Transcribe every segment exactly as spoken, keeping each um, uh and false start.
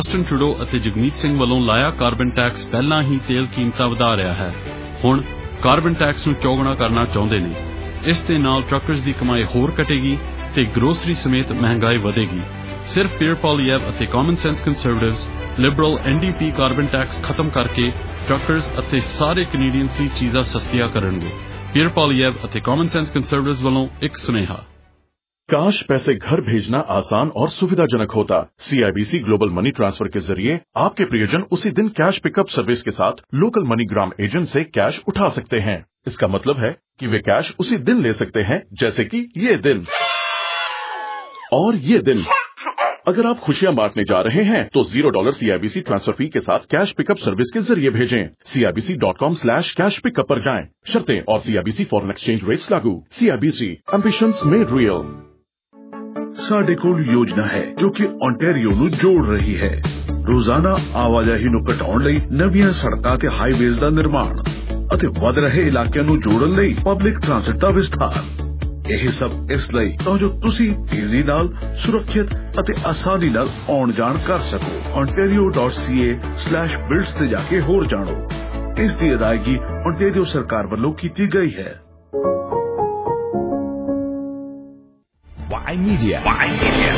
Justin Trudeau ਅਤੇ ਜਗਮੀਤ ਸਿੰਘ ਵੱਲੋਂ ਲਾਇਆ ਕਾਰਬਨ ਟੈਕਸ ਪਹਿਲਾਂ ਹੀ ਤੇਲ ਕੀਮਤਾਂ ਵਧਾ ਰਿਹਾ ਹੈ। ਹੁਣ ਕਾਰਬਨ ਟੈਕਸ ਨੂੰ ਚੌਗੁਣਾ ਕਰਨਾ ਚਾਹੁੰਦੇ ਨੇ। ਇਸ ਦੇ ਨਾਲ ਟਰੱਕਰਜ਼ ਦੀ ਕਮਾਈ ਹੋਰ ਘਟੇਗੀ ਤੇ ਗਰੋਸਰੀ ਸਮੇਤ ਮਹਿੰਗਾਈ ਵਧੇਗੀ। ਸਿਰਫ ਪੀਅਰ ਪੋਲੀਐਵ ਅਤੇ common sense conservatives liberal N D P carbon tax ਖਤਮ ਕਰਕੇ ਟਰੱਕਰਜ਼ ਅਤੇ ਸਾਰੇ ਕੈਨੇਡੀਅਨਸ ਲਈ ਚੀਜ਼ਾਂ ਸਸਤੀਆਂ ਕਰਨਗੇ। ਪੀਅਰ ਪੋਲੀਐਵ ਅਤੇ ਕਾਮਨ ਸੈਂਸ ਕੰਜ਼ਰਵੇਟਿਵਜ਼ ਵੱਲੋਂ ਇੱਕ ਸੁਨੇਹਾ। काश पैसे घर भेजना आसान और सुविधाजनक होता। सीआईबीसी ग्लोबल मनी ट्रांसफर के जरिए आपके प्रियजन उसी दिन कैश पिकअप सर्विस के साथ लोकल मनीग्राम एजेंट से कैश उठा सकते हैं। इसका मतलब है कि वे कैश उसी दिन ले सकते हैं, जैसे कि ये दिन और ये दिन। अगर आप खुशियां बांटने जा रहे हैं तो zero dollar CIBC transfer fee के साथ कैश पिकअप सर्विस के जरिए भेजें। CIBC dot com slash cash pickup पर जाएं। शर्तें और सीआईबीसी फॉरेन एक्सचेंज रेट्स लागू। CIBC ambitions made real. ਸਾਡੇ ਕੋਲ ਯੋਜਨਾ ਹੈ ਜੋ ਕਿ ਓਨਟਾਰੀਓ ਨੂੰ ਜੋੜ ਰਹੀ ਹੈ। ਰੋਜ਼ਾਨਾ ਆਵਾਜਾਈ ਨੂੰ ਘਟਾਉਣ ਲਈ ਨਵੀਆਂ ਸੜਕਾਂ ਤੇ ਹਾਈਵੇਜ਼ ਦਾ ਨਿਰਮਾਣ ਅਤੇ ਵਧ ਰਹੇ ਇਲਾਕਿਆਂ ਨੂੰ ਜੋੜਨ ਲਈ ਪਬਲਿਕ ਟ੍ਰਾਂਸਪੋਰਟ ਦਾ ਵਿਸਥਾਰ। ਇਹ ਸਭ ਇਸ ਲਈ ਤਾਂ ਜੋ ਤੁਸੀਂ ਤੇਜ਼ੀ ਨਾਲ, ਸੁਰੱਖਿਅਤ ਅਤੇ ਆਸਾਨੀ ਨਾਲ ਆਉਣ ਜਾਣ ਕਰ ਸਕੋ। ontario dot c a slash builds ਤੇ ਜਾ ਕੇ ਹੋਰ ਜਾਣੋ। ਇਸ ਦੀ ਅਦਾਇਗੀ ਓਨਟਾਰੀਓ ਸਰਕਾਰ ਵੱਲੋਂ ਕੀਤੀ ਗਈ ਹੈ। Y Media. Y Media.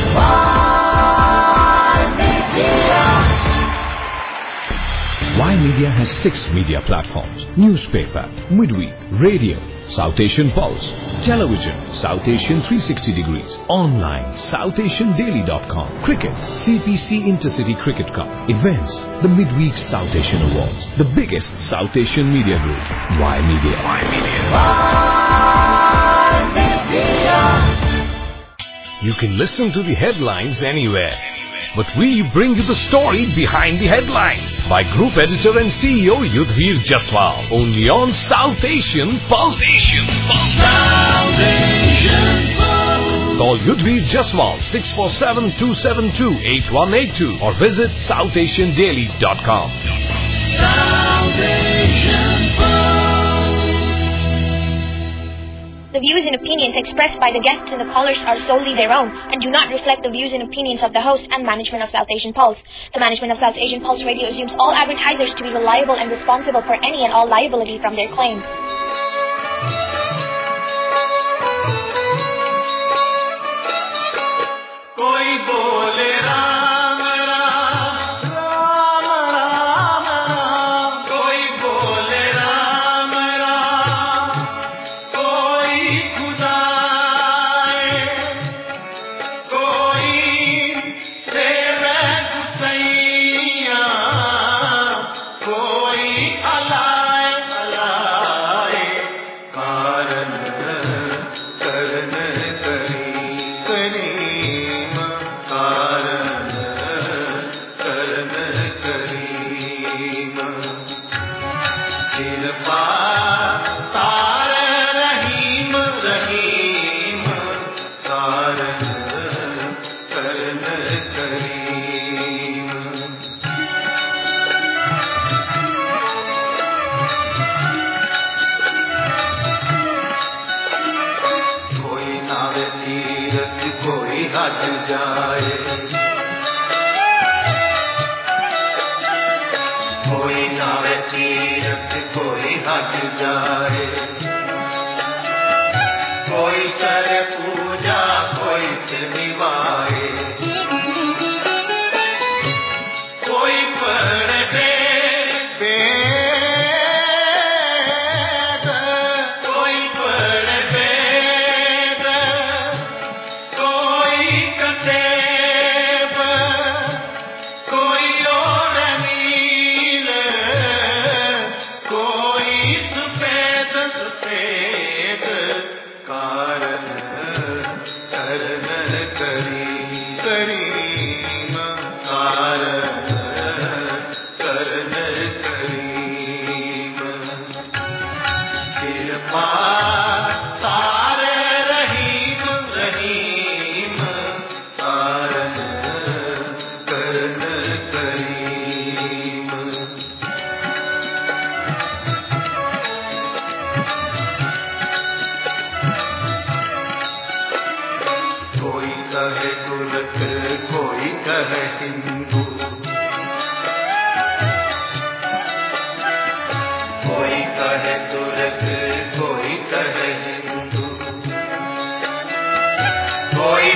Y Media has six media platforms: newspaper, midweek, radio, South Asian Pulse, television, South Asian three sixty degrees, online, south asian daily dot com, cricket, C P C Intercity Cricket Cup, events, the midweek South Asian Awards, the biggest South Asian media group, Y Media. Y Media. Y Media. You can listen to the headlines anywhere, but we bring you the story behind the headlines by Group Editor and C E O Yudhvir Jaswal, only on South Asian Pulse. South Asian Pulse. Call Yudhvir Jaswal six four seven, two seven two, eight one eight two or visit south asian daily dot com. South Asian Pulse. The views and opinions expressed by the guests and the callers are solely their own and do not reflect the views and opinions of the host and management of South Asian Pulse. The management of South Asian Pulse Radio assumes all advertisers to be reliable and responsible for any and all liability from their claims. Koi bole Ram Ram, Ram Ram Ram. Koi bole Ram Ram, koi Khuda hai, koi Sere Husaiya, koi Alai Alai. Karan karan kari kari. कोई हज जाए, कोई नावे तीरथ कोई हज जाए, कोई करे पूजा कोई से निभाए, कोई पढ़े वेद, कोई पढ़े वेद, कोई कतेब, कोई और नील, कोई सफेद सफेद कारण करन करी।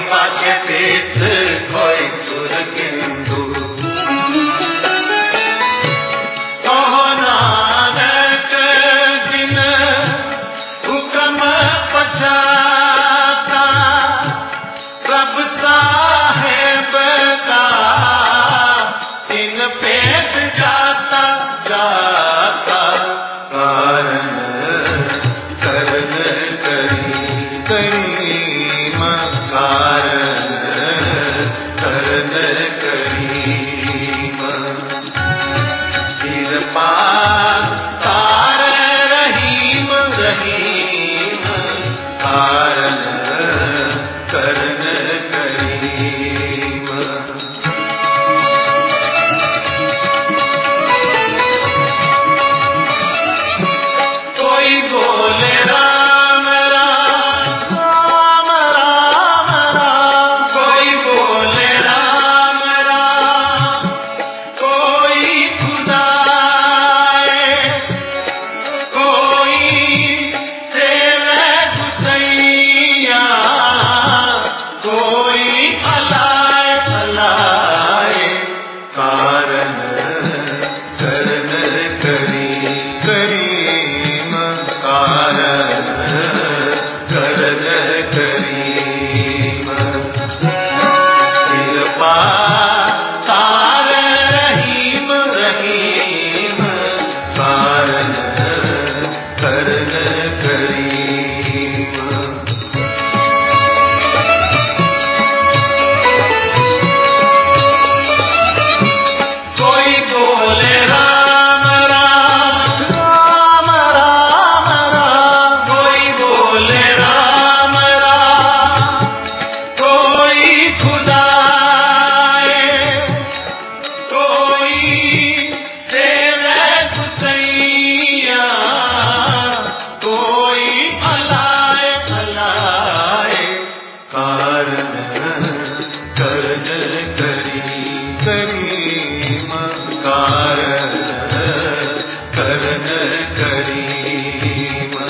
पाछे पेस्त कोई सुर किंदु कहो नानक जिन हुक्म पछाता प्रभ साहेब का तीन पेट जाता जाता कारण करन करी करीम कारण करन करीम कृपा कार रहीम रहीम कारण करन करीम कोई बोले राम राम राम राम राम कोई बोले राम राम कोई खुदाए कोई सेवे गुसैया कोई अलाए अलाए कारण करन करी करीम कारण करन करीम कृपा कार रहीम रहीम कारण करन करीम कोई बोले राम राम राम राम राम कोई बोले राम राम कोई खुदाए कोई सेवे गुसैया कोई अलाए अलाए कारण करन करी करीम कारण करन करीम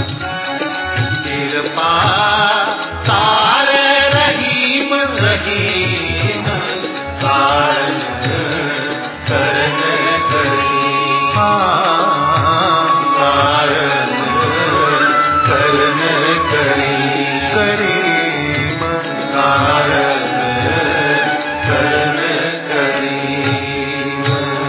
कृपा कार रहीम रहीम कारण करन करीम कारण करन करी करीम कारण करन करीम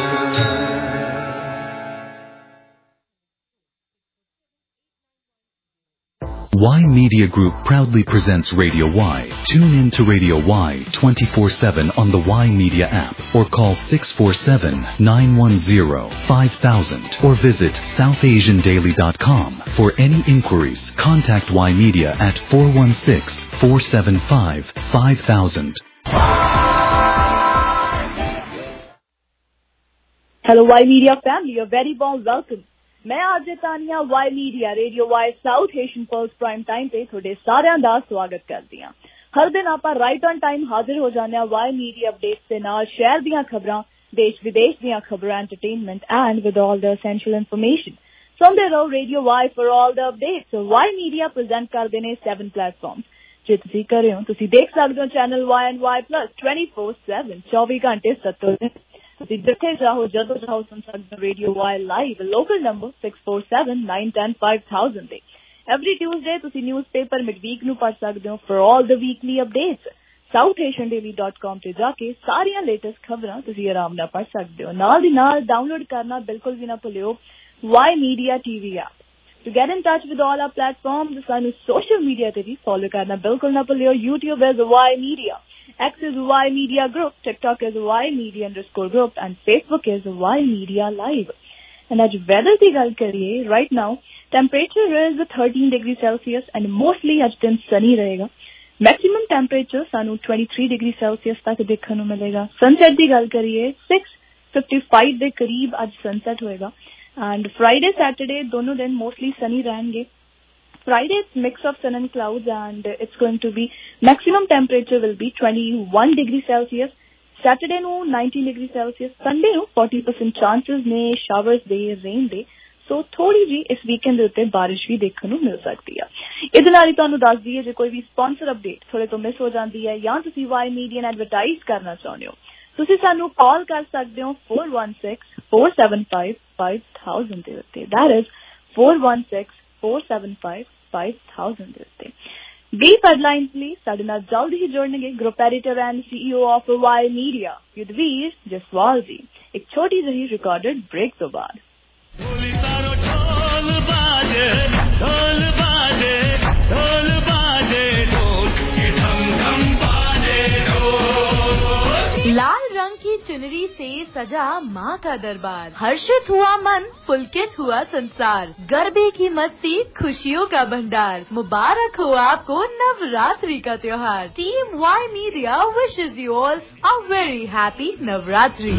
Y Media Group proudly presents Radio Y. Tune in to Radio Y twenty-four seven on the Y Media app or call six four seven, nine one zero, five thousand or visit south asian daily dot com. For any inquiries, contact Y Media at four one six, four seven five, five thousand. Hello Y Media family, a very warm welcome. मैं आज Tania Y media radio Y South Asian pulse prime time पे थोड़े सारे दा स्वागत करती हैं। हर दिन आप राइट ऑन टाइम हाजिर हो जाने वाई मीडिया अपडेट्स के नाल शहर दियां खबरां देश विदेश दियां खबरां entertainment and with all the essential information सुनते रहो radio Y for all the updates. Y media present करते हैं सेवन प्लेटफॉर्म्स जे तुसीं करे हो तुसीं देख सकते हो channel Y and Y plus twenty four seven चौबीस घंटे सत्तर दिन ਤੁਸੀਂ ਜਿੱਥੇ ਚਾਹੋ ਜਦੋਂ ਚਾਹੋ ਸੁਣ ਸਕਦੇ ਹੋ radio Y live local number six four seven, nine one zero, five thousand ਤੇ ਐਵਰੀ ਟਿਊਜ਼ਡੇ ਤੁਸੀਂ ਨਿਊਜ਼ਪੇਪਰ ਮਿਡਵੀਕ ਨੂੰ ਪੜ੍ਹ ਸਕਦੇ ਹੋ for all the weekly updates South Asian daily dot com ਤੇ ਜਾ ਕੇ ਸਾਰੀਆਂ ਲੇਟੈਸਟ ਖਬਰਾਂ ਤੁਸੀਂ ਆਰਾਮ ਨਾਲ ਪੜ੍ਹ ਸਕਦੇ ਹੋ। ਨਾਲ ਦੀ ਨਾਲ ਡਾਊਨਲੋਡ ਕਰਨਾ ਬਿਲਕੁਲ ਵੀ ਨਾ ਭੁੱਲਿਓ Y media TV app. To get in touch with all our platforms, ਸਾਨੂੰ social media ਤੇ ਵੀ follow ਕਰਨਾ ਬਿਲਕੁਲ ਨਾ ਭੁੱਲਿਓ। YouTube is Y Media, X is Y Media Group, TikTok is Y Media underscore Group, and Facebook is Y Media Live. And as weather की गल करिए, right now temperature is thirteen degrees Celsius and mostly आज दिन sunny रहेगा। Maximum temperature सानू twenty-three degrees Celsius तक देखने को मिलेगा। Sunset की गल करिए six fifty-five ਦੇ करीब आज sunset होएगा। And Friday, Saturday दोनों दिन mostly sunny रहेंगे। Friday it's mix of sun and clouds and it's going to be maximum temperature will be twenty-one degrees Celsius. Saturday no nineteen degrees Celsius. Sunday no forty percent chances ne showers de rain de. ਸੋ ਥੋੜੀ ਜੀ ਇਸ weekend ਦੇ ਉੱਤੇ ਬਾਰਿਸ਼ ਵੀ ਦੇਖਣ ਨੂੰ ਮਿਲ ਸਕਦੀ ਆ। ਇਹਦੇ ਨਾਲ ਹੀ ਤੁਹਾਨੂੰ ਦੱਸ ਦਈਏ ਜੇ ਕੋਈ ਵੀ ਸਪਾਂਸਰ ਅਪਡੇਟ ਥੋੜੇ ਤੋਂ ਮਿਸ ਹੋ ਜਾਂਦੀ ਹੈ ਜਾਂ ਤੁਸੀਂ ਵਾਈ ਮੀਡੀਆ ਨੂੰ ਐਡਵਰਟਾਈਜ਼ ਕਰਨਾ ਚਾਹੁੰਦੇ ਹੋ, ਤੁਸੀਂ ਸਾਨੂੰ ਕਾਲ ਕਰ ਸਕਦੇ ਹੋ four one six four seven five five thousand ਦੇ ਉੱਤੇ। That is four one six four seven five five thousand ਦੇ ਉੱਤੇ। ਬਰੀਫ ਹੈਡਲਾਈਨਸ ਲਈ ਸਾਡੇ ਨਾਲ ਜਲਦ ਹੀ ਜੁੜਨਗੇ group editor and CEO of Y media Yudhvir Jaswal ji, ਇੱਕ ਛੋਟੀ ਜਿਹੀ ਰਿਕਾਰਡਡ ਬ੍ਰੇਕ ਤੋਂ ਬਾਅਦ। लाल रंग की चुनरी से सजा माँ का दरबार, हर्षित हुआ मन, पुलकित हुआ संसार, गरबे की मस्ती, खुशियों का भंडार, मुबारक हो आपको नवरात्रि का त्योहार। Team Y media wishes you all a very happy Navratri.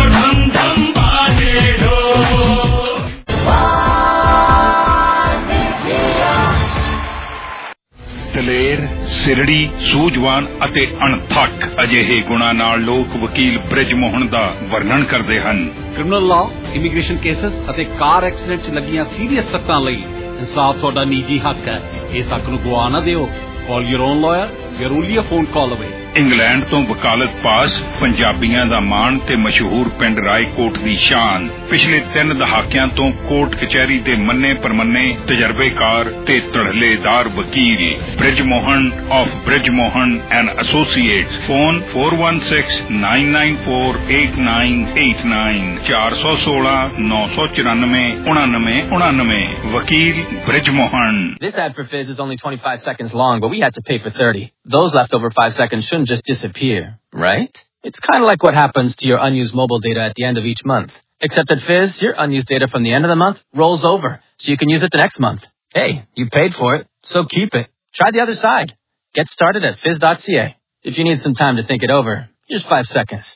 ਦਲੇਰ, ਸਿਰੜੀ, ਸੂਝਵਾਨ ਅਤੇ ਅਣਥੱਕ ਅਜਿਹੇ ਗੁਣਾਂ ਨਾਲ ਲੋਕ ਵਕੀਲ ਬ੍ਰਿਜ ਮੋਹਨ ਦਾ ਵਰਣਨ ਕਰਦੇ ਹਨ। ਕ੍ਰਿਮੀਨਲ ਲਾਅ, ਇਮੀਗ੍ਰੇਸ਼ਨ ਕੇਸਸ ਅਤੇ ਕਾਰ ਐਕਸੀਡੈਂਟ 'ਚ ਲੱਗੀਆਂ ਸੀਰੀਅਸ ਸੱਟਾਂ ਲਈ ਇਨਸਾਫ ਤੁਹਾਡਾ ਨਿੱਜੀ ਹੱਕ ਹੈ। ਇਸ ਹੱਕ ਨੂੰ ਗਵਾ ਨਾ ਦਿਓ। Call your own lawyer, your only a phone call away. England ਤੋਂ ਵਕਾਲਤ ਪਾਸ, ਪੰਜਾਬੀਆਂ ਦਾ ਮਾਣ ਤੇ ਮਸ਼ਹੂਰ ਪਿੰਡ ਰਾਏਕੋਟ ਦੀ ਸ਼ਾਨ। ਪਿਛਲੇ ਤਿੰਨ ਦਹਾਕਿਆਂ ਤੋਂ ਕੋਰਟ ਕਚਹਿਰੀ ਦੇ ਮੰਨੇ ਪਰਮੰਨੇ ਤਜਰਬੇਕਾਰ ਤੇ ਧੜਲੇਦਾਰ ਵਕੀਲ Brij Mohan of Brij Mohan and associates. Phone four one six nine nine four eight nine eight nine ਚਾਰ ਸੌ ਸੋਲਾਂ ਨੌ ਸੌ ਚੁਰਾਨਵੇਂ ਉਣਾਨਵੇਂ ਉਣਾਨਵੇਂ। ਵਕੀਲ Brij Mohan. This ad for Fizz is only twenty-five seconds long, but we had to pay for thirty. Those leftover five seconds shouldn't just disappear, right? It's kind of like what happens to your unused mobile data at the end of each month. Except at Fizz, your unused data from the end of the month rolls over, so you can use it the next month. Hey, you paid for it, so keep it. Try the other side. Get started at fizz dot c a. If you need some time to think it over, here's five seconds.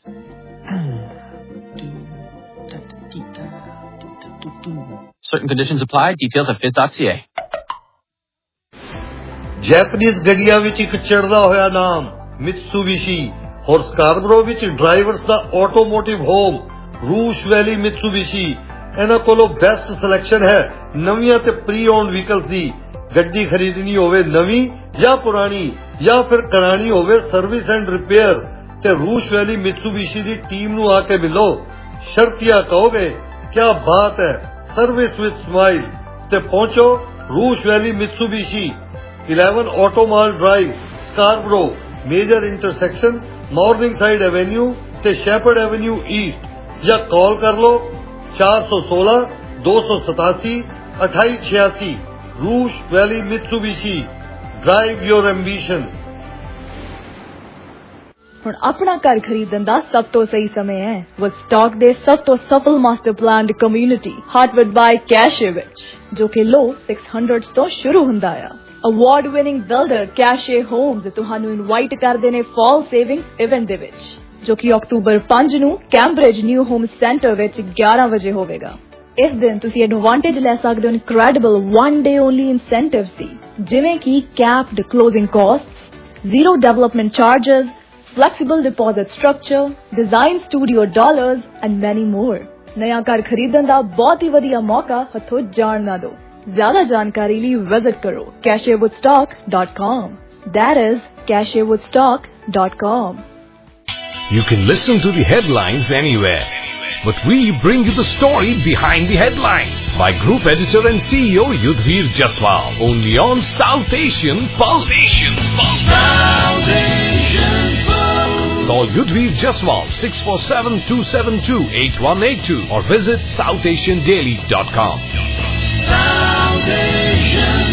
Certain conditions apply. Details at fizz dot c a. Japanese ਗੱਡੀਆਂ ਵਿੱਚ ਇੱਕ ਚੜ੍ਹਦਾ ਹੋਇਆ ਨਾਮ ਮਿਤਸੂਬਿਸ਼ੀ, ਹੋਰ Scarborough ਵਿੱਚ drivers ਦਾ automotive home Rouge Valley Mitsubishi. ਇਹਨਾਂ ਕੋਲੋਂ ਬੈਸਟ ਸਿਲੈਕਸ਼ਨ ਹੈ ਨਵੀਆਂ ਤੇ ਪ੍ਰੀ ਓਨਡ ਵਹੀਕਲਸ ਦੀ। ਗੱਡੀ ਖਰੀਦਣੀ ਹੋਵੇ ਨਵੀਂ ਜਾਂ ਪੁਰਾਣੀ, ਜਾਂ ਫਿਰ ਕਰਾਣੀ ਹੋਵੇ ਸਰਵਿਸ ਐਂਡ ਰਿਪੇਅਰ, ਤੇ ਰੂਸ਼ ਵੈਲੀ ਮਿਤਸੂਬਿਸ਼ੀ ਦੀ ਟੀਮ ਨੂੰ ਆ ਕੇ ਮਿਲੋ। ਸ਼ਰਤੀਆ ਕਹੋਗੇ ਕਿਆ ਬਾਤ ਹੈ, ਸਰਵਿਸ ਵਿਦ ਸਮਾਈਲ। ਤੇ ਪਹੁੰਚੋ ਰੂਸ਼ Valley ਮਿਤਸੂਬਿਸ਼ੀ, eleven Auto Mall Drive, Scarborough, Major Intersection, Morningside Avenue ਤੇ Shepherd Avenue East, ਜਾਂ ਕਾਲ ਕਰ ਲੋ ਚਾਰ ਸੌ ਸੋਲਾਂ ਦੋ ਸੌ ਸਤਾਸੀ ਅਠਾਈ ਛਿਆਸੀ। Rouge Valley Mitsubishi, drive your ambition. ਹੁਣ ਆਪਣਾ ਘਰ ਖਰੀਦਣ ਦਾ ਸਭ ਤੋਂ ਸਹੀ ਸਮੇਂ ਹੈ ਵੁੱਡਸਟਾਕ ਦੇ ਸਭ ਤੋਂ ਸਫਲ master planned community Heartwood by Cachet ਵਿੱਚ, ਜੋ ਕਿ ਲੋ six hundreds ਤੋਂ ਸ਼ੁਰੂ ਹੁੰਦਾ ਆ। Award winning builder Cachet homes ਤੁਹਾਨੂੰ ਇਨਵਾਈਟ ਕਰਦੇ ਨੇ ਫਾਲ ਸੇਵਿੰਗਸ ਇਵੈਂਟ ਦੇ ਵਿੱਚ, ਜੋ ਕਿ ਅਕਤੂਬਰ ਪੰਜ ਨੂੰ ਕੈਂਬਰਿਜ ਨਿਊ ਹੋਮ ਸੈਂਟਰ ਵਿੱਚ ਗਿਆਰਾਂ ਵਜੇ ਹੋਵੇਗਾ। ਇਸ ਦਿਨ ਤੁਸੀਂ ਐਡਵਾਂਟੇਜ ਲੈ ਸਕਦੇ ਹੋ incredible one day only incentives ਦੀ, ਜਿਵੇਂ ਕਿ capped closing costs, zero development charges, flexible deposit structure, design studio dollars and many more. ਨया ਘਰ ਖਰੀਦਣ ਦਾ ਬਹੁਤ ਹੀ ਵਧੀਆ ਮੌਕਾ ਹੱਥੋਂ ਜਾਣ ਨਾ ਦਿਓ। ਜ਼ਿਆਦਾ ਜਾਣਕਾਰੀ ਲਈ ਵਿਜ਼ਿਟ ਕਰੋ cashe woodstock dot com. That is cashe woodstock dot com. You can listen to the headlines anywhere, but we bring you the story behind the headlines by Group Editor and C E O Yudhvir Jaswal, only on South Asian Pulse. Asian Pulse. South Asian Pulse. Call Yudhvir Jaswal six four seven two seven two eight one eight two or visit south asian daily dot com. South Asian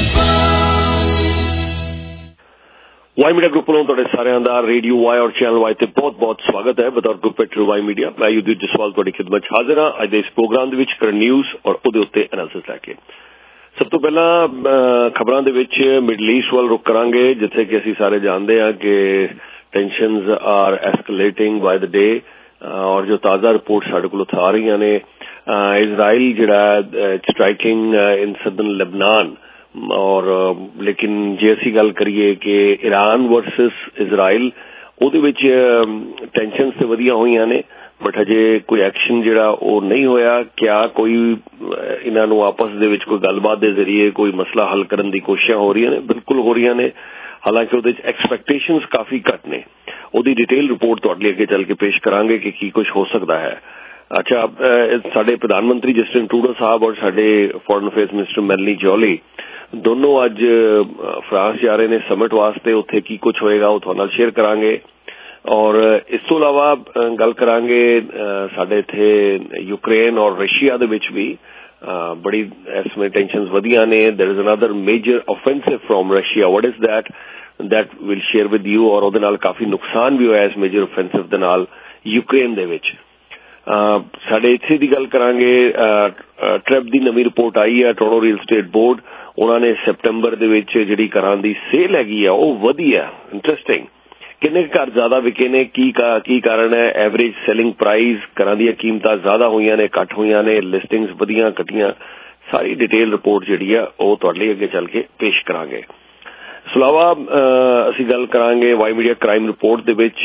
Y media group ਵੱਲੋਂ ਤੁਹਾਡੇ ਸਾਰਿਆਂ ਦਾ radio Y ਔਰ channel Y ਤੇ ਬਹੁਤ ਬਹੁਤ ਸਵਾਗਤ ਹੈ। ਬਤੌਰ ਗਰੁੱਪ ਐਡੀਟਰ ਵਾਈ ਮੀਡੀਆ ਮੈਂ ਯੁਧਵੀਰ ਜਸਵਾਲ ਤੁਹਾਡੀ ਖਿਦਮਤ 'ਚ ਹਾਜ਼ਰ ਹਾਂ ਅੱਜ ਦੇ ਇਸ ਪ੍ਰੋਗਰਾਮ ਦੇ ਵਿੱਚ ਕਰੰਟ ਨਿਊਜ਼ ਔਰ ਉਹਦੇ ਉੱਤੇ ਐਨਾਲਿਸਿਸ ਲੈ ਕੇ। ਸਭ ਤੋਂ ਪਹਿਲਾਂ ਖਬਰਾਂ ਦੇ ਵਿੱਚ ਮਿਡਲ ਈਸਟ ਵੱਲ ਰੁਕ ਕਰਾਂਗੇ, ਜਿੱਥੇ ਕਿ ਅਸੀਂ ਸਾਰੇ ਜਾਣਦੇ ਹਾਂ ਕਿ tensions are escalating by the day ਔਰ ਜੋ ਤਾਜ਼ਾ ਰਿਪੋਰਟ ਸਾਡੇ ਕੋਲ ਉੱਥੇ ਆ ਰਹੀਆਂ ਨੇ, ਇਜ਼ਰਾਈਲ ਜਿਹੜਾ ਸਟ੍ਰਾਈਕਿੰਗ ਇਨ ਸਦਰਨ ਲੈਬਨਾਨ ਔਰ ਲੇਕਿਨ ਜੇ ਅਸੀਂ ਗੱਲ ਕਰੀਏ ਕਿ ਈਰਾਨ ਵਰਸਸ ਇਜ਼ਰਾਈਲ ਉਹਦੇ ਵਿੱਚ ਟੈਂਸ਼ਨਸ ਤੇ ਵਧੀਆਂ ਹੋਈਆਂ ਨੇ। बट हजे कोई एक्शन जिहड़ा वो नहीं होया। क्या कोई इन्हां नूं आपस दे विच कोई गलबात दे जरिए कोई मसला हल करन दी कोशिशां हो रही ने? बिल्कुल हो रही ने, हालांकि उहदे च एक्सपैक्टेशनस काफ़ी घट ने। उहदी डिटेल रिपोर्ट तुहाडे अगे चल के पेश करांगे कि की कुछ हो सकता है। अच्छा, साडे प्रधानमंत्री जस्टिन ट्रूडो साहब और साडे foreign affairs minister Melanie Joly दोनों अज फ्रांस जा रहे ने समिट वास्ते। उत्थे की कुछ होएगा वो तुहाडे नाल शेयर करांगे। और इस तो इलावा गल करांगे साडे इत्थे यूक्रेन और रशिया दे विच भी बड़ी इसमें टेंशन वधियां ने। There is another major offensive from Russia. What is that? That will share with you. और उहदे नाल काफी नुकसान भी होया इस मेजर ऑफेंसिव दे नाल यूक्रेन दे विच। साडे इत्थे दी गल करांगे, ट्रैप दी नवीं रिपोर्ट आई है टोरंटो रीयल एस्टेट बोर्ड। उन्होंने सितंबर दे विच जिहड़ी घरां दी सेल हैगी आ वो वधी है। इंटरेस्टिंग, किन्ने घर ज्यादा विके ने, की का की कारण है? एवरेज सैलिंग प्राइस, घरां दी कीमतां ज्यादा होईयां ने, घट होईयां ने, लिस्टिंग्स वधियां घटियां, सारी डिटेल रिपोर्ट जिहड़ी है वो तुहाडे अगे चल के पेश करांगे। इस अलावा असीं गल करांगे वाई मीडिया क्राइम रिपोर्ट दे विच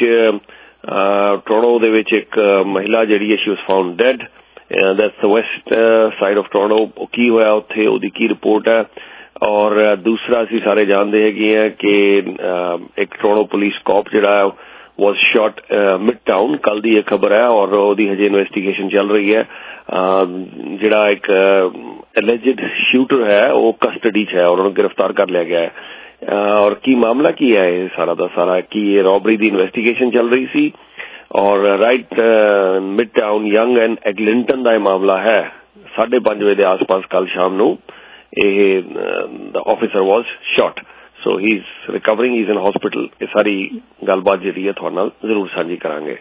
टोरंटो दे विच एक महिला जिहड़ी है she was found dead. That's the west side of Toronto. की होया उत्थे, ओहदी की रिपोर्ट है? और दूसरा असीं सारे जानते हैं कि एक टोरंटो पुलिस कॉप जिहड़ा वाज शॉट मिड टाउन। कल दी एक खबर है और ओहदी हजे इन्वेस्टिगेशन चल रही है। जिहड़ा एक एलिजिड शूटर है वो कस्टडी च है और उन्हें गिरफ्तार कर लिया गया है। और की मामला की है ये सारा दा सारा कि ये रॉबरी दी इन्वेस्टिगेशन चल रही सी और right midtown Yonge and Eglinton का मामला है। साढ़े पांच बजे के आस पास कल शाम नूं the officer was shot. So he is recovering, he is in hospital. ये सारी गलबात जी है तुहाडे नाल जरूर साझी करांगे।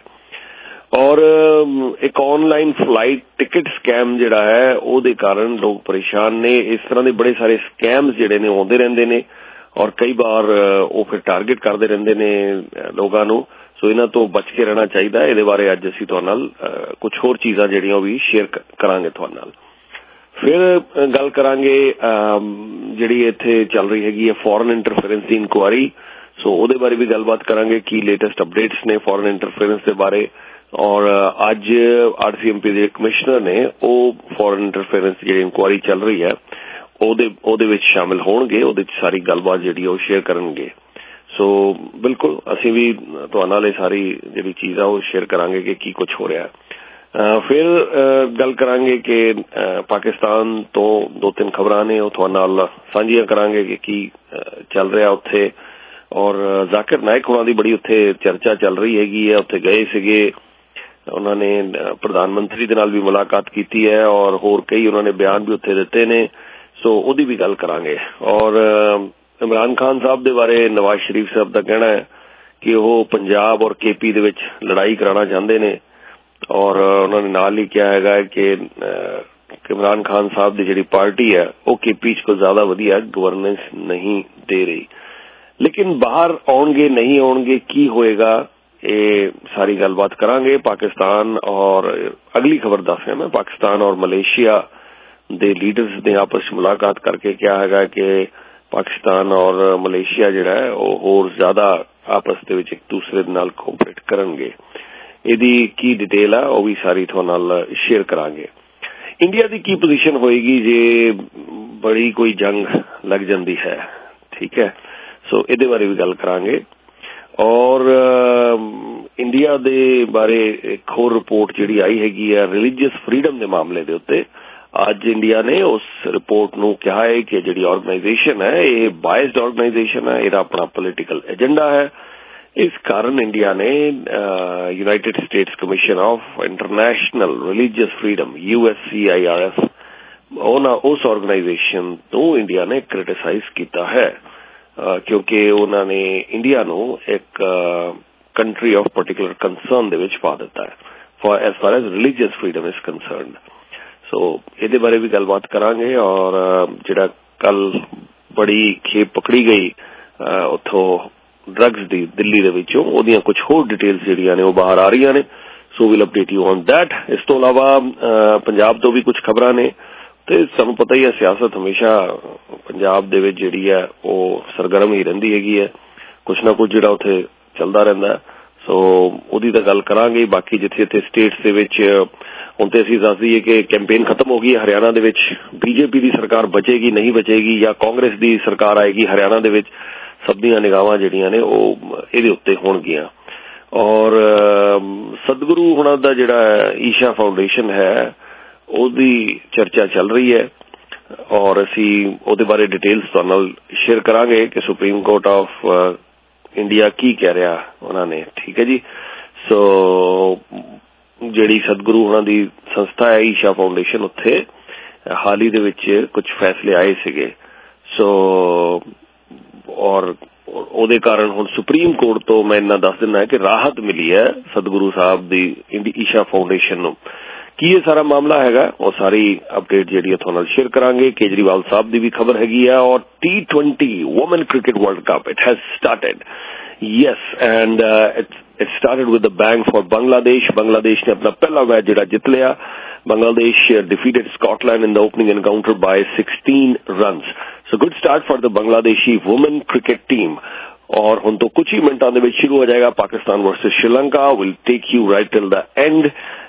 और एक ऑनलाइन फ्लाइट टिकट स्कैम जिहड़ा है ओहदे कारण लोग परेशान ने। इस तरह के बड़े सारे स्कैम्स जिहड़े ने आउंदे रहिंदे ने और कई बार वो फिर टारगेट करते रहंदे ने लोगों नूं। सो इन्हां तो बच के रहना चाहिए। इहदे बारे अज असीं तुहाडे नाल कुछ होर चीज़ां जिहड़ियां भी शेयर करांगे तुहाडे नाल। फिर गल करांगे जिहड़ी इत्थे चल रही हैगी है फॉरेन इंटरफेरेंस की इंक्वायरी। सो उहदे बारे भी गलबात करांगे की लेटेस्ट अपडेट्स ने फॉरेन इंटरफेरेंस के बारे। और अज आरसीएमपी के कमिश्नर ने वो फॉरेन इंटरफेरेंस जी इंक्वायरी चल रही है ओहदे ओहदे विच शामिल होणगे। ओहदे च सारी गलबात जिहड़ी वो शेयर करनगे। सो बिल्कुल असीं भी तुहाडे नाल सारी जिहड़ी चीज़ आ वो शेयर करांगे कि की कुछ हो रहा है। Uh, फिर uh, गल करांगे कि uh, पाकिस्तान तो दो तीन खबरां ने तुहाडे नाल सांझियां करांगे कि की uh, चल रहा उत्थे। और uh, जाकिर नायक होना दी बड़ी उत्थे चर्चा चल रही हैगी है। उत्थे गए सीगे, उन्होंने uh, प्रधानमंत्री दे नाल भी मुलाकात की है और होर कई उन्होंने बयान भी उत्थे दिते ने। सो उहदी भी गल करांगे। और uh, इमरान खान साहब दे बारे नवाज शरीफ साहब दा कहना है कि वो पंजाब और केपी दे विच लड़ाई कराना चाहते ने। और उन्होंने नाल ही क्या है कि इमरान खान साहब की जी पार्टी है वो केपी को ज्यादा वधिया गवर्नेंस नहीं दे रही। लेकिन बाहर आउणगे नहीं आउणगे की होएगा ये सारी गलबात करांगे। पाकिस्तान और अगली खबर दस रहा मैं, पाकिस्तान और मलेशिया दे लीडर्स ने आपस में मुलाकात करके क्या है कि पाकिस्तान और मलेशिया जिहड़ा है वो होर ज्यादा आपस दे विच एक दूसरे नाल कोऑपरेट करनगे। इहदी की डिटेल है वो भी सारी तुहाडे नाल शेयर करांगे। इंडिया की की पोजीशन होएगी जे बड़ी कोई जंग लग जाती है, ठीक है। सो इहदे बारे भी गल करांगे। और इंडिया दे बारे एक होर रिपोर्ट जिहड़ी आई हैगी है रिलीजियस फ्रीडम के मामले दे उत्ते। अज इंडिया ने उस रिपोर्ट नूं कहा है कि जिहड़ी ऑर्गेनाइजेशन है ये बायस्ड ऑर्गेनाइजेशन है, इहदा अपना पोलिटिकल एजेंडा है। इस कारण इंडिया ने United States commission of international religious freedom U S C I R F उस ऑर्गेनाइजेशन तो इंडिया ने क्रिटिसाइज किया है uh, क्योंकि उन्होंने इंडिया नू एक कंट्री ऑफ पर्टिकुलर कंसर्न दे विच पा दिता है for as far as religious freedom is concerned. So इहदे बारे भी गलबात करांगे। और जिहड़ा कल बड़ी खेप पकड़ी गई उत्थों ड्रग्स दी दिल्ली दे विचों ओहदियां कुछ होर डिटेल्स जिहड़ियां ने वो बाहर आ रही ने। So will update you on that. इस तो अलावा पंजाब तो भी कुछ खबरां ने ते सानूं पता ही है सियासत हमेशा पंजाब दे विच जिहड़ी है वो सरगर्म ही रहिंदी हैगी है, कुछ ना कुछ जिहड़ा उत्थे चलदा रहिंदा है। ਸੋ ਉਹਦੀ ਤਾਂ ਗੱਲ ਕਰਾਂਗੇ। ਬਾਕੀ ਜਿੱਥੇ ਜਿੱਥੇ ਸਟੇਟਸ ਦੇ ਵਿੱਚ ਹੁਣ ਤੇ ਅਸੀਂ ਦੱਸ ਦਈਏ ਕਿ ਕੈਂਪੇਨ ਖਤਮ ਹੋ ਗਈ ਹੈ। ਹਰਿਆਣਾ ਦੇ ਵਿੱਚ ਬੀਜੇਪੀ ਦੀ ਸਰਕਾਰ ਬਚੇਗੀ ਨਹੀਂ ਬਚੇਗੀ ਜਾਂ ਕਾਂਗਰਸ ਦੀ ਸਰਕਾਰ ਆਏਗੀ ਹਰਿਆਣਾ ਦੇ ਵਿੱਚ, ਸਭ ਦੀਆਂ ਨਿਗਾਹਾਂ ਜਿਹੜੀਆਂ ਨੇ ਉਹ ਇਹਦੇ ਉੱਤੇ ਹੋਣਗੀਆਂ। ਔਰ ਸਤਿਗੁਰੂ ਹੁਣਾਂ ਦਾ ਜਿਹੜਾ ਈਸ਼ਾ ਫਾਊਂਡੇਸ਼ਨ ਹੈ ਉਹਦੀ ਚਰਚਾ ਚੱਲ ਰਹੀ ਹੈ ਔਰ ਅਸੀਂ ਉਹਦੇ ਬਾਰੇ ਡਿਟੇਲਸ ਤੁਹਾਡੇ ਨਾਲ ਸ਼ੇਅਰ ਕਰਾਂਗੇ ਕਿ ਸੁਪਰੀਮ ਕੋਰਟ ਆਫ ਇੰਡੀਆ ਕੀ ਕਹਿ ਰਿਹਾ ਉਹਨਾਂ ਨੇ। ਠੀਕ ਹੈ ਜੀ। ਸੋ ਜਿਹੜੀ ਸਤਿਗੁਰੂ ਉਹਨਾਂ ਦੀ ਸੰਸਥਾ ਹੈ ਈਸ਼ਾ ਫਾਊਂਡੇਸ਼ਨ, ਉੱਥੇ ਹਾਲ ਹੀ ਦੇ ਵਿੱਚ ਕੁਝ ਫੈਸਲੇ ਆਏ ਸੀਗੇ। ਸੋ ਔਰ ਉਹਦੇ ਕਾਰਨ ਹੁਣ ਸੁਪਰੀਮ ਕੋਰਟ ਤੋਂ ਮੈਂ ਇੰਨਾ ਦੱਸ ਦਿੰਦਾ ਕਿ ਰਾਹਤ ਮਿਲੀ ਹੈ ਸਤਿਗੁਰੂ ਸਾਹਿਬ ਦੀ ਈਸ਼ਾ ਫਾਊਂਡੇਸ਼ਨ ਨੂੰ। ਕੀ ਇਹ ਸਾਰਾ ਮਾਮਲਾ ਹੈਗਾ ਉਹ ਸਾਰੀ ਅਪਡੇਟ ਜਿਹੜੀ ਹੈ ਤੁਹਾਨੂੰ ਨਾਲ ਸ਼ੇਅਰ ਕਰਾਂਗੇ। ਕੇਜਰੀਵਾਲ ਸਾਹਿਬ ਦੀ ਵੀ ਖਬਰ ਹੈਗੀ ਆ ਔਰ T twenty women cricket world cup it has started. Yes and it's it started with a bang for Bangladesh. Bangladesh ने अपना पहला मैच जिहड़ा जित लिया। Bangladesh defeated Scotland in the opening encounter by sixteen runs. So good start for the Bangladeshi women cricket team. और हुण तो कुछ ही मिनटां दे विच शुरू हो जाएगा Pakistan versus Sri Lanka. Will take you right till the end.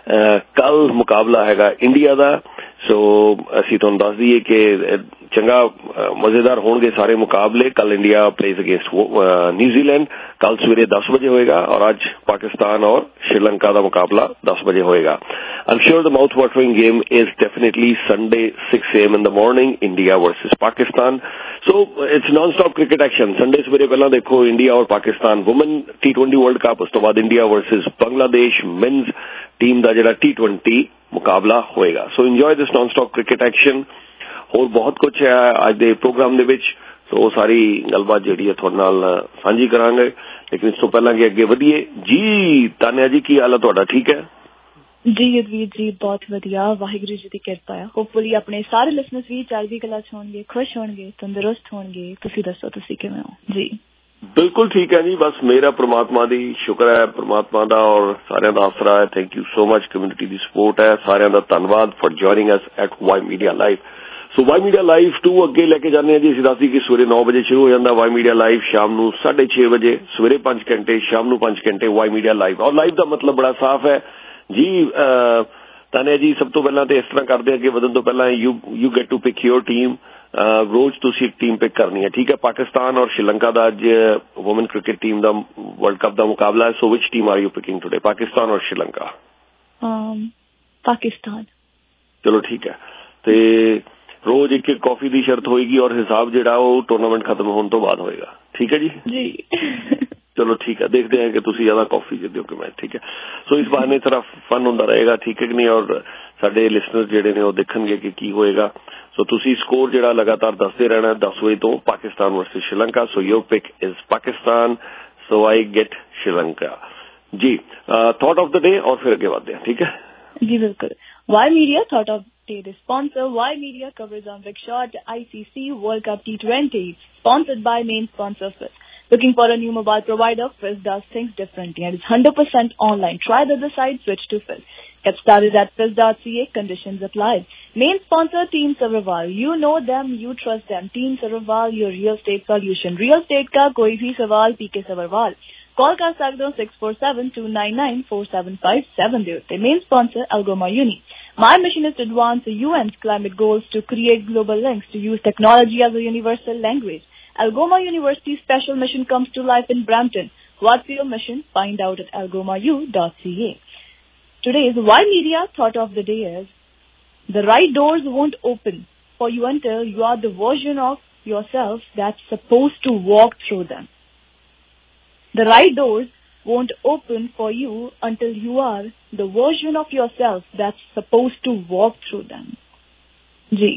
कल मुकाबला हैगा इंडिया दा। सो असीं तुहानूं दस दईए कि चंगा मजेदार होणगे सारे मुकाबले। कल इंडिया प्लेज अगेंस्ट न्यूजीलैंड कल सवेरे दस बजे होएगा और आज पाकिस्तान और श्रीलंका का मुकाबला दस बजे होएगा। I am sure the mouth watering game is definitely Sunday six A M in the morning India versus Pakistan. So it's non stop cricket action. Sunday सवेरे पहला देखो इंडिया और Pakistan women T twenty world cup, उस तो बाद India versus Bangladesh men's team का जिहड़ा T twenty मुकाबला होएगा। So enjoy this non stop cricket action. और बहुत कुछ है आज के प्रोग्राम दे विच, सो सारी गलबात जिहड़ी है तुहाडे नाल सांझी करांगे। लेकिन इस तो पहला कि अगे वधिए जी। तानिया जी की हाल है तुहाडा? ठीक है जी युद्धवीर जी, बहुत वधिया, वाहिगुरू जी की कृपा है। होपफुली अपने सारे लिसनर्स भी चढ़दी कला च होणगे, खुश होणगे, तंदुरुस्त होणगे। तुसीं दसो तुसीं किवें हो जी? बिल्कुल ठीक है जी। बस मेरा परमात्मा दी शुक्र है, परमात्मा दा और सारियां दा आसरा है। Thank you so much. Community दी सपोर्ट है। सारियां दा धन्नवाद for joining us at Y media live. So Y media live टू अगे लेके जाने हैं जी। असीं दस्सी कि सवेरे नौ बजे शुरू हो जाता वाई मीडिया लाइव, शाम नूं साढ़े छे बजे, सवेरे पांच घंटे, शाम नूं पांच घंटे वाई मीडिया लाइव। और लाइव का मतलब बड़ा साफ है जी। तानिया जी सब तो पहला तो इस तरह करते हैं कि वधन तो पहला you you get to pick your team. रोज तुसी एक टीम पिक करनी है। ठीक है। पाकिस्तान और श्रीलंका का अज वुमेन क्रिकेट टीम का वर्ल्ड कप का मुकाबला है। So which team are you picking today, Pakistan और श्रीलंका? पाकिस्तान। चलो ठीक है। ते रोज एक एक कॉफी की शर्त होएगी और हिसाब जिहड़ा वो टूर्नामेंट खत्म होने तो बाद होएगा। ठीक है जी जी चलो ठीक है। देखते हैं कि तुसी ज्यादा कॉफी पीते हो कि मैं। ठीक है। सो इस बहाने थोड़ा फन होंदा रहेगा। ठीक है कि नहीं? और साडे लिसनर्स जिहड़े ने वो देखणगे कि की होएगा। सो तुसी स्कोर जिहड़ा लगातार दसदे रहना है दस बजे तो Pakistan versus Sri Lanka. So your pick is Pakistan. So I get Sri Lanka ji. Thought of the day और फिर आगे बढ़ते हैं। ठीक है जी बिल्कुल। Y media thought of the day sponsor Y media coverage on big shot I C C world cup T twenty sponsored by main sponsor Fizz. Looking for a new mobile provider? Fizz does things differently and is one hundred percent online. Try the other side, switch to Fizz. Get started at fizz dot c a. Conditions apply. Main sponsor Team Savarwal. You know them, you trust them. Team Savarwal, your real estate solution. Real estate का कोई भी सवाल P K Savarwal. Call कर सकते हो six four seven two nine nine four seven five seven zero. The main sponsor Algoma Uni. My mission is to advance the U N's climate goals to create global links to use technology as a universal language. Algoma University's special mission comes to life in Brampton. What's your mission? Find out at algoma u dot c a. Today's Y Media thought of the day is, the right doors won't open for you until you are the version of yourself that's supposed to walk through them. The right doors won't open for you until you are the version of yourself that's supposed to walk through them. जी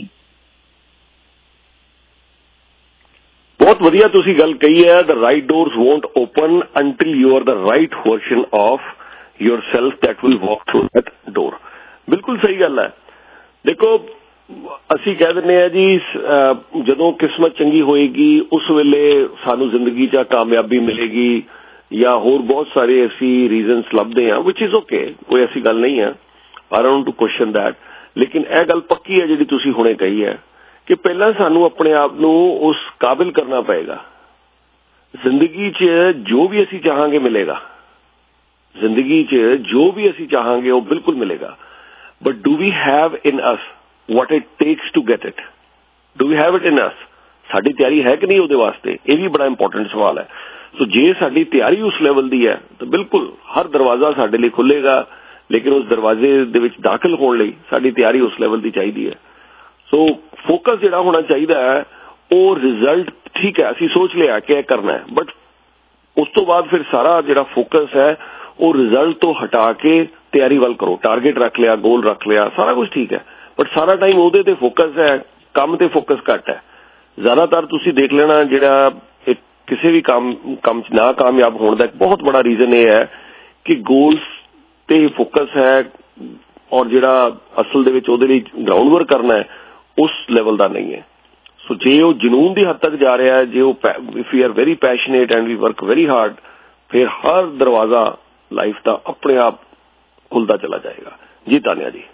बहुत वधिया तुसी गल कही है। The right doors won't open until you are the right version of yourself that will walk through that door. बिल्कुल सही गल है। देखो असी कह दिंदे आ जी जदों किस्मत चंगी होएगी उस वेले सानू जिंदगी च कामयाबी मिलेगी या होर बहुत सारे ऐसी रीजनस लभदे हैं विच इज ओके, कोई ऐसी गल नहीं है। I don't to question that. लेकिन यह गल पक्की है जिहड़ी तुसी हुणे कही है कि पहला सानू अपने आप नू उस काबिल करना पएगा। जिंदगी च जो भी असी चाहांगे मिलेगा। ਜ਼ਿੰਦਗੀ 'ਚ ਜੋ ਵੀ ਅਸੀਂ ਚਾਹਾਂਗੇ ਉਹ ਬਿਲਕੁਲ ਮਿਲੇਗਾ, but do we have in us what it takes to get it? Do we have it in us? ਸਾਡੀ ਤਿਆਰੀ ਹੈ ਕਿ ਨਹੀਂ ਉਹਦੇ ਵਾਸਤੇ? ਇਹ ਵੀ ਬੜਾ ਇੰਪੋਰਟੈਂਟ ਸਵਾਲ ਹੈ। ਸੋ ਜੇ ਸਾਡੀ ਤਿਆਰੀ ਉਸ ਲੈਵਲ ਦੀ ਹੈ ਤਾਂ ਬਿਲਕੁਲ ਹਰ ਦਰਵਾਜ਼ਾ ਸਾਡੇ ਲਈ ਖੁੱਲੇਗਾ, ਲੇਕਿਨ ਉਸ ਦਰਵਾਜ਼ੇ ਦੇ ਵਿੱਚ ਦਾਖਲ ਹੋਣ ਲਈ ਸਾਡੀ ਤਿਆਰੀ ਉਸ ਲੈਵਲ ਦੀ ਚਾਹੀਦੀ ਹੈ। ਸੋ ਫੋਕਸ ਜਿਹੜਾ ਹੋਣਾ ਚਾਹੀਦਾ ਹੈ ਉਹ ਰਿਜ਼ਲਟ, ਠੀਕ ਹੈ ਅਸੀਂ ਸੋਚ ਲਿਆ ਕਿ ਇਹ ਕਰਨਾ ਹੈ, ਬਟ ਉਸ ਤੋਂ ਬਾਅਦ ਫਿਰ ਸਾਰਾ ਜਿਹੜਾ ਫੋਕਸ ਹੈ ਉਹ ਰਿਜ਼ਲਟ ਤੋਂ ਹਟਾ ਕੇ ਤਿਆਰੀ ਵੱਲ ਕਰੋ। ਟਾਰਗੇਟ ਰੱਖ ਲਿਆ, ਗੋਲ ਰੱਖ ਲਿਆ, ਸਾਰਾ ਕੁਝ ਠੀਕ ਹੈ, ਬਟ ਸਾਰਾ ਟਾਈਮ ਉਹਦੇ ਤੇ ਫੋਕਸ ਹੈ, ਕੰਮ ਤੇ ਫੋਕਸ ਘੱਟ ਹੈ। ਜ਼ਿਆਦਾਤਰ ਤੁਸੀਂ ਦੇਖ ਲੈਣਾ ਜਿਹੜਾ ਕਿਸੇ ਵੀ ਕੰਮ ਕੰਮ 'ਚ ਨਾ ਕਾਮਯਾਬ ਹੋਣ ਦਾ ਇੱਕ ਬਹੁਤ ਬੜਾ ਰੀਜ਼ਨ ਇਹ ਹੈ ਕਿ ਗੋਲਸ ਤੇ ਫੋਕਸ ਹੈ, ਔਰ ਜਿਹੜਾ ਅਸਲ ਦੇ ਵਿੱਚ ਉਹਦੇ ਲਈ ਗਰਾਊਂਡ ਵਰਕ ਕਰਨਾ ਹੈ ਉਸ ਲੈਵਲ ਦਾ ਨਹੀਂ ਹੈ। ਸੋ ਜੇ ਉਹ ਜਨੂਨ ਦੀ ਹੱਦ ਤੱਕ ਜਾ ਰਿਹਾ ਹੈ, ਜੇ ਉਹ if you are very passionate and we work very hard, ਫਿਰ ਹਰ ਦਰਵਾਜ਼ਾ ਲਾਈਫ ਦਾ ਆਪਣੇ ਆਪ ਖੁੱਲਦਾ ਚਲਾ ਜਾਏਗਾ। ਜੀ ਤਾਨੀਆ ਜੀ।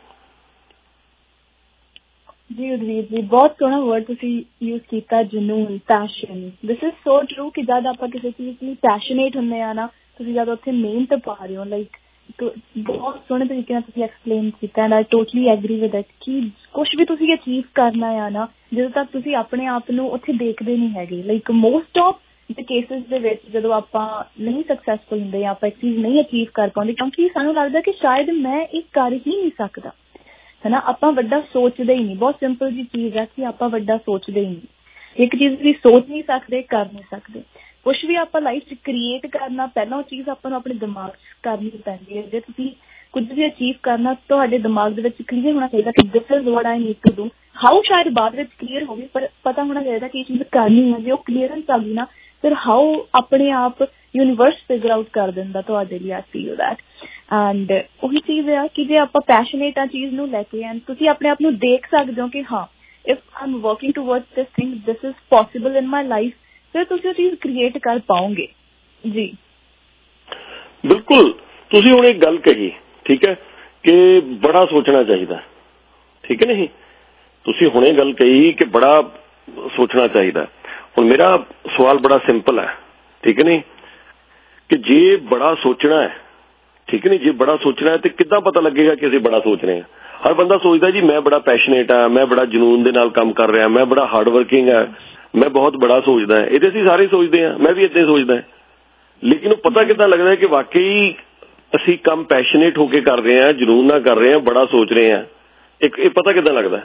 ਜੀ ਉਦਵੀਰ ਜੀ, ਬਹੁਤ ਸੋਹਣਾ ਵਰਡ ਤੁਸੀਂ ਯੂਜ਼ ਕੀਤਾ, ਜਨੂਨ, passion. This is so true ਕਿ ਜਦ ਆਪਾਂ ਕਿਸੇ ਚੀਜ਼ ਲਈ ਪੈਸ਼ਨੇਟ ਹੁੰਦੇ ਆ ਨਾ, ਤੁਸੀਂ ਜਦ ਉੱਥੇ ਮਿਹਨਤ ਪਾ ਰਹੇ ਹੋ, ਲਾਈਕ ਬਹੁਤ ਸੋਹਣੇ ਤਰੀਕੇ ਨਾਲ ਤੁਸੀਂ ਐਕਸਪਲੇਨ ਕੀਤਾ and I totally agree with it ਕਿ ਕੁਛ ਵੀ ਤੁਸੀਂ ਅਚੀਵ ਕਰਨਾ ਆ ਨਾ, ਜਦੋਂ ਤੱਕ ਤੁਸੀਂ ਆਪਣੇ ਆਪ ਨੂੰ ਉੱਥੇ ਦੇਖਦੇ ਨਹੀਂ ਹੈਗੇ, like most of the cases ਦੇ ਵਿੱਚ ਜਦੋਂ ਆਪਾਂ ਨਹੀਂ ਸਕਸੈਸਫੁਲ ਹੁੰਦੇ ਜਾਂ ਆਪਾਂ ਇੱਕ ਚੀਜ਼ ਨਹੀਂ ਅਚੀਵ ਕਰ ਪਾਉਂਦੇ ਕਿਉਂਕਿ ਸਾਨੂੰ ਲੱਗਦਾ ਕਿ ਸ਼ਾਇਦ ਮੈਂ ਇਹ ਕਰ ਹੀ ਨਹੀਂ ਸਕਦਾ, ਹੈ ਨਾ। ਆਪਾਂ ਵੱਡਾ ਸੋਚਦੇ ਹੀ ਨਹੀਂ। ਬਹੁਤ ਸਿੰਪਲ ਜੀ ਚੀਜ਼ ਹੈ ਕਿ ਆਪਾਂ ਵੱਡਾ ਸੋਚਦੇ ਹੀ ਨਹੀਂ। ਇੱਕ ਚੀਜ਼ ਵੀ ਸੋਚ ਨਹੀਂ ਸਕਦੇ, ਕਰ ਨਹੀਂ ਸਕਦੇ। ਕੁਛ ਵੀ ਆਪਾਂ ਲਾਈਫ 'ਚ ਕ੍ਰੀਏਟ ਕਰਨਾ, ਪਹਿਲਾਂ ਉਹ ਚੀਜ਼ ਆਪਾਂ ਨੂੰ ਆਪਣੇ ਦਿਮਾਗ 'ਚ ਕਰਨੀ ਪੈਂਦੀ ਹੈ। ਜੇ ਤੁਸੀਂ ਕੁਝ ਵੀ ਅਚੀਵ ਕਰਨਾ, ਤੁਹਾਡੇ ਦਿਮਾਗ ਦੇ ਵਿੱਚ ਕਲੀਅਰ ਹੋਣਾ ਚਾਹੀਦਾ ਕਿ this is what I need to do. How ਸ਼ਾਇਦ ਬਾਅਦ ਵਿੱਚ ਕਲੀਅਰ ਹੋਵੇ, ਪਰ ਪਤਾ ਹੋਣਾ ਚਾਹੀਦਾ ਕਿ ਇਹ ਚੀਜ਼ ਕਰਨੀ ਹੈ। ਜੇ ਉਹ ਕਲੀਅਰੈਂਸ ਆ ਗਈ ਨਾ, ਫਿਰ ਹਾਊ ਆਪਣੇ ਆਪ ਯੂਨੀਵਰਸ ਫਿਗਰ ਆਊਟ ਕਰ ਦਿੰਦਾ ਤੁਹਾਡੇ ਲਈ। ਆਈ ਫੀਲ ਦੈਟ ਐਂਡ ਉਹੀ ਚੀਜ਼ ਆ ਕਿ ਜੇ ਆਪਾਂ ਪੈਸ਼ਨੇਟ ਆ ਚੀਜ਼ ਨੂੰ ਲੈ ਕੇ, ਐਂਡ ਤੁਸੀਂ ਆਪਣੇ ਆਪ ਨੂੰ ਦੇਖ ਸਕਦੇ ਹੋ ਕਿ ਹਾਂ if I am working towards this thing, this is possible in my life, ਫਿਰ ਤੁਸੀਂ ਉਹ ਚੀਜ਼ ਕ੍ਰੀਏਟ ਕਰ ਪਾਓਗੇ। ਜੀ ਬਿਲਕੁਲ। ਤੁਸੀਂ ਹੁਣ ਇੱਕ ਗੱਲ ਕਹੀ, ਠੀਕ ਹੈ, ਕਿ ਬੜਾ ਸੋਚਣਾ ਚਾਹੀਦਾ, ਠੀਕ ਹੈ ਨਹੀਂ? ਤੁਸੀਂ ਹੁਣੇ ਗੱਲ ਕਹੀ ਕਿ ਬੜਾ ਸੋਚਣਾ ਚਾਹੀਦਾ। ਹੁਣ ਮੇਰਾ ਸਵਾਲ ਬੜਾ ਸਿੰਪਲ ਹੈ, ਠੀਕ ਹੈ ਨਹੀਂ, ਕਿ ਜੇ ਬੜਾ ਸੋਚਣਾ ਹੈ, ਠੀਕ ਹੈ ਨਹੀਂ, ਜੇ ਬੜਾ ਸੋਚਣਾ ਹੈ ਤੇ ਕਿੱਦਾਂ ਪਤਾ ਲੱਗੇਗਾ ਕਿ ਅਸੀਂ ਬੜਾ ਸੋਚ ਰਹੇ ਹਾਂ? ਹਰ ਬੰਦਾ ਸੋਚਦਾ ਜੀ ਮੈਂ ਬੜਾ ਪੈਸ਼ਨੇਟ ਹਾਂ, ਮੈਂ ਬੜਾ ਜਨੂਨ ਦੇ ਨਾਲ ਕੰਮ ਕਰ ਰਿਹਾ, ਮੈਂ ਬੜਾ ਹਾਰਡ ਵਰਕਿੰਗ ਹਾਂ, ਮੈਂ ਬਹੁਤ ਬੜਾ ਸੋਚਦਾ ਹੈ। ਇਹ ਤੇ ਅਸੀਂ ਸਾਰੇ ਸੋਚਦੇ ਹਾਂ, ਮੈਂ ਵੀ ਏਦਾਂ ਸੋਚਦਾ, ਲੇਕਿਨ ਉਹ ਪਤਾ ਕਿੱਦਾਂ ਲੱਗਦਾ ਕਿ ਵਾਕਈ ਅਸੀਂ ਕੰਮ ਪੈਸ਼ਨੇਟ ਹੋ ਕੇ ਕਰ ਰਹੇ ਹਾਂ, ਜਨੂਨ ਨਾਲ ਕਰ ਰਹੇ ਹਾਂ, ਬੜਾ ਸੋਚ ਰਹੇ ਹਾਂ? ਇੱਕ ਇਹ ਪਤਾ ਕਿੱਦਾਂ ਲੱਗਦਾ?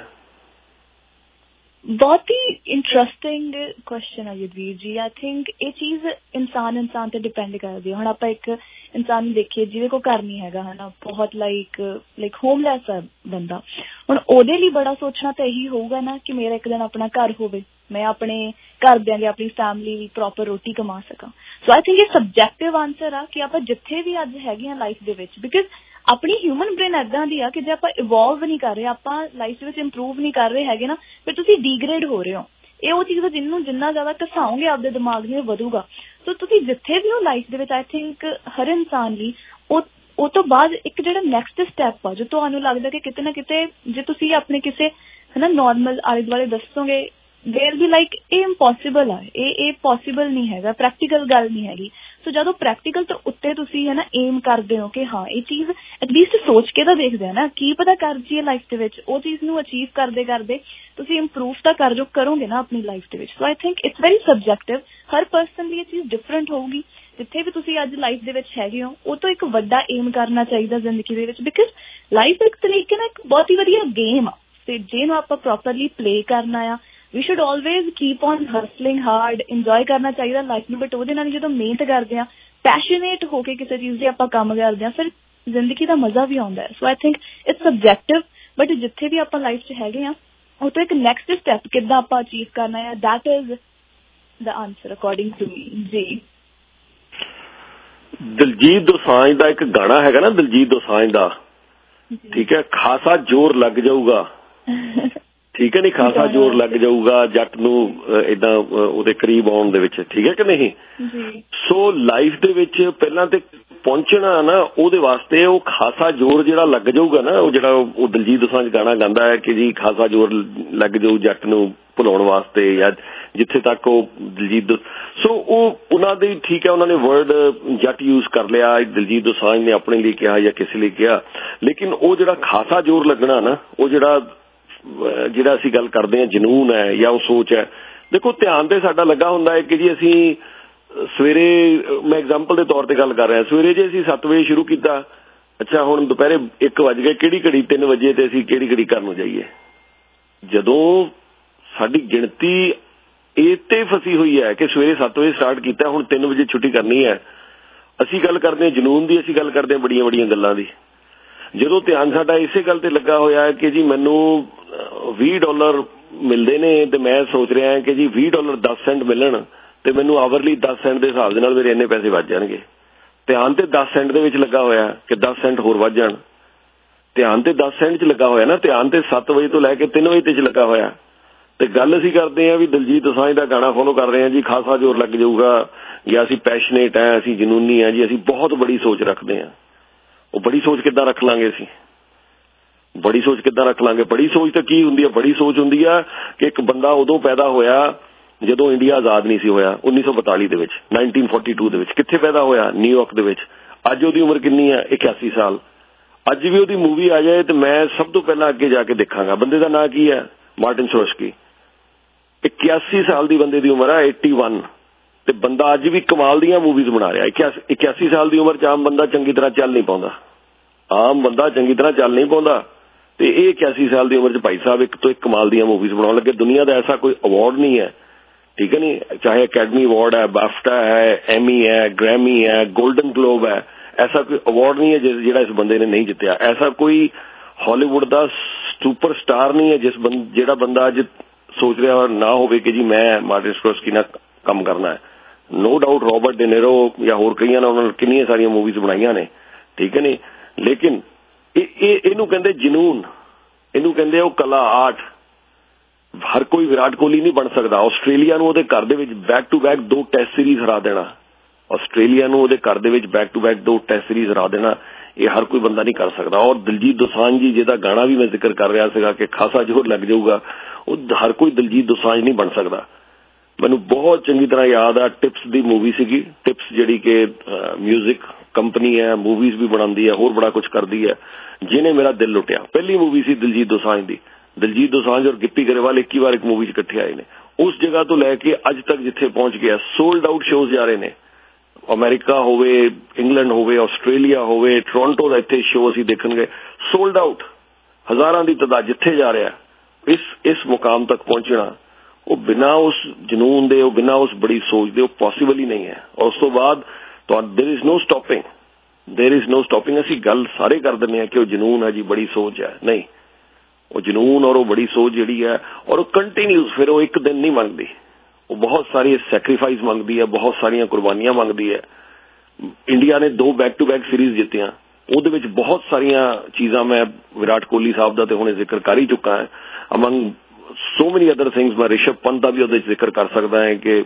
ਬਹੁਤ ਹੀ ਇੰਟਰਸਟਿੰਗ ਕੁਐਸਚਨ ਹੈ ਯੁਧਵੀਰ ਜੀ। ਆਈ ਥਿੰਕ ਇਹ ਚੀਜ਼ ਇਨਸਾਨ ਇਨਸਾਨ ਤੇ ਡਿਪੈਂਡ ਕਰਦੀ ਹੈ। ਹੁਣ ਆਪਾਂ ਇੱਕ ਇਨਸਾਨ ਨੂੰ ਦੇਖੀਏ ਜਿਹਦੇ ਕੋਲ ਘਰ ਨਹੀਂ ਹੈਗਾ, ਹੈ ਨਾ, ਬਹੁਤ ਲਾਈਕ ਲਾਈਕ ਹੋਮਲੈਸ ਹੈ ਬੰਦਾ। ਹੁਣ ਉਹਦੇ ਲਈ ਬੜਾ ਸੋਚਣਾ ਤਾਂ ਇਹੀ ਹੋਊਗਾ ਨਾ ਕਿ ਮੇਰਾ ਇੱਕ ਦਿਨ ਆਪਣਾ ਘਰ ਹੋਵੇ, ਮੈਂ ਆਪਣੇ ਘਰਦਿਆਂ ਲਈ, ਆਪਣੀ ਫੈਮਿਲੀ ਲਈ ਪ੍ਰੋਪਰ ਰੋਟੀ ਕਮਾ ਸਕਾਂ। ਸੋ ਆਈ ਥਿੰਕ ਇਹ ਸਬਜੈਕਟਿਵ ਆਂਸਰ ਆ ਕਿ ਆਪਾਂ ਜਿੱਥੇ ਵੀ ਅੱਜ ਹੈਗੇ ਹਾਂ ਲਾਈਫ ਦੇ ਵਿੱਚ, ਬਿਕਾਜ਼ ਆਪਣੀ ਹਿਊਮਨ ਬ੍ਰੇਨ ਏਦਾਂ ਦੀ ਆ ਕਿ ਜੇ ਆਪਾਂ ਇਵੋਲਵ ਨਹੀਂ ਕਰ ਰਹੇ, ਆਪਾਂ ਲਾਈਫ ਦੇ ਵਿੱਚ ਇੰਪਰੂਵ ਨਹੀਂ ਕਰ ਰਹੇ ਹੈਗੇ ਨਾ, ਫਿਰ ਤੁਸੀਂ ਡੀਗ੍ਰੇਡ ਹੋ ਰਹੇ ਹੋ। ਇਹ ਉਹ ਚੀਜ਼ ਜਿਹਨੂੰ ਜਿੰਨਾ ਜ਼ਿਆਦਾ ਘਸਾਓਗੇ ਆਪਦੇ ਦਿਮਾਗ ਨੂੰ ਵਧੂਗਾ। ਸੋ ਤੁਸੀਂ ਜਿੱਥੇ ਵੀ ਹੋ ਲਾਈਫ ਦੇ ਵਿੱਚ, ਆਈ ਥਿੰਕ ਹਰ ਇਨਸਾਨ ਲਈ ਉਹ ਉਹ ਤੋਂ ਬਾਅਦ ਇੱਕ ਜਿਹੜਾ ਨੈਕਸਟ ਸਟੈਪ ਆ, ਜੋ ਤੁਹਾਨੂੰ ਲੱਗਦਾ ਕਿ ਕਿਤੇ ਨਾ ਕਿਤੇ ਜੇ ਤੁਸੀਂ ਆਪਣੇ ਕਿਸੇ ਹੈ ਨਾ ਨੋਰਮਲ ਆਲੇ ਦੁਆਲੇ ਦੱਸੋਗੇ, ਦੇਰ ਵੀ ਲਾਈਕ ਇਹ ਇੰਪੋਸੀਬਲ ਆ, ਇਹ ਇਹ ਪੋਸੀਬਲ ਨਹੀਂ ਹੈਗਾ, ਪ੍ਰੈਕਟੀਕਲ ਗੱਲ ਨਹੀਂ ਹੈਗੀ। ਸੋ ਜਦੋਂ ਪ੍ਰੈਕਟੀਕਲ ਤੋਂ ਉੱਤੇ ਤੁਸੀਂ ਹੈ ਨਾ ਏਮ ਕਰਦੇ ਹੋ ਕਿ ਹਾਂ ਇਹ ਚੀਜ਼ ਐਟਲੀਸਟ ਸੋਚ ਕੇ ਤਾਂ ਦੇਖਦੇ ਆ ਨਾ, ਕੀ ਪਤਾ ਕਰ ਜੀਏ ਲਾਈਫ ਦੇ ਵਿੱਚ, ਉਹ ਚੀਜ਼ ਨੂੰ ਅਚੀਵ ਕਰਦੇ ਕਰਦੇ ਤੁਸੀਂ ਇੰਪਰੂਵ ਤਾਂ ਕਰ ਜੋ ਕਰੋਗੇ ਨਾ ਆਪਣੀ ਲਾਈਫ ਦੇ ਵਿੱਚ। So I think it's very subjective. ਹਰ ਪਰਸਨ ਲਈ ਇਹ ਚੀਜ਼ ਡਿਫਰੈਂਟ ਹੋਊਗੀ। ਜਿੱਥੇ ਵੀ ਤੁਸੀਂ ਅੱਜ ਲਾਈਫ ਦੇ ਵਿੱਚ ਹੈਗੇ ਹੋ, ਉਹ ਤੋਂ ਇੱਕ ਵੱਡਾ ਏਮ ਕਰਨਾ ਚਾਹੀਦਾ ਜ਼ਿੰਦਗੀ ਦੇ ਵਿੱਚ, ਬਿਕਾਜ਼ ਲਾਈਫ ਇੱਕ ਤਰੀਕੇ ਨਾਲ ਇੱਕ ਬਹੁਤ ਹੀ ਵਧੀਆ ਗੇਮ ਆ, ਤੇ ਜਿਹਨੂੰ ਆਪਾਂ ਪ੍ਰੋਪਰਲੀ ਪਲੇ ਕਰਨਾ ਆ, we should always keep on hustling hard, enjoy ਕਰਨਾ ਚਾਹੀਦਾ ਲਾਈਫ ਨੂੰ। ਬਟ ਉਹਦੇ ਨਾਲ ਜਦੋਂ ਮਿਹਨਤ ਕਰਦੇ ਹਾਂ, ਪੈਸ਼ਨੇਟ ਹੋ ਕੇ ਕਿਸੇ ਚੀਜ਼ ਦੇ ਆਪਾਂ ਕੰਮ ਕਰਦੇ ਹਾਂ, ਫਿਰ ਜ਼ਿੰਦਗੀ ਦਾ ਮਜ਼ਾ ਵੀ ਆਉਂਦਾ ਹੈ। So I think it's subjective, but ਜਿੱਥੇ ਵੀ ਆਪਾਂ ਲਾਈਫ 'ਚ ਹੈਗੇ ਹਾਂ, ਉਹ ਤੋਂ ਇੱਕ ਨੈਕਸਟ ਸਟੈਪ ਕਿੱਦਾਂ ਆਪਾਂ ਅਚੀਵ ਕਰਨਾ ਹੈ, that is the answer according to me. ਜੀ ਦਿਲਜੀਤ ਦੋਸਾਂਝ ਦਾ ਇੱਕ ਗਾਣਾ ਹੈਗਾ ਨਾ, ਦਿਲਜੀਤ ਦੋਸਾਂਝ ਦਾ, ਠੀਕ ਹੈ, ਖਾਸਾ ਜ਼ੋਰ ਲੱਗ ਜਾਊਗਾ, ਠੀਕ ਹੈ ਨਹੀਂ, ਖਾਸਾ ਜ਼ੋਰ ਲੱਗ ਜਾਊਗਾ ਜੱਟ ਨੂੰ ਏਦਾਂ ਉਹਦੇ ਕਰੀਬ ਆਉਣ ਦੇ ਵਿੱਚ, ਠੀਕ ਹੈ ਕਿ ਨਹੀਂ? ਸੋ ਲਾਈਫ ਦੇ ਵਿੱਚ ਪਹਿਲਾਂ ਤੇ ਪਹੁੰਚਣਾ ਨਾ, ਉਹਦੇ ਵਾਸਤੇ ਉਹ ਖਾਸਾ ਜ਼ੋਰ ਜਿਹੜਾ ਲੱਗ ਜਾਊਗਾ ਨਾ, ਉਹ ਜਿਹੜਾ ਉਹ ਦਿਲਜੀਤ ਦੋਸਾਂਝ ਗਾਣਾ ਗਾਉਂਦਾ ਹੈ ਕਿ ਜੀ ਖਾਸਾ ਜ਼ੋਰ ਲੱਗ ਜਾਊ ਜੱਟ ਨੂੰ ਭੁਲਾਉਣ ਵਾਸਤੇ ਜਾਂ ਜਿੱਥੇ ਤੱਕ ਉਹ ਦਿਲਜੀਤ ਸੋ ਉਹ ਉਹਨਾਂ ਦੇ ਠੀਕ ਹੈ ਉਹਨਾਂ ਨੇ ਵਰਡ ਜੱਟ ਯੂਜ਼ ਕਰ ਲਿਆ ਦਿਲਜੀਤ ਦੋਸਾਂਝ ਨੇ ਆਪਣੇ ਲਈ ਕਿਹਾ ਜਾਂ ਕਿਸੇ ਲਈ ਕਿਹਾ ਲੇਕਿਨ ਉਹ ਜਿਹੜਾ ਖਾਸਾ ਜ਼ੋਰ ਲੱਗਣਾ ਨਾ ਉਹ ਜਿਹੜਾ ਜਿਹੜਾ ਅਸੀਂ ਗੱਲ ਕਰਦੇ ਹਾਂ ਜਨੂਨ ਹੈ ਜਾਂ ਉਹ ਸੋਚ ਹੈ ਦੇਖੋ ਧਿਆਨ ਤੇ ਸਾਡਾ ਲੱਗਾ ਹੁੰਦਾ ਹੈ ਕਿ ਜੀ ਅਸੀਂ ਸਵੇਰੇ ਮੈਂ ਐਗਜ਼ਾਮਪਲ ਦੇ ਤੌਰ ਤੇ ਗੱਲ ਕਰ ਰਿਹਾ ਸਵੇਰੇ ਜੇ ਅਸੀਂ ਸੱਤ ਵਜੇ ਸ਼ੁਰੂ ਕੀਤਾ ਅੱਛਾ ਹੁਣ ਦੁਪਹਿਰੇ ਇੱਕ ਵੱਜ ਗਏ ਕਿਹੜੀ ਘੜੀ ਤਿੰਨ ਵਜੇ ਤੇ ਅਸੀਂ ਕਿਹੜੀ ਘੜੀ ਘਰ ਨੂੰ ਜਾਈਏ ਜਦੋਂ ਸਾਡੀ ਗਿਣਤੀ ਇਹ ਤੇ ਫਸੀ ਹੋਈ ਹੈ ਕਿ ਸਵੇਰੇ ਸੱਤ ਵਜੇ ਸਟਾਰਟ ਕੀਤਾ ਹੁਣ ਤਿੰਨ ਵਜੇ ਛੁੱਟੀ ਕਰਨੀ ਹੈ ਅਸੀਂ ਗੱਲ ਕਰਦੇ ਹਾਂ ਜਨੂਨ ਦੀ ਅਸੀਂ ਗੱਲ ਕਰਦੇ ਹਾਂ ਬੜੀਆਂ ਬੜੀਆਂ ਗੱਲਾਂ ਦੀ ਜਦੋਂ ਧਿਆਨ ਸਾਡਾ ਇਸੇ ਗੱਲ ਤੇ ਲੱਗਾ ਹੋਇਆ ਹੈ ਕਿ ਜੀ ਮੈਨੂੰ ਵੀਹ ਡਾਲਰ ਮਿਲਦੇ ਨੇ ਤੇ ਮੈਂ ਸੋਚ ਰਿਹਾ ਕਿ ਜੀ ਵੀਹ ਡਾਲਰ ਦਸ ਸੈਂਟ ਮਿਲਣ ਤੇ ਮੈਨੂੰ ਆਵਰਲੀ ਦਸ ਸੈਂਟ ਦੇ ਹਿਸਾਬ ਦੇ ਨਾਲ ਮੇਰੇ ਇੰਨੇ ਪੈਸੇ ਵੱਜ ਜਾਣਗੇ ਧਿਆਨ ਤੇ ਦਸ ਸੈਂਟ ਦੇ ਵਿੱਚ ਲੱਗਾ ਹੋਇਆ ਕਿ ਦਸ ਸੈਂਟ ਹੋਰ ਵੱਧ ਜਾਣ ਧਿਆਨ ਤੇ ਦਸ ਸੈਂਟ 'ਚ ਲੱਗਾ ਹੋਇਆ ਨਾ ਧਿਆਨ ਤੇ ਸੱਤ ਵਜੇ ਤੋਂ ਲੈ ਕੇ ਤਿੰਨ ਵਜੇ ਤੇ 'ਚ ਲੱਗਾ ਹੋਇਆ ਤੇ ਗੱਲ ਅਸੀਂ ਕਰਦੇ ਹਾਂ ਵੀ ਦਿਲਜੀਤ ਦੋਸਾਂਝ ਦਾ ਗਾਣਾ ਫੋਲੋ ਕਰ ਰਹੇ ਹਾਂ ਜੀ ਖਾਸਾ ਜ਼ੋਰ ਲੱਗ ਜਾਊਗਾ ਜਾਂ ਅਸੀਂ ਪੈਸ਼ਨੇਟ ਹੈ ਅਸੀਂ ਜਨੂਨੀ ਹੈ ਜੀ ਅਸੀਂ ਬਹੁਤ ਬੜੀ ਸੋਚ ਰੱਖਦੇ ਹਾਂ ਉਹ ਬੜੀ ਸੋਚ ਕਿੱਦਾਂ ਰੱਖ ਲਾਂਗੇ ਅਸੀਂ ਬੜੀ ਸੋਚ ਕਿੱਦਾਂ ਰੱਖ ਲਾਂਗੇ ਬੜੀ ਸੋਚ ਤਾਂ ਕੀ ਹੁੰਦੀ ਹੈ ਬੜੀ ਸੋਚ ਹੁੰਦੀ ਆ ਕਿ ਇੱਕ ਬੰਦਾ ਉਦੋਂ ਪੈਦਾ ਹੋਇਆ ਜਦੋਂ ਇੰਡੀਆ ਆਜ਼ਾਦ ਨਹੀਂ ਸੀ ਹੋਇਆ ਉੱਨੀ ਸੌ ਬਤਾਲੀ ਦੇ ਵਿੱਚ ਨਾਈਨਟੀਨ ਫੋਰਟੀ ਟੂ ਦੇ ਵਿੱਚ ਕਿੱਥੇ ਪੈਦਾ ਹੋਇਆ ਨਿਊਯਾਰਕ ਦੇ ਵਿੱਚ ਅੱਜ ਉਹਦੀ ਉਮਰ ਕਿੰਨੀ ਹੈ ਇਕਿਆਸੀ ਸਾਲ ਅੱਜ ਵੀ ਉਹਦੀ ਮੂਵੀ ਆ ਜਾਏ ਤੇ ਮੈਂ ਸਭ ਤੋਂ ਪਹਿਲਾਂ ਅੱਗੇ ਜਾ ਕੇ ਦੇਖਾਂਗਾ ਬੰਦੇ ਦਾ ਨਾਂ ਕੀ ਹੈ ਮਾਰਟਿਨ ਸ਼ੋਰਸਕੀ ਇਕਿਆਸੀ ਸਾਲ ਦੀ ਬੰਦੇ ਦੀ ਉਮਰ ਹੈ ਇਕਤਾਲੀ ਤੇ ਬੰਦਾ ਅੱਜ ਵੀ ਕਮਾਲ ਦੀਆਂ ਮੂਵੀਜ਼ ਬਣਾ ਰਿਹਾ ਇਕਿਆਸੀ ਸਾਲ ਦੀ ਉਮਰ 'ਚ ਆਮ ਬੰਦਾ ਚੰਗੀ ਤਰ੍ਹਾਂ ਚੱਲ ਨਹੀਂ ਪਾਉਂਦਾ ਆਮ ਬੰਦਾ ਚੰਗੀ ਤਰ੍ਹਾਂ ਚੱਲ ਨਹੀਂ ਪਾਉਂਦਾ ਤੇ ਇਹ ਇਕਿਆਸੀ ਸਾਲ ਦੀ ਉਮਰ 'ਚ ਭਾਈ ਸਾਹਿਬ ਇੱਕ ਤੋਂ ਇੱਕ ਕਮਾਲ ਦੀਆਂ ਮੂਵੀਜ਼ ਬਣਾਉਣ ਲੱਗੇ ਦੁਨੀਆ ਦਾ ਐਸਾ ਕੋਈ ਅਵਾਰਡ ਨਹੀਂ ਹੈ ਠੀਕ ਹੈ ਨਹੀਂ ਚਾਹੇ ਅਕੈਡਮੀ ਅਵਾਰਡ ਹੈ ਬਾਫਟਾ ਹੈ ਐਮੀ ਹੈ ਗ੍ਰੈਮੀ ਹੈ ਗੋਲਡਨ ਗਲੋਬ ਹੈ ਐਸਾ ਕੋਈ ਅਵਾਰਡ ਨਹੀਂ ਹੈ ਜਿਹੜਾ ਇਸ ਬੰਦੇ ਨੇ ਨਹੀਂ ਜਿੱਤਿਆ ਐਸਾ ਕੋਈ ਹਾਲੀਵੁੱਡ ਦਾ ਸੁਪਰ ਸਟਾਰ ਨਹੀਂ ਹੈ ਜਿਸ ਜਿਹੜਾ ਬੰਦਾ ਅੱਜ ਸੋਚ ਰਿਹਾ ਨਾ ਹੋਵੇ ਕਿ ਜੀ ਮੈਂ ਮਾਰਟਿਨ ਸਕੋਰਸਕੀ ਨਾਲ ਕੰਮ ਕਰਨਾ ਹੈ no doubt Robert De Niro ਜਾਂ ਹੋਰ ਕਈਆਂ ਨੇ ਉਹਨਾਂ ਨੇ ਕਿੰਨੀਆਂ ਸਾਰੀਆਂ ਮੂਵੀਜ਼ ਬਣਾਈਆਂ ਨੇ ਠੀਕ ਹੈ ਨਹੀਂ ਲੇਕਿਨ ਇਹ ਇਹਨੂੰ ਕਹਿੰਦੇ ਜਨੂਨ ਇਹਨੂੰ ਕਹਿੰਦੇ ਉਹ ਕਲਾ ਆਰਟ ਹਰ ਕੋਈ ਵਿਰਾਟ ਕੋਹਲੀ ਨਹੀਂ ਬਣ ਸਕਦਾ ਆਸਟ੍ਰੇਲੀਆ ਨੂੰ ਉਹਦੇ ਘਰ ਦੇ ਵਿੱਚ ਬੈਕ ਟੂ ਬੈਕ ਦੋ ਟੈਸਟ ਸੀਰੀਜ਼ ਹਰਾ ਦੇਣਾ ਆਸਟ੍ਰੇਲੀਆ ਨੂੰ ਉਹਦੇ ਘਰ ਦੇ ਵਿੱਚ ਬੈਕ ਟੂ ਬੈਕ ਦੋ ਟੈਸਟ ਸੀਰੀਜ਼ ਹਰਾ ਦੇਣਾ ਇਹ ਹਰ ਕੋਈ ਬੰਦਾ ਨਹੀਂ ਕਰ ਸਕਦਾ ਔਰ ਦਿਲਜੀਤ ਦੋਸਾਂਝ ਜੀ ਜਿਹਦਾ ਗਾਣਾ ਵੀ ਮੈਂ ਜ਼ਿਕਰ ਕਰ ਰਿਹਾ ਸੀਗਾ ਕਿ ਖਾਸਾ ਜ਼ੋਰ ਲੱਗ ਜਾਊਗਾ ਉਹ ਹਰ ਕੋਈ ਦਿਲਜੀਤ ਦੋਸਾਂਝ ਨਹੀਂ ਬਣ ਸਕਦਾ ਮੈਨੂੰ ਬਹੁਤ ਚੰਗੀ ਤਰ੍ਹਾਂ ਯਾਦ ਆ ਟਿਪਸ ਦੀ ਮੂਵੀ ਸੀਗੀ ਟਿਪਸ ਜਿਹੜੀ ਕਿ ਮਿਊਜ਼ਿਕ ਕੰਪਨੀ ਹੈ ਮੂਵੀਜ਼ ਵੀ ਬਣਾਉਂਦੀ ਹੈ ਹੋਰ ਬੜਾ ਕੁਝ ਕਰਦੀ ਹੈ ਜਿਹਨੇ ਮੇਰਾ ਦਿਲ ਲੁੱਟਿਆ ਪਹਿਲੀ ਮੂਵੀ ਸੀ ਦਿਲਜੀਤ ਦੋਸਾਂਝ ਦੀ ਦਿਲਜੀਤ ਦੋਸਾਂਝ ਔਰ ਗਿੱਪੀ ਗਰੇਵਾਲ ਇੱਕ ਹੀ ਵਾਰ ਇੱਕ ਮੂਵੀ 'ਚ ਇਕੱਠੇ ਆਏ ਨੇ ਉਸ ਜਗ੍ਹਾ ਤੋਂ ਲੈ ਕੇ ਅੱਜ ਤੱਕ ਜਿੱਥੇ ਪਹੁੰਚ ਗਿਆ ਸੋਲਡ ਆਊਟ ਸ਼ੋਜ਼ ਜਾ ਰਹੇ ਨੇ ਅਮਰੀਕਾ ਹੋਵੇ ਇੰਗਲੈਂਡ ਹੋਵੇ ਆਸਟ੍ਰੇਲੀਆ ਹੋਵੇ ਟੋਰਾਂਟੋ ਦਾ ਇੱਥੇ ਸ਼ੋਅ ਅਸੀਂ ਦੇਖਣ ਗਏ ਸੋਲਡ ਆਊਟ ਹਜ਼ਾਰਾਂ ਦੀ ਤਾਦਾਦ ਜਿੱਥੇ ਜਾ ਰਿਹਾ ਇਸ ਇਸ ਮੁਕਾਮ ਤੱਕ ਪਹੁੰਚਣਾ ਉਹ ਬਿਨਾਂ ਉਸ ਜਨੂਨ ਦੇ ਉਹ ਬਿਨਾਂ ਉਸ ਬੜੀ ਸੋਚ ਦੇ ਉਹ ਪੋਸੀਬਲ ਹੀ ਨਹੀਂ ਹੈ ਉਸ ਤੋਂ ਬਾਅਦ there is no stopping there is no stopping ਅਸੀਂ ਗੱਲ ਸਾਰੇ ਕਰ ਦਿੰਦੇ ਹਾਂ ਕਿ ਉਹ ਜਨੂਨ ਹੈ ਜੀ ਬੜੀ ਸੋਚ ਹੈ ਨਹੀਂ ਉਹ ਜਨੂਨ ਔਰ ਉਹ ਬੜੀ ਸੋਚ ਜਿਹੜੀ ਹੈ ਔਰ ਉਹ ਕੰਟੀਨਿਊਸ ਫਿਰ ਉਹ ਇੱਕ ਦਿਨ ਨਹੀਂ ਮੰਗਦੀ ਉਹ ਬਹੁਤ ਸਾਰੀ ਸੈਕਰੀਫਾਈਸ ਮੰਗਦੀ ਹੈ ਬਹੁਤ ਸਾਰੀਆਂ ਕੁਰਬਾਨੀਆਂ ਮੰਗਦੀ ਹੈ ਇੰਡੀਆ ਨੇ ਦੋ ਬੈਕ ਟੂ ਬੈਕ ਸੀਰੀਜ਼ ਜਿੱਤੀਆਂ ਉਹਦੇ ਵਿੱਚ ਬਹੁਤ ਸਾਰੀਆਂ ਚੀਜ਼ਾਂ ਮੈਂ ਵਿਰਾਟ ਕੋਹਲੀ ਸਾਹਿਬ ਦਾ ਤੇ ਹੁਣੇ ਜ਼ਿਕਰ ਕਰ ਹੀ ਚੁੱਕਾ ਹਾਂ ਅਮੰਗ ਸੋ ਮੈਨੀ ਅਦਰ ਥਿੰਗਸ ਮੈਂ ਰਿਸ਼ਭ ਪੰਤ ਦਾ ਵੀ ਉਹਦੇ 'ਚ ਜ਼ਿਕਰ ਕਰ ਸਕਦਾ ਹੈ ਕਿ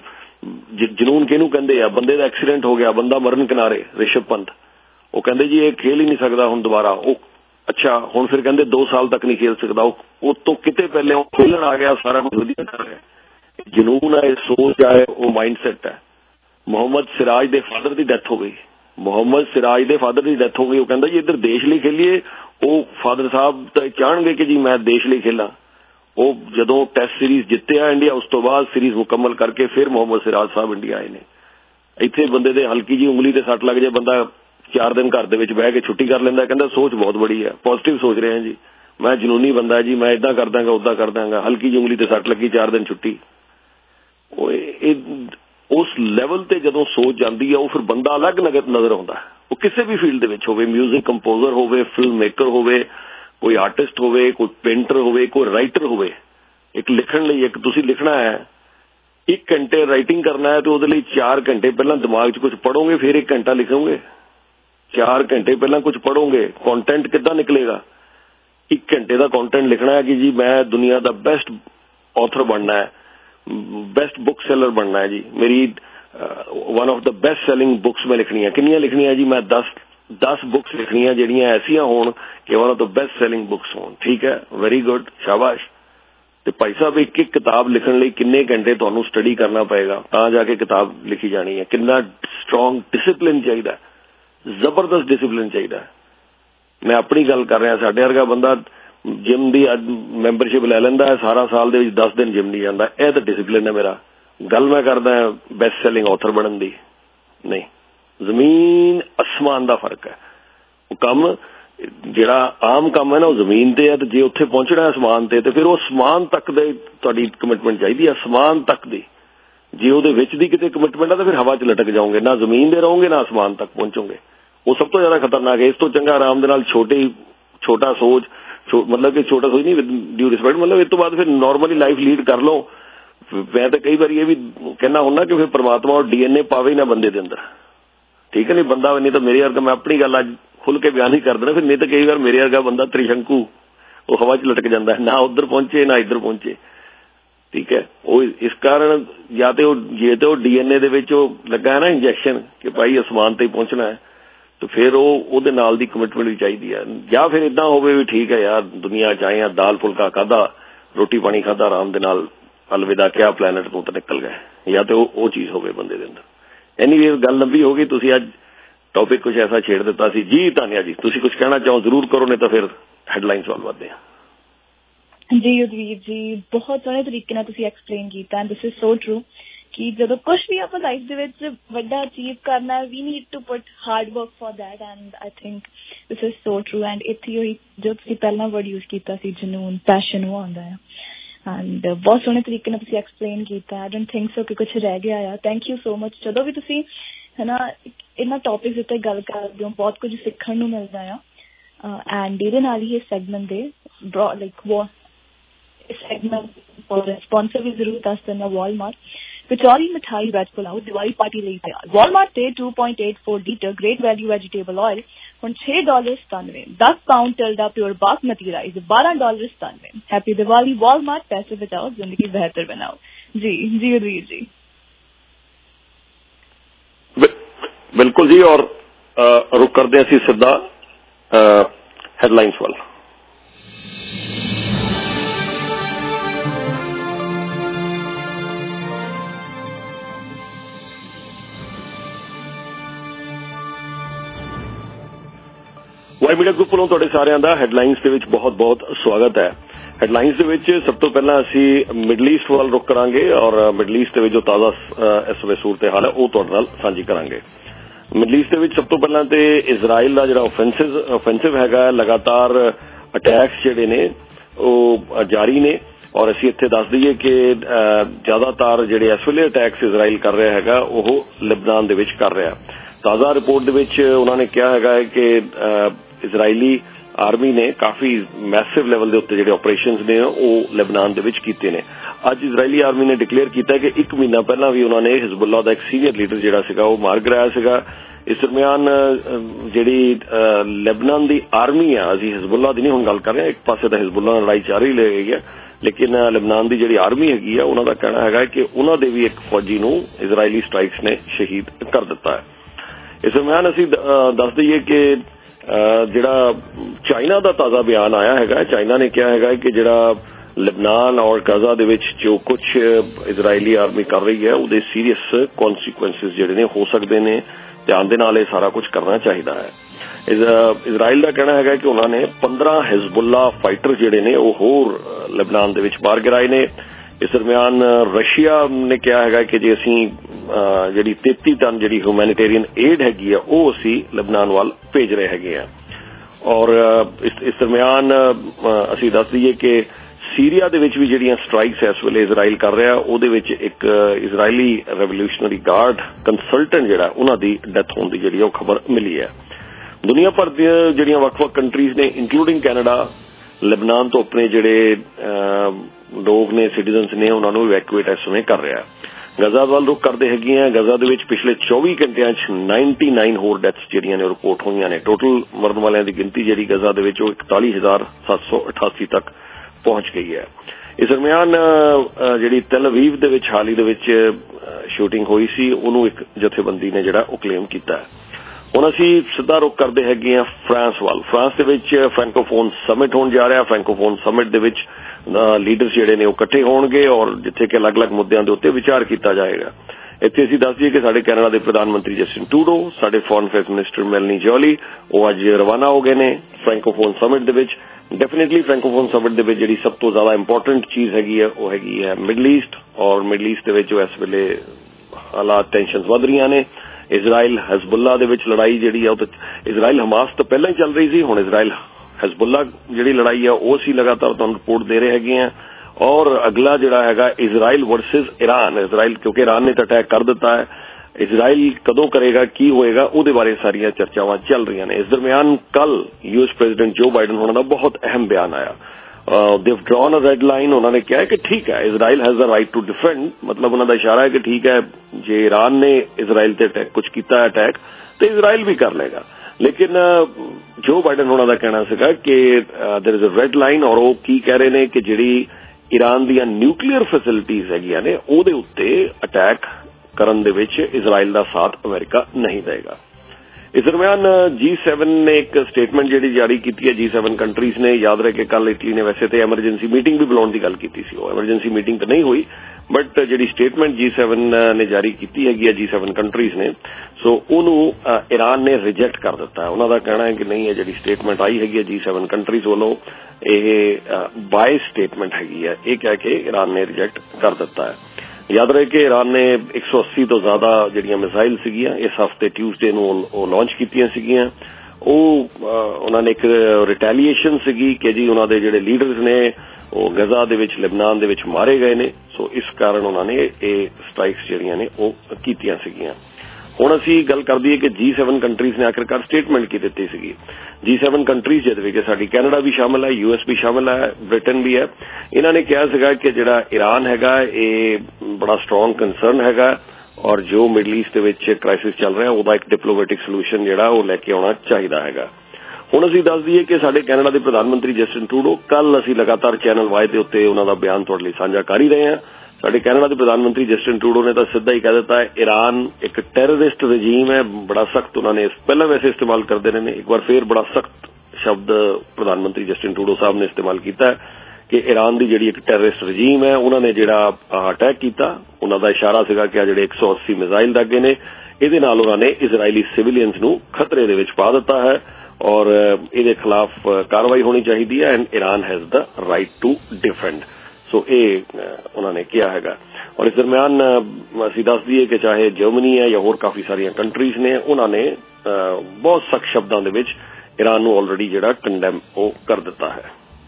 ਜਨੂਨ ਕਿਹਨੂੰ ਕਹਿੰਦੇ ਆ ਬੰਦੇ ਦਾ ਐਕਸੀਡੈਂਟ ਹੋ ਗਿਆ ਬੰਦਾ ਮਰਨ ਕਿਨਾਰੇ ਰਿਸ਼ਭ ਪੰਤ ਉਹ ਕਹਿੰਦੇ ਜੀ ਇਹ ਖੇਲ ਹੀ ਨਹੀਂ ਸਕਦਾ ਹੁਣ ਦੁਬਾਰਾ ਉਹ ਅੱਛਾ ਹੁਣ ਫਿਰ ਕਹਿੰਦੇ ਦੋ ਸਾਲ ਤੱਕ ਨਹੀਂ ਖੇਲ ਸਕਦਾ ਉਹ ਤੋਂ ਕਿਤੇ ਪਹਿਲੇ ਉਹ ਖੇਲਣ ਆ ਗਿਆ ਸਾਰਾ ਕੁਝ ਵਧੀਆ ਕਰ ਰਿਹਾ ਜਨੂਨ ਹੈ ਸੋਚ ਹੈ ਉਹ ਮਾਈਂਡ ਸੈਟ ਹੈ ਮੁਹੰਮਦ ਸਿਰਾਜ ਦੇ ਫਾਦਰ ਦੀ ਡੈਥ ਹੋ ਗਈ ਮੁਹੰਮਦ ਸਿਰਾਜ ਦੇ ਫਾਦਰ ਦੀ ਡੈਥ ਹੋ ਗਈ ਉਹ ਕਹਿੰਦਾ ਜੀ ਇੱਧਰ ਦੇਸ਼ ਲਈ ਖੇਲੀਏ ਉਹ ਫਾਦਰ ਸਾਹਿਬ ਤਾਂ ਚਾਹਣਗੇ ਕਿ ਜੀ ਮੈਂ ਦੇਸ਼ ਲਈ ਖੇਲਾਂ ਉਹ ਜਦੋਂ ਟੈਸਟ ਸੀਰੀਜ਼ ਜਿੱਤਿਆ ਇੰਡੀਆ ਉਸ ਤੋਂ ਬਾਅਦ ਸੀਰੀਜ਼ ਮੁਕੰਮਲ ਕਰਕੇ ਫਿਰ ਮੁਹੰਮਦ ਸਿਰਾਜ ਸਾਹਿਬ ਇੰਡੀਆ ਆਏ ਨੇ ਇੱਥੇ ਬੰਦੇ ਦੇ ਹਲਕੀ ਜੀ ਉਂਗਲੀ ਤੇ ਸੱਟ ਲੱਗ ਜਾਏ ਬੰਦਾ ਚਾਰ ਦਿਨ ਘਰ ਦੇ ਵਿੱਚ ਬਹਿ ਕੇ ਛੁੱਟੀ ਕਰ ਲੈਂਦਾ ਕਹਿੰਦਾ ਸੋਚ ਬਹੁਤ ਬੜੀ ਹੈ ਪੋਜ਼ਿਟਿਵ ਸੋਚ ਰਹੇ ਹਾਂ ਜੀ ਮੈਂ ਜਨੂਨੀ ਬੰਦਾ ਜੀ ਮੈਂ ਇਦਾਂ ਕਰ ਦਾਂਗਾ ਉਦਾਂ ਕਰ ਦਾਂਗਾ ਹਲਕੀ ਜੀ ਉਂਗਲੀ ਤੇ ਸੱਟ ਲੱਗੀ ਚਾਰ ਦਿਨ ਛੁੱਟੀ ਉਹ ਇਹ ਉਸ ਲੈਵਲ ਤੇ ਜਦੋਂ ਸੋਚ ਜਾਂਦੀ ਹੈ ਉਹ ਫਿਰ ਬੰਦਾ ਅਲੱਗ ਨਜ਼ਰ ਆਉਂਦਾ ਉਹ ਕਿਸੇ ਵੀ ਫੀਲਡ ਦੇ ਵਿੱਚ ਹੋਵੇ ਮਿਊਜ਼ਿਕ ਕੰਪੋਜ਼ਰ ਹੋਵੇ ਫਿਲਮ ਮੇਕਰ ਹੋਵੇ ਕੋਈ ਆਰਟਿਸਟ ਹੋਵੇ ਕੋਈ ਪੇਂਟਰ ਹੋਵੇ ਕੋਈ ਰਾਈਟਰ ਹੋਵੇ ਇੱਕ ਲਿਖਣ ਲਈ ਇੱਕ ਤੁਸੀਂ ਲਿਖਣਾ ਹੈ ਇੱਕ ਘੰਟੇ ਰਾਈਟਿੰਗ ਕਰਨਾ ਹੈ ਤੇ ਉਹਦੇ ਲਈ ਚਾਰ ਘੰਟੇ ਪਹਿਲਾਂ ਦਿਮਾਗ 'ਚ ਕੁਝ ਪੜੋਗੇ ਫਿਰ ਇੱਕ ਘੰਟਾ ਲਿਖੋਗੇ ਚਾਰ ਘੰਟੇ ਪਹਿਲਾਂ ਕੁਝ ਪੜੋਗੇ ਕੰਟੈਂਟ ਕਿੱਦਾਂ ਨਿਕਲੇਗਾ ਇੱਕ ਘੰਟੇ ਦਾ ਕੰਟੈਂਟ ਲਿਖਣਾ ਹੈ ਕਿ ਜੀ ਮੈਂ ਦੁਨੀਆ ਦਾ ਬੈਸਟ ਆਥਰ ਬਣਨਾ ਹੈ ਬੈਸਟ ਬੁੱਕ ਸੈਲਰ ਬਣਨਾ ਹੈ ਜੀ ਮੇਰੀ one of the best selling books ਮੈਂ ਲਿਖਣੀਆਂ ਕਿੰਨੀਆਂ ਲਿਖਣੀਆਂ ਜੀ ਮੈਂ ਦਸ ਦਸ ਬੁੱਕਸ ਲਿਖਣੀਆਂ ਜਿਹੜੀਆਂ ਐਸੀਆਂ ਹੋਣ ਕਿ one of the best selling books ਹੋਣ ਠੀਕ ਹੈ ਵੈਰੀ ਗੁੱਡ ਸ਼ਾਬਾਸ਼ ਤੇ ਭਾਈ ਸਾਹਿਬ ਇੱਕ ਇੱਕ ਕਿਤਾਬ ਲਿਖਣ ਲਈ ਕਿੰਨੇ ਘੰਟੇ ਤੁਹਾਨੂੰ ਸਟੱਡੀ ਕਰਨਾ ਪਏਗਾ ਤਾਂ ਜਾ ਕੇ ਕਿਤਾਬ ਲਿਖੀ ਜਾਣੀ ਹੈ। ਕਿੰਨਾ ਸਟਰੋਂਗ ਡਿਸਿਪਲਿਨ ਚਾਹੀਦਾ, ਜ਼ਬਰਦਸਤ ਡਿਸਿਪਲਿਨ ਚਾਹੀਦਾ। ਮੈਂ ਆਪਣੀ ਗੱਲ ਕਰ ਰਿਹਾ, ਸਾਡੇ ਵਰਗਾ ਬੰਦਾ ਜਿਮ ਦੀ ਮੈਂਬਰਸ਼ਿਪ ਲੈ ਲੈਂਦਾ ਹੈ, ਸਾਰਾ ਸਾਲ ਦੇ ਵਿੱਚ ਦਸ ਦਿਨ ਜਿਮ ਨਹੀਂ ਜਾਂਦਾ। ਇਹ ਤਾਂ ਡਿਸਿਪਲਿਨ ਹੈ ਮੇਰਾ। ਗੱਲ ਮੈਂ ਕਰਦਾ ਬੈਸਟ ਸੈਲਿੰਗ ਆਥਰ ਬਣਨ ਦੀ ਨਹੀਂ, ਜ਼ਮੀਨ ਅਸਮਾਨ ਦਾ ਫਰਕ ਹੈ। ਉਹ ਕੰਮ ਜਿਹੜਾ ਆਮ ਕੰਮ ਹੈ ਨਾ ਉਹ ਜ਼ਮੀਨ ਤੇ ਹੈ, ਤੇ ਜੇ ਉੱਥੇ ਪਹੁੰਚਣਾ ਅਸਮਾਨ ਤੇ ਤੇ ਫਿਰ ਉਹ ਅਸਮਾਨ ਤੱਕ ਦੇ ਤੁਹਾਡੀ ਕਮਿਟਮੈਂਟ ਚਾਹੀਦੀ ਹੈ, ਅਸਮਾਨ ਤੱਕ ਦੀ। ਜੇ ਉਹਦੇ ਵਿੱਚ ਦੀ ਕਿਤੇ ਕਮਿਟਮੈਂਟ ਹੈ ਤਾਂ ਫਿਰ ਹਵਾ 'ਚ ਲਟਕ ਜਾਓਗੇ, ਨਾ ਜ਼ਮੀਨ ਦੇ ਰਹੋਗੇ ਨਾ ਅਸਮਾਨ ਤੱਕ ਪਹੁੰਚੋਗੇ। ਉਹ ਸਭ ਤੋਂ ਜ਼ਿਆਦਾ ਖਤਰਨਾਕ ਹੈ। ਇਸ ਤੋਂ ਚੰਗਾ ਆਰਾਮ ਦੇ ਨਾਲ ਛੋਟੀ ਛੋਟਾ ਸੋਚ, ਮਤਲਬ ਕਿ ਛੋਟਾ ਸੋਚ ਨਹੀਂ, ਡਿਊ ਰਿਸਪੈਕਟ, ਮਤਲਬ ਇਸ ਤੋਂ ਬਾਅਦ ਫਿਰ ਨੋਰਮਲੀ ਲਾਈਫ ਲੀਡ ਕਰ ਲਓ। ਮੈਂ ਤਾਂ ਕਈ ਵਾਰੀ ਇਹ ਵੀ ਕਹਿਣਾ ਹੁੰਦਾ ਕਿ ਫਿਰ ਪਰਮਾਤਮਾ ਉਹ ਡੀ ਐਨ ਏ ਪਾਵੇ ਹੀ ਨਾ ਬੰਦੇ ਦੇ ਅੰਦਰ, ਠੀਕ ਹੈ ਨਹੀਂ ਬੰਦਾ ਨਹੀਂ ਤਾਂ ਮੇਰੇ ਵਰਗਾ, ਮੈਂ ਆਪਣੀ ਗੱਲ ਅੱਜ ਖੁੱਲ ਕੇ ਬਿਆਨ ਹੀ ਕਰ ਦੇਣਾ, ਫਿਰ ਨਹੀਂ ਤਾਂ ਕਈ ਵਾਰ ਮੇਰੇ ਵਰਗਾ ਬੰਦਾ ਤ੍ਰਿਸ਼ੰਕੂ ਉਹ ਹਵਾ 'ਚ ਲਟਕ ਜਾਂਦਾ, ਨਾ ਉੱਧਰ ਪਹੁੰਚੇ ਨਾ ਇੱਧਰ ਪਹੁੰਚੇ, ਠੀਕ ਹੈ। ਉਹ ਇਸ ਕਾਰਨ ਜਾਂ ਤੇ ਉਹ ਜੇ ਤੇ ਉਹ ਡੀ ਐਨ ਏ ਦੇ ਵਿੱਚ ਉਹ ਲੱਗਾ ਹੈ ਨਾ ਇੰਜੈਕਸ਼ਨ ਕਿ ਭਾਈ ਅਸਮਾਨ ਤੇ ਹੀ ਪਹੁੰਚਣਾ ਹੈ, ਤੇ ਫਿਰ ਉਹ ਉਹਦੇ ਨਾਲ ਦੀ ਕਮਿਟਮੈਂਟ ਵੀ ਚਾਹੀਦੀ ਹੈ। ਜਾਂ ਫਿਰ ਇੱਦਾਂ ਹੋਵੇ ਵੀ ਠੀਕ ਹੈ ਯਾਰ ਦੁਨੀਆ 'ਚ ਆਏ ਆ, ਦਾਲ ਫੁਲਕਾ ਖਾਧਾ, ਰੋਟੀ ਪਾਣੀ ਖਾਧਾ, ਆਰਾਮ ਦੇ ਨਾਲ ਅਲਵਿਦਾ ਕਿਹਾ, ਪਲੈਨਟ ਤੋਂ ਤਾਂ ਨਿਕਲ ਗਏ। ਜਾਂ ਤੇ ਉਹ ਉਹ ਚੀਜ਼ ਹੋਵੇ ਬੰਦੇ ਦੇ ਅੰਦਰ। ਐਨੀਵੇਜ਼ ਗੱਲ ਲੰਬੀ ਹੋ ਗਈ, ਤੁਸੀਂ ਅੱਜ ਟੌਪਿਕ ਕੁਛ ਐਸਾ ਛੇੜ ਦਿੱਤਾ ਸੀ। ਜੀ ਤਾਨੀਆ ਜੀ, ਤੁਸੀਂ ਕੁਛ ਕਹਿਣਾ ਚਾਹੋ ਜ਼ਰੂਰ ਕਰੋ, ਨਹੀਂ ਤਾਂ ਫਿਰ ਹੈਡਲਾਈਨਸ ਵੱਲ ਵੱਧਦੇ ਹਾਂ। ਜੀ ਯੁਧਵੀਰ ਜੀ, ਬਹੁਤ ਸੋਹਣੇ ਤਰੀਕੇ ਨਾਲ ਤੁਸੀਂ ਐਕਸਪਲੇਨ ਕੀਤਾ and this is so true ਕਿ ਜਦੋਂ ਕੁਛ ਵੀ ਆਪਾਂ ਲਾਈਫ ਦੇ ਵਿੱਚ ਵੱਡਾ ਅਚੀਵ ਕਰਨਾ ਹੈ, we need to put hard work for that and I think this is so true. And ਇੱਥੇ ਉਹੀ ਜੋ ਤੁਸੀਂ ਪਹਿਲਾਂ ਵਰਡ ਯੂਜ਼ ਕੀਤਾ ਸੀ ਜਨੂਨ, ਪੈਸ਼ਨ, ਉਹ ਆਉਂਦਾ ਹੈ। ਐਂਡ ਬਹੁਤ ਸੋਹਣੇ ਤਰੀਕੇ ਨਾਲ ਤੁਸੀਂ ਐਕਸਪਲੇਨ ਕੀਤਾ। ਆਈ ਡੋਂਟ ਥਿੰਕ ਸੋ ਕਿ ਕੁਛ ਰਹਿ ਗਿਆ ਆ। Thank you so much. ਜਦੋਂ ਵੀ ਤੁਸੀਂ ਹੈ ਨਾ ਇਹਨਾਂ ਟੌਪਿਕਸ ਉੱਤੇ ਗੱਲ ਕਰਦੇ ਹੋ, ਬਹੁਤ ਕੁਝ ਸਿੱਖਣ ਨੂੰ ਮਿਲਦਾ ਆ। ਐਂਡ ਇਹਦੇ ਨਾਲ ਹੀ ਇਸ ਸੈਗਮੈਂਟ ਦੇ ਲਾਈਕ ਇਸ ਸੈਗਮੈਂਟ ਸਪਾਂਸਰ ਵੀ ਜ਼ਰੂਰ ਦੱਸ ਦੇਣਾ। ਵਾਲਮਾਰਟ ਕਚੌਰੀ ਮਿਠਾਈ ਵੈਜ ਪੁਲਾਓ ਦੀਵਾਲੀ ਪਾਰਟੀ ਲਈ ਤਿਆਰ। ਵਾਲਮਾਰਟ ਤੇ two point eight four liter great value vegetable oil ਹੁਣ ਛੇ ਡਾਲਰ ਸਤਾਨਵੇਂ। ਦਸ pound Tilda pure basmati rice ਬਾਰਾਂ ਡਾਲਰ ਸਤਾਨਵੇਂ। ਹੈਪੀ ਦੀਵਾਲੀ ਵਾਲਮਾਰਟ, ਪੈਸੇ ਬਚਾਓ ਜ਼ਿੰਦਗੀ ਬਿਹਤਰ ਬਣਾਓ। ਜੀ ਜੀ ਵੀਰ ਜੀ ਬਿਲਕੁਲ ਜੀ। ਔਰ ਰੁਕ ਕਰਦੇ ਅਸੀਂ ਸਿੱਧਾ ਹੈਡਲਾਈਨਸ ਵੱਲ। ਵਾਈ ਮੀਡੀਆ ਗਰੁੱਪ ਵੱਲੋਂ ਤੁਹਾਡੇ ਸਾਰਿਆਂ ਦਾ ਹੈਡਲਾਈਨਸ ਦੇ ਵਿੱਚ ਬਹੁਤ ਬਹੁਤ ਸਵਾਗਤ ਹੈ। ਹੈਡਲਾਈਨਸ ਦੇ ਵਿੱਚ ਸਭ ਤੋਂ ਪਹਿਲਾਂ ਅਸੀਂ ਮਿਡਲ ਈਸਟ ਵੱਲ ਰੁਕ ਕਰਾਂਗੇ ਔਰ ਮਿਡਲ ਈਸਟ ਦੇ ਵਿੱਚ ਜੋ ਤਾਜ਼ਾ ਇਸ ਵੇਲੇ ਸੂਰਤ ਹਾਲ ਹੈ ਉਹ ਤੁਹਾਡੇ ਨਾਲ ਸਾਂਝੀ ਕਰਾਂਗੇ। ਮਿਡਲ ਈਸਟ ਦੇ ਵਿੱਚ ਸਭ ਤੋਂ ਪਹਿਲਾਂ ਤੇ ਇਜ਼ਰਾਈਲ ਦਾ ਜਿਹੜਾ ਓਫੈਂਸਿਵ ਓਫੈਂਸਿਵ ਹੈਗਾ, ਲਗਾਤਾਰ ਅਟੈਕਸ ਜਿਹੜੇ ਨੇ ਉਹ ਜਾਰੀ ਨੇ। ਔਰ ਅਸੀਂ ਇੱਥੇ ਦੱਸ ਦਈਏ ਕਿ ਜ਼ਿਆਦਾਤਰ ਜਿਹੜੇ ਇਸ ਵੇਲੇ ਅਟੈਕਸ ਇਜ਼ਰਾਈਲ ਕਰ ਰਿਹਾ ਹੈਗਾ ਉਹ ਲਿਬਨਾਨ ਦੇ ਵਿੱਚ ਕਰ ਰਿਹਾ। ਤਾਜ਼ਾ ਰਿਪੋਰਟ ਦੇ ਵਿੱਚ ਉਹਨਾਂ ਨੇ ਕਿਹਾ ਹੈਗਾ ਕਿ ਇਜ਼ਰਾਈਲੀ ਆਰਮੀ ਨੇ ਕਾਫੀ ਮੈਸਿਵ ਲੈਵਲ ਦੇ ਉੱਤੇ ਜਿਹੜੇ ਆਪਰੇਸ਼ਨਸ ਨੇ ਉਹ ਲੈਬਨਾਨ ਦੇ ਵਿੱਚ ਕੀਤੇ ਨੇ। ਅੱਜ ਇਜ਼ਰਾਈਲੀ ਆਰਮੀ ਨੇ ਡਿਕਲੇਅਰ ਕੀਤਾ ਕਿ ਇੱਕ ਮਹੀਨਾ ਪਹਿਲਾਂ ਵੀ ਉਹਨਾਂ ਨੇ ਹਿਜ਼ਬੁੱਲਾ ਦਾ ਇੱਕ ਸੀਨੀਅਰ ਲੀਡਰ ਜਿਹੜਾ ਸੀਗਾ ਉਹ ਮਾਰ ਗਿਰਾਇਆ ਸੀਗਾ। ਇਸ ਦਰਮਿਆਨ ਜਿਹੜੀ ਲੈਬਨਾਨ ਦੀ ਆਰਮੀ ਆ, ਅਸੀਂ ਹਿਜ਼ਬੁੱਲਾ ਦੀ ਨਹੀਂ ਹੁਣ ਗੱਲ ਕਰ ਰਹੇ, ਇੱਕ ਪਾਸੇ ਤਾਂ ਹਿਜ਼ਬੁੱਲਾ ਨਾਲ ਲੜਾਈ ਚੱਲ ਰਹੀ ਗਈ ਹੈ, ਲੇਕਿਨ ਲੈਬਨਾਨ ਦੀ ਜਿਹੜੀ ਆਰਮੀ ਹੈਗੀ ਆ ਉਹਨਾਂ ਦਾ ਕਹਿਣਾ ਹੈਗਾ ਕਿ ਉਹਨਾਂ ਦੇ ਵੀ ਇੱਕ ਫੌਜੀ ਨੂੰ ਇਜ਼ਰਾਈਲੀ ਸਟ੍ਰਾਈਕਸ ਨੇ ਸ਼ਹੀਦ ਕਰ ਦਿੱਤਾ ਹੈ। ਇਸ ਦਰਮਿਆਨ ਅਸੀਂ ਦੱਸ ਦਈਏ ਕਿ ਜਿਹੜਾ ਚਾਈਨਾ ਦਾ ਤਾਜ਼ਾ ਬਿਆਨ ਆਇਆ ਹੈਗਾ, ਚਾਈਨਾ ਨੇ ਕਿਹਾ ਹੈਗਾ ਕਿ ਜਿਹੜਾ ਲਿਬਨਾਨ ਔਰ ਗਜ਼ਾ ਦੇ ਵਿੱਚ ਜੋ ਕੁਝ ਇਜ਼ਰਾਈਲੀ ਆਰਮੀ ਕਰ ਰਹੀ ਹੈ ਉਹਦੇ ਸੀਰੀਅਸ ਕੌਨਸੀਕੁਐਂਸਿਸ ਜਿਹੜੇ ਨੇ ਹੋ ਸਕਦੇ ਨੇ, ਧਿਆਨ ਦੇ ਨਾਲ ਇਹ ਸਾਰਾ ਕੁਝ ਕਰਨਾ ਚਾਹੀਦਾ ਹੈ। ਇਜ਼ਰਾਈਲ ਦਾ ਕਹਿਣਾ ਹੈਗਾ ਕਿ ਉਹਨਾਂ ਨੇ ਪੰਦਰਾਂ ਹਿਜ਼ਬੁੱਲਾ ਫਾਈਟਰ ਜਿਹੜੇ ਨੇ ਉਹ ਹੋਰ ਲਿਬਨਾਨ ਦੇ ਵਿੱਚ ਮਾਰ ਗਿਰਾਏ ਨੇ। ਇਸ ਦਰਮਿਆਨ ਰਸ਼ੀਆ ਨੇ ਕਿਹਾ ਹੈਗਾ ਕਿ ਜੇ ਅਸੀਂ ਜਿਹੜੀ ਤੇਤੀ ਟਨ ਜਿਹੜੀ ਹਿਊਮੈਨਿਟੇਰੀਅਨ ਏਡ ਹੈਗੀ ਆ ਉਹ ਅਸੀਂ ਲਿਬਨਾਨ ਵੱਲ ਭੇਜ ਰਹੇ ਹੈਗੇ ਆ। ਔਰ ਇਸ ਦਰਮਿਆਨ ਅਸੀਂ ਦੱਸ ਦਈਏ ਕਿ ਸੀਰੀਆ ਦੇ ਵਿੱਚ ਵੀ ਜਿਹੜੀਆਂ ਸਟ੍ਰਾਈਕਸ ਇਸ ਵੇਲੇ ਇਜ਼ਰਾਈਲ ਕਰ ਰਿਹਾ ਉਹਦੇ ਵਿੱਚ ਇੱਕ ਇਜ਼ਰਾਈਲੀ ਰੈਵੋਲੂਸ਼ਨਰੀ ਗਾਰਡ ਕੰਸਲਟੈਂਟ ਜਿਹੜਾ ਉਹਨਾਂ ਦੀ ਡੈਥ ਹੋਣ ਦੀ ਜਿਹੜੀ ਉਹ ਖਬਰ ਮਿਲੀ ਹੈ। ਦੁਨੀਆ ਭਰ ਦੀਆਂ ਜਿਹੜੀਆਂ ਵੱਖ-ਵੱਖ ਕੰਟਰੀਜ਼ ਨੇ ਇੰਕਲੂਡਿੰਗ ਕੈਨੇਡਾ ਲਿਬਨਾਨ ਤੋਂ ਆਪਣੇ ਜਿਹੜੇ ਲੋਕ ਨੇ, ਸਿਟੀਜ਼ਨਸ ਨੇ, ਉਹਨਾਂ ਨੂੰ ਇਵੈਕੂਏਟ ਇਸ ਸਮੇਂ ਕਰ ਰਿਹਾ। ਗਜ਼ਾ ਵੱਲ ਰੁਕ ਕਰਦੇ ਹੈਗੇ ਆ। ਗਜ਼ਾ ਦੇ ਵਿੱਚ ਪਿਛਲੇ ਚੌਵੀ ਘੰਟਿਆਂ 'ਚ ਨਿਨਆਨਵੇਂ ਹੋਰ ਡੈਥਸ ਜਿਹੜੀਆਂ ਨੇ ਰਿਪੋਰਟ ਹੋਈਆਂ ਨੇ। ਟੋਟਲ ਮਰਨ ਵਾਲਿਆਂ ਦੀ ਗਿਣਤੀ ਜਿਹੜੀ ਗਜ਼ਾ ਦੇ ਵਿੱਚ ਉਹ ਇਕਤਾਲੀ ਹਜ਼ਾਰ ਸੱਤ ਸੌ ਅਠਾਸੀ ਤੱਕ ਪਹੁੰਚ ਗਈ ਹੈ। ਇਸ ਦਰਮਿਆਨ ਜਿਹੜੀ ਤੈਲ ਅਵੀਵ ਦੇ ਵਿੱਚ ਹਾਲ ਹੀ ਦੇ ਵਿੱਚ ਸ਼ੂਟਿੰਗ ਹੋਈ ਸੀ ਉਹਨੂੰ ਇੱਕ ਜਥੇਬੰਦੀ ਨੇ ਜਿਹੜਾ ਉਹ ਕਲੇਮ ਕੀਤਾ ਹੈ। ਹੁਣ ਅਸੀਂ ਸਿੱਧਾ ਰੁਕ ਕਰਦੇ ਹੈਗੇ ਆ ਫਰਾਂਸ ਵੱਲ। ਫਰਾਂਸ ਦੇ ਵਿੱਚ ਫ੍ਰੈਂਕੋਫੋਨ ਸਮਿਟ ਹੋਣ ਜਾ ਰਿਹਾ। ਫ੍ਰੈਂਕੋਫੋਨ ਸਮਿਟ ਦੇ ਵਿੱਚ ਲੀਡਰਸ ਜਿਹੜੇ ਨੇ ਉਹ ਇਕੱਠੇ ਹੋਣਗੇ ਔਰ ਜਿੱਥੇ ਕਿ ਅਲੱਗ-ਅਲੱਗ ਮੁੱਦਿਆਂ ਦੇ ਉੱਤੇ ਵਿਚਾਰ ਕੀਤਾ ਜਾਏਗਾ। ਇੱਥੇ ਅਸੀਂ ਦੱਸ ਦਈਏ ਕਿ ਸਾਡੇ ਕੈਨੇਡਾ ਦੇ ਪ੍ਰਧਾਨ ਮੰਤਰੀ ਜਸਟਿਨ ਟਰੂਡੋ, ਸਾਡੇ foreign affairs minister Melanie Joly, ਉਹ ਅੱਜ ਰਵਾਨਾ ਹੋ ਗਏ ਨੇ ਫ੍ਰੈਂਕੋਫੋਨ ਸਮਿਟ ਦੇ ਵਿੱਚ। ਡੈਫੀਨੇਟਲੀ ਫ੍ਰੈਂਕੋਫੋਨ ਸਮਿਟ ਦੇ ਵਿੱਚ ਜਿਹੜੀ ਸਭ ਤੋਂ ਜ਼ਿਆਦਾ ਇੰਪੋਰਟੈਂਟ ਚੀਜ਼ ਹੈਗੀ ਹੈ ਉਹ ਹੈਗੀ ਹੈ ਮਿਡਲ ਈਸਟ, ਔਰ ਮਿਡਲ ਈਸਟ ਦੇ ਵਿੱਚ ਜੋ ਇਸ ਵੇਲੇ ਹਾਲਾਤ ਟੈਨਸ਼ਨਸ ਵੱਧ ਰਹੀਆਂ ਨੇ। ਇਜ਼ਰਾਈਲ ਹਿਜ਼ਬੁੱਲਾ ਦੇ ਵਿੱਚ ਲੜਾਈ ਜਿਹੜੀ ਆ ਉਹ ਤਾਂ ਇਜ਼ਰਾਈਲ ਹਮਾਸ ਤੋਂ ਪਹਿਲਾਂ ਹੀ ਚੱਲ ਰਹੀ ਸੀ, ਹੁਣ ਇਜ਼ਰਾਈਲ ਹਿਜ਼ਬੁੱਲਾ ਜਿਹੜੀ ਲੜਾਈ ਆ ਉਹ ਅਸੀਂ ਲਗਾਤਾਰ ਤੁਹਾਨੂੰ ਰਿਪੋਰਟ ਦੇ ਰਹੇ ਹੈਗੇ ਆ। ਔਰ ਅਗਲਾ ਜਿਹੜਾ ਹੈਗਾ ਇਜ਼ਰਾਈਲ ਵਰਸਸ ਈਰਾਨ, ਇਜ਼ਰਾਈਲ ਕਿਉਂਕਿ ਈਰਾਨ ਨੇ ਤਾਂ ਅਟੈਕ ਕਰ ਦਿੱਤਾ ਹੈ, ਇਜ਼ਰਾਈਲ ਕਦੋਂ ਕਰੇਗਾ, ਕੀ ਹੋਏਗਾ, ਉਹਦੇ ਬਾਰੇ ਸਾਰੀਆਂ ਚਰਚਾਵਾਂ ਚੱਲ ਰਹੀਆਂ ਨੇ। ਇਸ ਦਰਮਿਆਨ ਕੱਲ ਯੂਐਸ ਪ੍ਰੈਜ਼ੀਡੈਂਟ ਜੋ ਬਾਈਡਨ ਹੋਣਾ ਦਾ ਬਹੁਤ ਅਹਿਮ ਬਿਆਨ ਆਇਆ। They have drawn a red line. ਉਹਨਾਂ ਨੇ ਕਿਹਾ ਕਿ ਠੀਕ ਹੈ Israel has the right to defend, ਮਤਲਬ ਉਹਨਾਂ ਦਾ ਇਸ਼ਾਰਾ ਹੈ ਕਿ ਠੀਕ ਹੈ ਜੇ ਈਰਾਨ ਨੇ ਇਜ਼ਰਾਈਲ ਤੇ ਅਟੈਕ ਕੁਝ ਕੀਤਾ ਹੈ ਅਟੈਕ ਤੇ ਇਜ਼ਰਾਈਲ ਵੀ ਕਰ ਲਏਗਾ। ਲੇਕਿਨ ਜੋ ਬਾਈਡਨ ਹੋਣਾ ਦਾ ਕਹਿਣਾ ਸੀਗਾ ਕਿ there is a red line, ਔਰ ਉਹ ਕੀ ਕਹਿ ਰਹੇ ਨੇ ਕਿ ਜਿਹੜੀ ਈਰਾਨ ਦੀਆਂ ਨਿਊਕਲੀਅਰ ਫੈਸਿਲਿਟੀਜ਼ ਹੈਗੀਆਂ ਨੇ ਉਹਦੇ ਉੱਤੇ ਅਟੈਕ ਕਰਨ ਦੇ ਵਿੱਚ ਇਜ਼ਰਾਈਲ ਦਾ ਸਾਥ ਅਮਰੀਕਾ ਨਹੀਂ ਦੇਗਾ। ਇਸ ਦਰਮਿਆਨ ਜੀ ਸੈਵਨ ਨੇ ਇੱਕ ਸਟੇਟਮੈਂਟ ਜਿਹੜੀ ਜਾਰੀ ਕੀਤੀ ਹੈ। ਜੀ ਸੈਵਨ ਕੰਟਰੀਜ਼ ਨੇ, ਯਾਦ ਰਹੇ ਕਿ ਕੱਲ ਇਟਲੀ ਨੇ ਵੈਸੇ ਤੇ ਐਮਰਜੈਂਸੀ ਮੀਟਿੰਗ ਵੀ ਬੁਲਾਉਣ ਦੀ ਗੱਲ ਕੀਤੀ ਸੀ, ਉਹ ਐਮਰਜੈਂਸੀ ਮੀਟਿੰਗ ਤਾਂ ਨਹੀਂ ਹੋਈ, ਬਟ ਜਿਹੜੀ ਸਟੇਟਮੈਂਟ ਜੀ ਸੈਵਨ ਨੇ ਜਾਰੀ ਕੀਤੀ ਹੈਗੀ ਹੈ ਜੀ ਸੈਵਨ ਕੰਟਰੀਜ਼ ਨੇ, ਸੋ ਉਹਨੂੰ ਈਰਾਨ ਨੇ ਰਿਜੈਕਟ ਕਰ ਦਿੱਤਾ। ਉਹਨਾਂ ਦਾ ਕਹਿਣਾ ਹੈ ਕਿ ਨਹੀਂ, ਇਹ ਜਿਹੜੀ ਸਟੇਟਮੈਂਟ ਆਈ ਹੈਗੀ ਹੈ ਜੀ ਸੈਵਨ ਕੰਟਰੀਜ਼ ਵੱਲੋਂ ਇਹ ਬਾਇਸ ਸਟੇਟਮੈਂਟ ਹੈਗੀ ਹੈ, ਇਹ ਕਹਿ ਕੇ ਈਰਾਨ ਨੇ ਰਿਜੈਕਟ ਕਰ ਦਿੱਤਾ ਹੈ। ਯਾਦ ਰਹੇ ਕਿ ਈਰਾਨ ਨੇ ਇੱਕ ਸੌ ਅੱਸੀ ਤੋਂ ਜ਼ਿਆਦਾ ਜਿਹੜੀਆਂ ਮਿਸਾਈਲ ਸੀਗੀਆਂ ਇਸ ਹਫ਼ਤੇ ਟਿਊਜ਼ਡੇ ਨੂੰ ਉਹ ਲਾਂਚ ਕੀਤੀਆਂ ਸੀਗੀਆਂ। ਉਹ ਉਹਨਾਂ ਨੇ ਇੱਕ ਰਿਟੈਲੀਏਸ਼ਨ ਸੀਗੀ ਕਿ ਜੀ ਉਹਨਾਂ ਦੇ ਜਿਹੜੇ ਲੀਡਰਸ ਨੇ ਉਹ ਗਜ਼ਾ ਦੇ ਵਿੱਚ, ਲਿਬਨਾਨ ਦੇ ਵਿੱਚ ਮਾਰੇ ਗਏ ਨੇ, ਸੋ ਇਸ ਕਾਰਨ ਉਹਨਾਂ ਨੇ ਇਹ ਸਟ੍ਰਾਈਕਸ ਜਿਹੜੀਆਂ ਨੇ ਉਹ ਕੀਤੀਆਂ ਸੀਗੀਆਂ। ਹੁਣ ਅਸੀਂ ਗੱਲ ਕਰ ਦਈਏ ਕਿ ਜੀ ਸੈਵਨ ਕੰਟਰੀਜ਼ ਨੇ ਆਖਿਰਕਾਰ ਸਟੇਟਮੈਂਟ ਕੀ ਦਿੱਤੀ ਸੀਗੀ। ਜੀ ਸੈਵਨ ਕੰਟਰੀਜ਼ ਜਿਹਦੇ ਵਿੱਚ ਸਾਡੀ ਕੈਨੇਡਾ ਵੀ ਸ਼ਾਮਲ ਹੈ, ਯੂ ਐਸ ਵੀ ਸ਼ਾਮਲ ਹੈ, ਬ੍ਰਿਟਨ ਵੀ ਹੈ। ਇਹਨਾਂ ਨੇ ਕਿਹਾ ਸੀਗਾ ਕਿ ਜਿਹੜਾ ਈਰਾਨ ਹੈਗਾ ਇਹ ਬੜਾ ਸਟਰੋਂਗ ਕੰਸਰਨ ਹੈਗਾ ਔਰ ਜੋ ਮਿਡਲ ਈਸਟ ਦੇ ਵਿੱਚ ਕ੍ਰਾਈਸਿਸ ਚੱਲ ਰਿਹਾ ਉਹਦਾ ਇੱਕ ਡਿਪਲੋਮੈਟਿਕ ਸੋਲੂਸ਼ਨ ਜਿਹੜਾ ਉਹ ਲੈ ਕੇ ਆਉਣਾ ਚਾਹੀਦਾ ਹੈਗਾ। ਹੁਣ ਅਸੀਂ ਦੱਸ ਦਈਏ ਕਿ ਸਾਡੇ ਕੈਨੇਡਾ ਦੇ ਪ੍ਰਧਾਨ ਮੰਤਰੀ ਜਸਟਿਨ ਟਰੂਡੋ, ਕੱਲ ਅਸੀਂ ਲਗਾਤਾਰ ਚੈਨਲ ਵਾਈ ਦੇ ਉੱਤੇ ਉਹਨਾਂ ਦਾ ਬਿਆਨ ਤੁਹਾਡੇ ਲਈ ਸਾਂਝਾ ਕਰ ਹੀ ਰਹੇ ਹਾਂ। ਸਾਡੇ ਕੈਨੇਡਾ ਦੇ ਪ੍ਰਧਾਨ ਮੰਤਰੀ ਜਸਟਿਨ ਟਰੂਡੋ ਨੇ ਤਾਂ ਸਿੱਧਾ ਹੀ ਕਹਿ ਦਿੱਤਾ ਹੈ ਈਰਾਨ ਇੱਕ ਟੈਰਰਿਸਟ ਰਜੀਮ ਹੈ। ਬੜਾ ਸਖਤ ਉਹਨਾਂ ਨੇ ਪਹਿਲਾਂ ਵੈਸੇ ਇਸਤੇਮਾਲ ਕਰਦੇ ਰਹੇ ਨੇ, ਇੱਕ ਵਾਰ ਫੇਰ ਬੜਾ ਸਖਤ ਸ਼ਬਦ ਪ੍ਰਧਾਨ ਮੰਤਰੀ ਜਸਟਿਨ ਟਰੂਡੋ ਸਾਹਿਬ ਨੇ ਇਸਤੇਮਾਲ ਕੀਤਾ ਹੈ ਕਿ ਈਰਾਨ ਦੀ ਜਿਹੜੀ ਇੱਕ ਟੈਰਰਿਸਟ ਰਜੀਮ ਹੈ। ਉਹਨਾਂ ਨੇ ਜਿਹੜਾ ਅਟੈਕ ਕੀਤਾ ਉਹਨਾਂ ਦਾ ਇਸ਼ਾਰਾ ਸੀਗਾ ਕਿ ਆ ਜਿਹੜੇ ਇੱਕ ਸੌ ਅੱਸੀ ਮਿਜ਼ਾਈਲ ਦਾਗੇ ਨੇ ਇਹਦੇ ਨਾਲ ਉਹਨਾਂ ਨੇ ਇਜ਼ਰਾਈਲੀ ਸਿਵਿਲੀਅਨਸ ਨੂੰ ਖਤਰੇ ਦੇ ਵਿੱਚ ਪਾ ਦਿੱਤਾ ਹੈ ਔਰ ਇਹਦੇ ਖਿਲਾਫ ਕਾਰਵਾਈ ਹੋਣੀ ਚਾਹੀਦੀ ਹੈ and Iran has the right to defend. So ਇਹ ਉਹਨਾਂ ਨੇ ਕਿਹਾ ਹੈਗਾ। ਔਰ ਇਸ ਦਰਮਿਆਨ ਅਸੀਂ ਦੱਸ ਦਈਏ ਕਿ ਚਾਹੇ ਜਰਮਨੀ ਹੈ ਜਾਂ ਹੋਰ ਕਾਫੀ ਸਾਰੀਆਂ ਕੰਟਰੀਜ਼ ਨੇ, ਉਹਨਾਂ ਨੇ ਬਹੁਤ ਸਖਤ ਸ਼ਬਦਾਂ ਦੇ ਵਿੱਚ ਈਰਾਨ ਨੂੰ ਆਲਰੇਡੀ ਜਿਹੜਾ ਕੰਡੈਮ ਉਹ ਕਰ ਦਿੱਤਾ ਹੈ।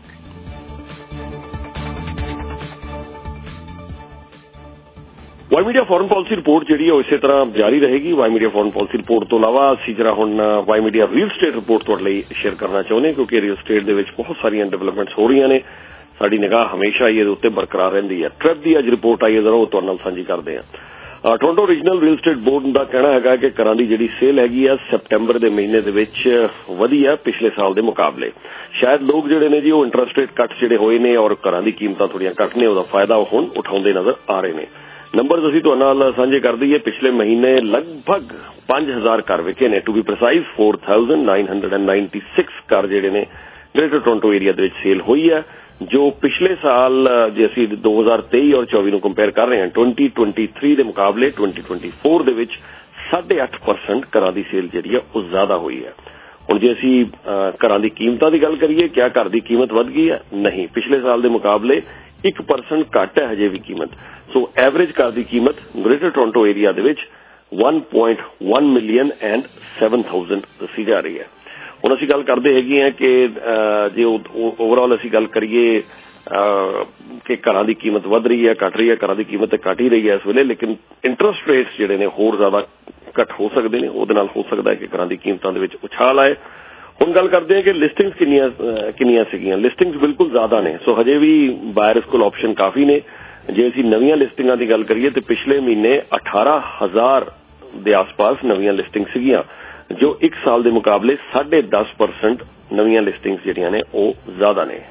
Y Media foreign policy report ਜਿਹੜੀ ਹੈ ਉਹ ਇਸੇ ਤਰ੍ਹਾਂ ਜਾਰੀ ਰਹੇਗੀ। Y Media foreign policy report ਤੋਂ ਇਲਾਵਾ ਅਸੀਂ ਜਿਹੜਾ ਹੁਣ Y Media real estate report ਤੁਹਾਡੇ ਲਈ ਸ਼ੇਅਰ ਕਰਨਾ ਚਾਹੁੰਦੇ ਹਾਂ ਕਿਉਂਕਿ ਰੀਅਲ ਸਟੇਟ ਦੇ ਵਿੱਚ ਬਹੁਤ ਸਾਰੀਆਂ ਡਿਵੈਲਪਮੈਂਟਸ ਹੋ ਰਹੀਆਂ ਨੇ। ਸਾਡੀ ਨਿਗਾਹ ਹਮੇਸ਼ਾ ਇਹਦੇ ਉੱਤੇ ਬਰਕਰਾਰ ਰਹਿੰਦੀ ਹੈ। ਟ੍ਰੈਪ ਦੀ ਅੱਜ ਰਿਪੋਰਟ ਆਈ ਹੈ ਜ਼ਰਾ ਉਹ ਤੁਹਾਡੇ ਨਾਲ ਸਾਂਝੀ ਕਰਦੇ ਹਾਂ। Toronto regional real estate board ਦਾ ਕਹਿਣਾ ਹੈਗਾ ਕਿ ਘਰਾਂ ਦੀ ਜਿਹੜੀ ਸੇਲ ਹੈਗੀ ਆ ਸੈਪਟੈਂਬਰ ਦੇ ਮਹੀਨੇ ਦੇ ਵਿੱਚ ਵਧੀ ਹੈ ਪਿਛਲੇ ਸਾਲ ਦੇ ਮੁਕਾਬਲੇ। ਸ਼ਾਇਦ ਲੋਕ ਜਿਹੜੇ ਨੇ ਜੀ ਉਹ ਇੰਟਰਸਟ ਰੇਟ ਕੱਟ ਜਿਹੜੇ ਹੋਏ ਨੇ ਔਰ ਘਰਾਂ ਦੀ ਕੀਮਤਾਂ ਥੋੜੀਆਂ ਘੱਟ ਨੇ ਉਹਦਾ ਫਾਇਦਾ ਹੁਣ ਉਠਾਉਂਦੇ ਨਜ਼ਰ ਆ ਰਹੇ ਨੇ। ਨੰਬਰ ਅਸੀਂ ਤੁਹਾਡੇ ਨਾਲ ਸਾਂਝੇ ਕਰ ਦਈਏ। ਪਿਛਲੇ ਮਹੀਨੇ ਲਗਭਗ ਪੰਜ ਹਜ਼ਾਰ ਘਰ ਵਿਕੇ ਨੇ, to be precise four thousand nine hundred and ninety six ਘਰ ਜਿਹੜੇ ਨੇ ਗ੍ਰੇਟਰ ਟੋਰਾਂਟੋ ਏਰੀਆ ਦੇ ਵਿੱਚ ਸੇਲ ਹੋਈ ਹੈ, ਜੋ ਪਿਛਲੇ ਸਾਲ ਜੇ ਅਸੀਂ ਦੋ ਹਜ਼ਾਰ ਤੇਈ ਔਰ ਚੌਵੀ ਨੂੰ ਕੰਪੇਅਰ ਕਰ ਰਹੇ ਹਾਂ ਟਵੈਂਟੀ ਟਵੈਂਟੀ ਥ੍ਰੀ ਦੇ ਮੁਕਾਬਲੇ ਟਵੈਂਟੀ ਟਵੈਂਟੀ ਫੋਰ ਦੇ ਵਿੱਚ ਸਾਢੇ ਅੱਠ ਪਰਸੈਂਟ ਘਰਾਂ ਦੀ ਸੇਲ ਜਿਹੜੀ ਹੈ ਉਹ ਜ਼ਿਆਦਾ ਹੋਈ ਹੈ। ਹੁਣ ਜੇ ਅਸੀਂ ਘਰਾਂ ਦੀ ਕੀਮਤਾਂ ਦੀ ਗੱਲ ਕਰੀਏ, ਕਿਆ ਘਰ ਦੀ ਕੀਮਤ ਵੱਧ ਗਈ ਹੈ? ਨਹੀਂ, ਪਿਛਲੇ ਸਾਲ ਦੇ ਮੁਕਾਬਲੇ ਇੱਕ ਪਰਸੈਂਟ ਘੱਟ ਹੈ ਹਜੇ ਵੀ ਕੀਮਤ। ਸੋ ਐਵਰੇਜ ਘਰ ਦੀ ਕੀਮਤ ਗ੍ਰੇਟਰ ਟੋਰਾਂਟੋ ਏਰੀਆ ਦੇ ਵਿੱਚ one point one million and seven thousand ਦੱਸੀ ਜਾ ਰਹੀ ਹੈ। ਹੁਣ ਅਸੀਂ ਗੱਲ ਕਰਦੇ ਹੈਗੇ ਹਾਂ ਕਿ ਜੇ ਓਵਰਆਲ ਅਸੀਂ ਗੱਲ ਕਰੀਏ ਕਿ ਘਰਾਂ ਦੀ ਕੀਮਤ ਵੱਧ ਰਹੀ ਹੈ ਘਟ ਰਹੀ ਹੈ, ਘਰਾਂ ਦੀ ਕੀਮਤ ਤੇ ਘਟ ਹੀ ਰਹੀ ਹੈ ਇਸ ਵੇਲੇ, ਲੇਕਿਨ ਇੰਟਰਸਟ ਰੇਟਸ ਜਿਹੜੇ ਨੇ ਹੋਰ ਜ਼ਿਆਦਾ ਘੱਟ ਹੋ ਸਕਦੇ ਨੇ, ਉਹਦੇ ਨਾਲ ਹੋ ਸਕਦਾ ਹੈ ਕਿ ਘਰਾਂ ਦੀ ਕੀਮਤਾਂ ਦੇ ਵਿੱਚ ਉਛਾਲ ਆਏ। ਹੁਣ ਗੱਲ ਕਰਦੇ ਹਾਂ ਕਿ ਲਿਸਟਿੰਗਸ ਕਿੰਨੀਆਂ ਕਿੰਨੀਆਂ ਸੀਗੀਆਂ। ਲਿਸਟਿੰਗਸ ਬਿਲਕੁਲ ਜ਼ਿਆਦਾ ਨੇ, ਸੋ ਹਜੇ ਵੀ ਬਾਇਰਸ ਕੋਲ ਆਪਸ਼ਨ ਕਾਫੀ ਨੇ। ਜੇ ਅਸੀਂ ਨਵੀਆਂ ਲਿਸਟਿੰਗਾਂ ਦੀ ਗੱਲ ਕਰੀਏ ਤੇ ਪਿਛਲੇ ਮਹੀਨੇ ਅਠਾਰਾਂ ਹਜ਼ਾਰ ਦੇ ਆਸ-ਪਾਸ ਨਵੀਆਂ ਲਿਸਟਿੰਗ ਸੀਗੀਆਂ, ਜੋ ਇੱਕ ਸਾਲ ਦੇ ਮੁਕਾਬਲੇ ਸਾਢੇ ਦਸ ਪਰਸੈਂਟ ਨਵੀਆਂ ਲਿਸਟਿੰਗਸ ਜਿਹੜੀਆਂ ਨੇ ਉਹ ਜ਼ਿਆਦਾ ਨੇ।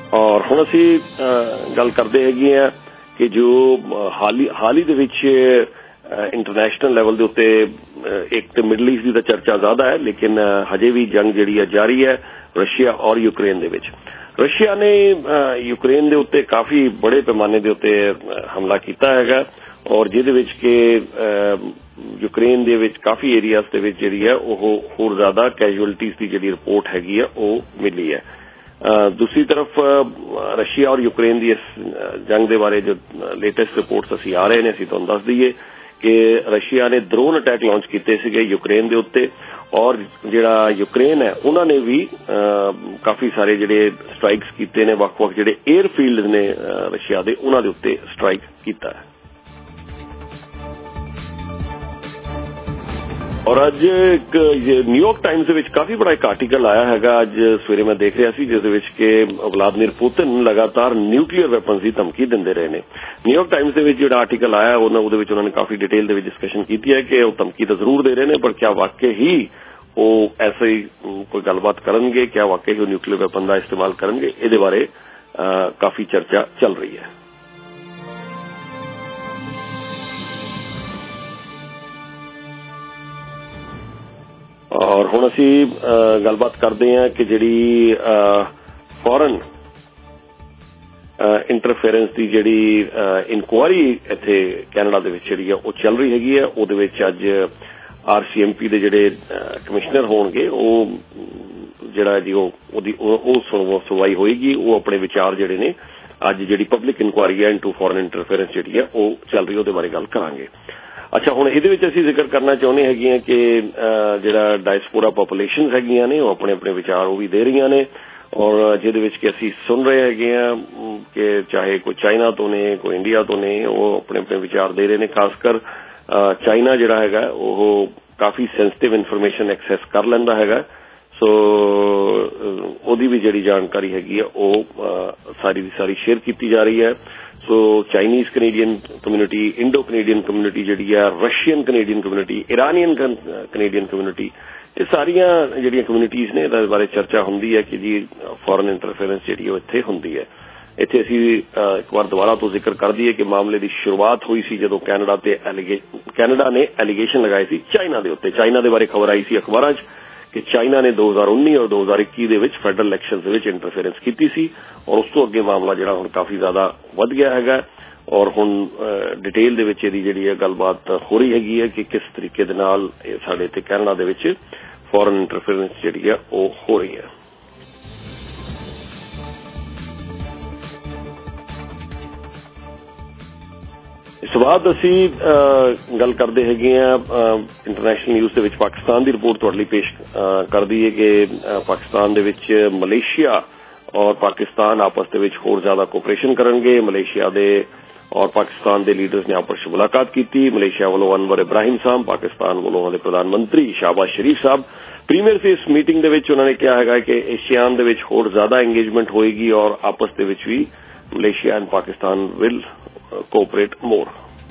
ਔਰ ਹੁਣ ਅਸੀਂ ਗੱਲ ਕਰਦੇ ਹੈਗੇ ਆ ਕਿ ਜੋ ਹਾਲ ਹੀ ਹਾਲ ਹੀ ਦੇ ਵਿੱਚ ਇੰਟਰਨੈਸ਼ਨਲ ਲੈਵਲ ਦੇ ਉੱਤੇ ਇੱਕ ਤੇ ਮਿਡਲ ਈਸਟ ਦੀ ਤਾਂ ਚਰਚਾ ਜ਼ਿਆਦਾ ਹੈ, ਲੇਕਿਨ ਹਜੇ ਵੀ ਜੰਗ ਜਿਹੜੀ ਹੈ ਜਾਰੀ ਹੈ ਰਸ਼ੀਆ ਔਰ ਯੂਕਰੇਨ ਦੇ ਵਿੱਚ। ਰਸ਼ੀਆ ਨੇ ਯੂਕਰੇਨ ਦੇ ਉੱਤੇ ਕਾਫੀ ਬੜੇ ਪੈਮਾਨੇ ਦੇ ਉੱਤੇ ਹਮਲਾ ਕੀਤਾ ਹੈਗਾ ਔਰ ਜਿਹਦੇ ਵਿੱਚ ਕਿ ਯੂਕਰੇਨ ਦੇ ਵਿੱਚ ਕਾਫੀ ਏਰੀਆਜ਼ ਦੇ ਵਿੱਚ ਜਿਹੜੀ ਹੈ ਉਹ ਹੋਰ ਜ਼ਿਆਦਾ ਕੈਜੂਅਲਟੀਜ਼ ਦੀ ਜਿਹੜੀ ਰਿਪੋਰਟ ਹੈਗੀ ਹੈ ਉਹ ਮਿਲੀ ਹੈ। ਦੂਸਰੀ ਤਰਫ ਰਸ਼ੀਆ ਔਰ ਯੂਕਰੇਨ ਦੀ ਇਸ ਜੰਗ ਦੇ ਬਾਰੇ ਜੋ ਲੇਟੈਸਟ ਰਿਪੋਰਟਸ ਅਸੀਂ ਆ ਰਹੇ ਨੇ ਅਸੀਂ ਤੁਹਾਨੂੰ ਦੱਸ ਦਈਏ ਕਿ ਰਸ਼ੀਆ ਨੇ ਡਰੋਨ ਅਟੈਕ ਲਾਂਚ ਕੀਤੇ ਸੀਗੇ ਯੂਕਰੇਨ ਦੇ ਉੱਤੇ ਔਰ ਜਿਹੜਾ ਯੂਕਰੇਨ ਹੈ ਉਹਨਾਂ ਨੇ ਵੀ ਕਾਫੀ ਸਾਰੇ ਜਿਹੜੇ ਸਟ੍ਰਾਈਕਸ ਕੀਤੇ ਨੇ, ਵੱਖ-ਵੱਖ ਜਿਹੜੇ 에ਅਰਫੀਲਡ ਨੇ ਰਸ਼ੀਆ ਦੇ ਉਹਨਾਂ ਦੇ ਉੱਤੇ ਸਟ੍ਰਾਈਕ ਕੀਤਾ ਹੈ। ਔਰ ਅੱਜ ਇੱਕ ਨਿਊਯਾਰਕ ਟਾਈਮਸ ਦੇ ਵਿੱਚ ਕਾਫੀ ਬੜਾ ਇੱਕ ਆਰਟੀਕਲ ਆਇਆ ਹੈਗਾ, ਅੱਜ ਸਵੇਰੇ ਮੈਂ ਦੇਖ ਰਿਹਾ ਸੀ, ਜਿਸ ਦੇ ਵਿੱਚ ਕਿ ਵਲਾਦੀਮੀਰ ਪੁਤਿਨ ਲਗਾਤਾਰ ਨਿਊਕਲੀਅਰ ਵੈਪਨਸ ਦੀ ਧਮਕੀ ਦਿੰਦੇ ਰਹੇ ਨੇ। ਨਿਊਯਾਰਕ ਟਾਈਮਸ ਦੇ ਵਿੱਚ ਜਿਹੜਾ ਆਰਟੀਕਲ ਆਇਆ ਉਹਨਾਂ ਉਹਦੇ ਵਿੱਚ ਉਹਨਾਂ ਨੇ ਕਾਫੀ ਡਿਟੇਲ ਦੇ ਵਿੱਚ ਡਿਸਕਸ਼ਨ ਕੀਤੀ ਹੈ ਕਿ ਉਹ ਧਮਕੀ ਤਾਂ ਜ਼ਰੂਰ ਦੇ ਰਹੇ ਨੇ, ਪਰ ਕਿਆ ਵਾਕਈ ਹੀ ਉਹ ਐਸੇ ਹੀ ਕੋਈ ਗੱਲਬਾਤ ਕਰਨਗੇ, ਕਿਆ ਵਾਕਈ ਹੀ ਉਹ ਨਿਊਕਲੀਅਰ ਵੈਪਨ ਦਾ ਇਸਤੇਮਾਲ ਕਰਨਗੇ, ਇਹਦੇ ਬਾਰੇ ਕਾਫੀ ਚਰਚਾ ਚੱਲ ਰਹੀ ਹੈ। ਔਰ ਹੁਣ ਅਸੀਂ ਗੱਲਬਾਤ ਕਰਦੇ ਹਾਂ ਕਿ ਜਿਹੜੀ ਫੋਰਨ ਇੰਟਰਫੇਰੈਂਸ ਦੀ ਜਿਹੜੀ ਇਨਕੁਆਇਰੀ ਇੱਥੇ ਕੈਨੇਡਾ ਦੇ ਵਿੱਚ ਜਿਹੜੀ ਹੈ ਉਹ ਚੱਲ ਰਹੀ ਹੈਗੀ ਹੈ, ਉਹਦੇ ਵਿੱਚ ਅੱਜ ਆਰ ਸੀ ਐਮ ਪੀ ਦੇ ਜਿਹੜੇ ਕਮਿਸ਼ਨਰ ਹੋਣਗੇ ਉਹ ਜਿਹੜਾ ਜੀ ਉਹ ਉਹਦੀ ਉਹ ਸੁਣਵਾਈ ਹੋਏਗੀ, ਉਹ ਆਪਣੇ ਵਿਚਾਰ ਜਿਹੜੇ ਨੇ ਅੱਜ ਜਿਹੜੀ ਪਬਲਿਕ ਇਨਕੁਆਇਰੀ ਹੈ ਇਨਟੂ ਫੋਰਨ ਇੰਟਰਫੇਰੈਂਸ ਜਿਹੜੀ ਹੈ ਉਹ ਚੱਲ ਰਹੀ, ਉਹਦੇ ਬਾਰੇ ਗੱਲ ਕਰਾਂਗੇ। ਅੱਛਾ, ਹੁਣ ਇਹਦੇ ਵਿੱਚ ਅਸੀਂ ਜ਼ਿਕਰ ਕਰਨਾ ਚਾਹੁੰਦੇ ਹੈਗੇ ਹਾਂ ਕਿ ਜਿਹੜਾ ਡਾਇਸਪੋਰਾ ਪਾਪੂਲੇਸ਼ਨ ਹੈਗੀਆਂ ਨੇ ਉਹ ਆਪਣੇ ਆਪਣੇ ਵਿਚਾਰ ਉਹ ਵੀ ਦੇ ਰਹੀਆਂ ਨੇ ਔਰ ਜਿਹਦੇ ਵਿੱਚ ਕਿ ਅਸੀਂ ਸੁਣ ਰਹੇ ਹੈਗੇ ਹਾਂ ਕਿ ਚਾਹੇ ਕੋਈ ਚਾਈਨਾ ਤੋਂ ਨੇ ਕੋਈ ਇੰਡੀਆ ਤੋਂ ਨੇ ਉਹ ਆਪਣੇ ਆਪਣੇ ਵਿਚਾਰ ਦੇ ਰਹੇ ਨੇ। ਖਾਸ ਕਰ ਚਾਈਨਾ ਜਿਹੜਾ ਹੈਗਾ ਉਹ ਕਾਫੀ ਸੈਂਸਿਟਿਵ ਇਨਫੋਰਮੇਸ਼ਨ ਐਕਸੈਸ ਕਰ ਲੈਂਦਾ ਹੈਗਾ, ਸੋ ਉਹਦੀ ਵੀ ਜਿਹੜੀ ਜਾਣਕਾਰੀ ਹੈਗੀ ਹੈ ਉਹ ਸਾਰੀ ਦੀ ਸਾਰੀ ਸ਼ੇਅਰ ਕੀਤੀ ਜਾ ਰਹੀ ਹੈ। So Chinese Canadian community, Indo Canadian community ਜਿਹੜੀ ਹੈ, Russian Canadian community, Iranian Canadian community, ਇਹ ਸਾਰੀਆਂ ਜਿਹੜੀਆਂ ਕਮਿਊਨਿਟੀਜ਼ ਨੇ ਇਹਦੇ ਬਾਰੇ ਚਰਚਾ ਹੁੰਦੀ ਹੈ ਕਿ ਜੀ ਫੋਰਨ ਇੰਟਰਫੇਰੈਂਸ ਜਿਹੜੀ ਉਹ ਇੱਥੇ ਹੁੰਦੀ ਹੈ। ਇੱਥੇ ਅਸੀਂ ਇੱਕ ਵਾਰ ਦੁਬਾਰਾ ਤੋਂ ਜ਼ਿਕਰ ਕਰ ਦਈਏ ਕਿ ਮਾਮਲੇ ਦੀ ਸ਼ੁਰੂਆਤ ਹੋਈ ਸੀ ਜਦੋਂ ਕੈਨੇਡਾ ਤੇ ਕੈਨੇਡਾ ਨੇ ਐਲੀਗੇਸ਼ਨ ਲਗਾਏ ਸੀ ਚਾਈਨਾ ਦੇ ਉੱਤੇ। ਚਾਈਨਾ ਦੇ ਬਾਰੇ ਖਬਰ ਆਈ ਸੀ ਅਖਬਾਰਾਂ 'ਚ ਕਿ ਚਾਈਨਾ ਨੇ ਦੋ ਹਜ਼ਾਰ ਉੱਨੀ ਔਰ ਦੋ ਹਜ਼ਾਰ ਇੱਕੀ ਦੇ ਵਿੱਚ ਫੈਡਰਲ ਇਲੈਕਸ਼ਨ ਦੇ ਵਿੱਚ ਇੰਟਰਫੇਰੈਂਸ ਕੀਤੀ ਸੀ ਔਰ ਉਸ ਤੋਂ ਅੱਗੇ ਮਾਮਲਾ ਜਿਹੜਾ ਹੁਣ ਕਾਫੀ ਜ਼ਿਆਦਾ ਵੱਧ ਗਿਆ ਹੈਗਾ ਔਰ ਹੁਣ ਡਿਟੇਲ ਦੇ ਵਿੱਚ ਇਹਦੀ ਜਿਹੜੀ ਹੈ ਗੱਲਬਾਤ ਹੋ ਰਹੀ ਹੈਗੀ ਹੈ ਕਿ ਕਿਸ ਤਰੀਕੇ ਦੇ ਨਾਲ ਸਾਡੇ ਇੱਥੇ ਕੈਨੇਡਾ ਦੇ ਵਿੱਚ ਫੋਰਨ ਇੰਟਰਫੇਰੈਂਸ ਜਿਹੜੀ ਹੈ ਉਹ ਹੋ ਰਹੀ ਹੈ। ਇਸ ਤੋਂ ਬਾਅਦ ਅਸੀਂ ਗੱਲ ਕਰਦੇ ਹੈਗੇ ਹਾਂ ਇੰਟਰਨੈਸ਼ਨਲ ਨਿਊਜ਼ ਦੇ ਵਿੱਚ ਪਾਕਿਸਤਾਨ ਦੀ ਰਿਪੋਰਟ ਤੁਹਾਡੇ ਲਈ ਪੇਸ਼ ਕਰਦੀ ਹੈ ਕਿ ਪਾਕਿਸਤਾਨ ਦੇ ਵਿੱਚ ਮਲੇਸ਼ੀਆ ਔਰ ਪਾਕਿਸਤਾਨ ਆਪਸ ਦੇ ਵਿੱਚ ਹੋਰ ਜ਼ਿਆਦਾ ਕੋਆਪਰੇਸ਼ਨ ਕਰਨਗੇ। ਮਲੇਸ਼ੀਆ ਦੇ ਔਰ ਪਾਕਿਸਤਾਨ ਦੇ ਲੀਡਰਸ ਨੇ ਆਪਸ ਵਿੱਚ ਮੁਲਾਕਾਤ ਕੀਤੀ। ਮਲੇਸ਼ੀਆ ਵੱਲੋਂ ਅਨਵਰ ਇਬਰਾਹਿਮ ਸਾਹਿਬ, ਪਾਕਿਸਤਾਨ ਵੱਲੋਂ ਉਹਨਾਂ ਦੇ ਪ੍ਰਧਾਨ ਮੰਤਰੀ ਸ਼ਾਹਬਾਜ਼ ਸ਼ਰੀਫ ਸਾਹਿਬ ਪ੍ਰੀਮੀਅਰ ਸੀ ਇਸ ਮੀਟਿੰਗ ਦੇ ਵਿੱਚ ਉਹਨਾਂ ਨੇ ਕਿਹਾ ਹੈਗਾ ਕਿ ਏਸ਼ੀਆਨ ਦੇ ਵਿੱਚ ਹੋਰ ਜ਼ਿਆਦਾ ਇੰਗੇਜਮੈਂਟ ਹੋਏਗੀ ਔਰ ਆਪਸ ਦੇ ਵਿੱਚ ਵੀ Malaysia and Pakistan will cooperate more.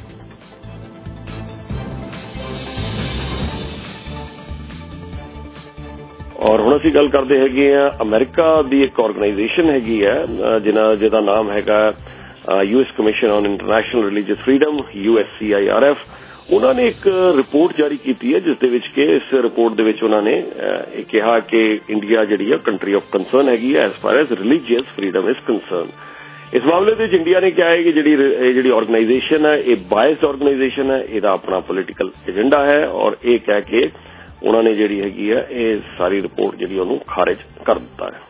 ਔਰ ਹੁਣ ਅਸੀਂ ਗੱਲ ਕਰਦੇ ਹੈਗੇ ਆ ਅਮਰੀਕਾ ਦੀ ਇੱਕ ਆਰਗੇਨਾਈਜੇਸ਼ਨ ਹੈਗੀ ਹੈ ਜਿਹਨਾਂ ਜਿਹਦਾ ਨਾਮ ਹੈਗਾ U S commission on international religious freedom U S C I R F. ਉਹਨਾਂ ਨੇ ਇੱਕ ਰਿਪੋਰਟ ਜਾਰੀ ਕੀਤੀ ਹੈ ਜਿਸ ਦੇ ਵਿੱਚ ਕਿ ਇਸ ਰਿਪੋਰਟ ਦੇ ਵਿੱਚ ਉਹਨਾਂ ਨੇ ਇਹ ਕਿਹਾ ਕਿ ਇੰਡੀਆ ਜਿਹੜੀ ਹੈ ਕੰਟਰੀ ਆਫ ਕੰਸਰਨ ਹੈਗੀ ਹੈ as far as religious freedom is concern. ਇਸ ਮਾਮਲੇ ਦੇ ਵਿੱਚ ਇੰਡੀਆ ਨੇ ਕਿਹਾ ਹੈ ਕਿ ਜਿਹੜੀ ਇਹ ਜਿਹੜੀ ਆਰਗੇਨਾਈਜੇਸ਼ਨ ਹੈ ਇਹ ਬਾਇਸਡ ਆਰਗੇਨਾਈਜੇਸ਼ਨ ਹੈ, ਇਹਦਾ ਆਪਣਾ ਪੋਲੀਟੀਕਲ ਏਜੰਡਾ ਹੈ ਔਰ ਇਹ ਕਹਿ ਕੇ ਉਹਨਾਂ ਨੇ ਜਿਹੜੀ ਹੈਗੀ ਹੈ ਇਹ ਸਾਰੀ ਰਿਪੋਰਟ ਜਿਹੜੀ ਉਹਨੂੰ ਖਾਰਿਜ ਕਰ ਦਿੱਤਾ ਹੈ।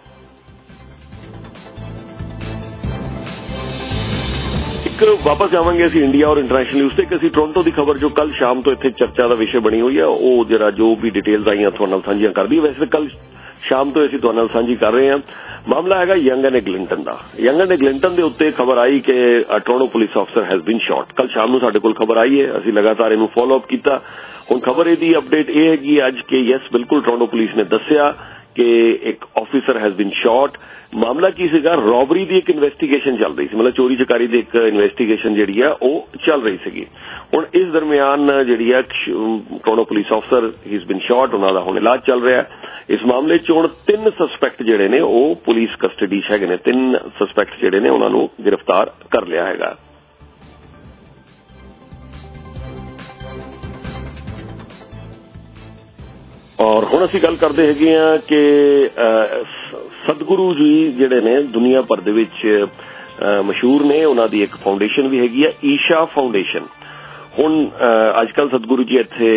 ਇੱਕ ਵਾਪਸ ਜਾਵਾਂਗੇ ਅਸੀਂ ਇੰਡੀਆ ਔਰ ਇੰਟਰਨੈਸ਼ਨਲ ਨਿਊਜ਼ ਤੇ ਕਿ ਅਸੀਂ ਟੋਰਾਂਟੋ ਦੀ ਖਬਰ ਜੋ ਕੱਲ ਸ਼ਾਮ ਤੋਂ ਇੱਥੇ ਚਰਚਾ ਦਾ ਵਿਸ਼ੇ ਬਣੀ ਹੋਈ ਹੈ ਉਹ ਜਿਹੜਾ ਜੋ ਵੀ ਡਿਟੇਲਸ ਆਈਆਂ ਤੁਹਾਡੇ ਨਾਲ ਸਾਂਝੀਆਂ ਕਰਦੀ। ਵੈਸੇ ਕੱਲ ਸ਼ਾਮ ਤੋਂ ਅਸੀਂ ਤੁਹਾਡੇ ਨਾਲ ਸਾਂਝੀ ਕਰ ਰਹੇ ਹਾਂ। ਮਾਮਲਾ ਹੈਗਾ ਯੰਗ ਐਂਡ ਐਗਲਿੰਟਨ ਦਾ। ਯੰਗ ਐਂਡ ਐਗਲਿੰਟਨ ਦੇ ਉੱਤੇ ਖਬਰ ਆਈ ਕਿ Toronto police officer has been shot. ਕੱਲ ਸ਼ਾਮ ਨੂੰ ਸਾਡੇ ਕੋਲ ਖਬਰ ਆਈ ਹੈ, ਅਸੀਂ ਲਗਾਤਾਰ ਇਹਨੂੰ ਫਾਲੋ ਅਪ ਕੀਤਾ। ਹੁਣ ਖਬਰ ਇਹਦੀ ਅਪਡੇਟ ਇਹ ਹੈਗੀ ਅੱਜ ਕਿ ਯੈਸ ਬਿਲਕੁਲ ਟੋਰਾਂਟੋ ਪੁਲਿਸ ਨੇ ਦੱਸਿਆ कि एक ऑफिसर हैज बीन शॉट। मामला की सीगा, रॉबरी की एक इन्वेस्टिगेशन चल रही सी, मतलब चोरी चकारी की एक इन्वेस्टिगेशन जिहड़ी है वो चल रही सीगी। हुण इस दरमियान जिहड़ी है कोनो पुलिस ऑफिसर ही हैज बीन शॉट, उन्हां दा हुण इलाज चल रहा है। इस मामले च हुण तीन सस्पैक्ट जिहड़े ने वो पुलिस कस्टडी च हैगे ने, तीन सस्पैक्ट जिहड़े ने उन्हां नूं गिरफ्तार कर लिया हैगा। और हुण असीं गल करदे हैगे आ कि सतगुरु जी जिहड़े ने दुनिया भर दे विच मशहूर ने, उन्हां दी एक फाउंडेशन भी हैगी है, ईशा फाउंडेशन। हुण अजकल सतगुरु जी इत्थे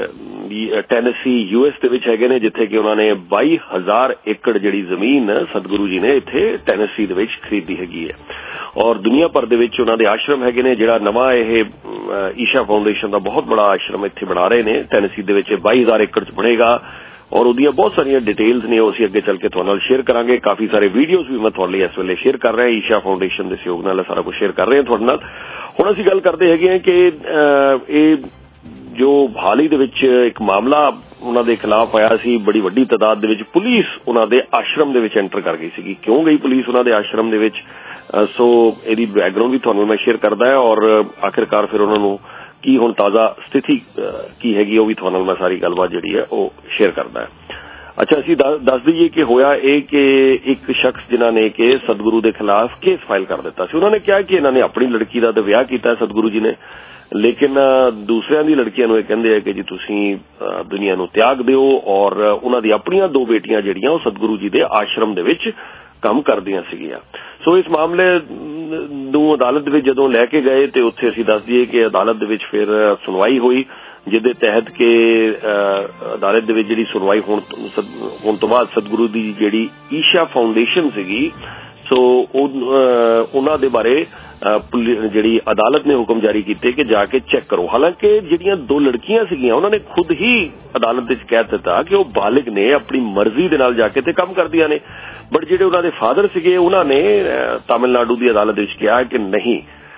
टैनेसी यूएस दे विच हैगे ने, जिथे कि उन्होंने बाई हजार एकड़ जिहड़ी जमीन सतगुरु जी ने इत्थे टैनेसी दे विच खरीदी हैगी है। और दुनिया भर दे विच उन्हां दे आश्रम हैगे ने। जिहड़ा नवां इह ईशा फाउंडेशन दा बहुत बड़ा आश्रम इत्थे बना रहे ने टैनेसी दे विच, बाई हजार एकड़ च बनेगा। और उहदियां बहुत सारियां डिटेल्स ने, असीं अगे चल के तुहाडे नाल शेयर करांगे। काफी सारे वीडियोज़ भी मैं तुहाडे लई इस वेले शेयर कर रहा है, ईशा फाउंडेशन दे सहयोग नाल सारा कुछ शेयर कर रहे हैं तुहाडे नाल। हुण असीं गल करदे हैगे आ कि इह जो हाल ही दे विच एक मामला उन्हां दे खिलाफ आया सी, बड़ी वड्डी तादाद दे विच पुलिस उन्हां दे आश्रम दे विच एंटर कर गई सीगी। क्यों गई पुलिस उन्हां दे आश्रम दे विच, सो इहदी बैकग्राउंड भी तुहानूं मैं शेयर करदा है और आखिरकार फिर उन्हां नूं की हुण ताज़ा स्थिति की हैगी वो भी तुहानूं मैं सारी गलबात जिहड़ी है वो शेयर करदा है। अच्छा, असीं दस दईए कि होया ये कि एक शख्स जिन्हां ने कि सतगुरु के खिलाफ केस फाइल कर दिता सी। उन्होंने कहा कि इन्होंने अपनी लड़की का तो विआह किया सतगुरु जी ने, लेकिन दूसरिਆਂ दी लड़कियां नूं कहंदे कि जी तुसीं दुनिया नूं त्याग दिओ। और उन्हां दी अपणियां दो बेटियां जिहड़ियां वो सतगुरु जी के आश्रम दे विच काम करदियां सीगियां। सो इस मामले नूं अदालत विच जदों लैके गए तो उत्थे असीं दस दईए कि अदालत दे विच फिर सुनवाई हुई, जिहदे तहत के अदालत दे विच जिहड़ी सुनवाई होण होण तो बाद सतगुरु दी जिहड़ी ईशा फाउंडेशन सीगी, सो उन्हां दे बारे जिहड़ी अदालत ने हुक्म जारी कीते कि जाके चेक करो। हालांकि जिहड़ियां दो लड़कियां सीगियां उन्होंने खुद ही अदालत विच कह दिता कि वो बालिग ने, अपनी मर्जी दे नाल जाके ते काम करदियां ने। बट जिहड़े उन्हां दे फादर सीगे उन्होंने तमिलनाडु की अदालत विच कहा कि नहीं,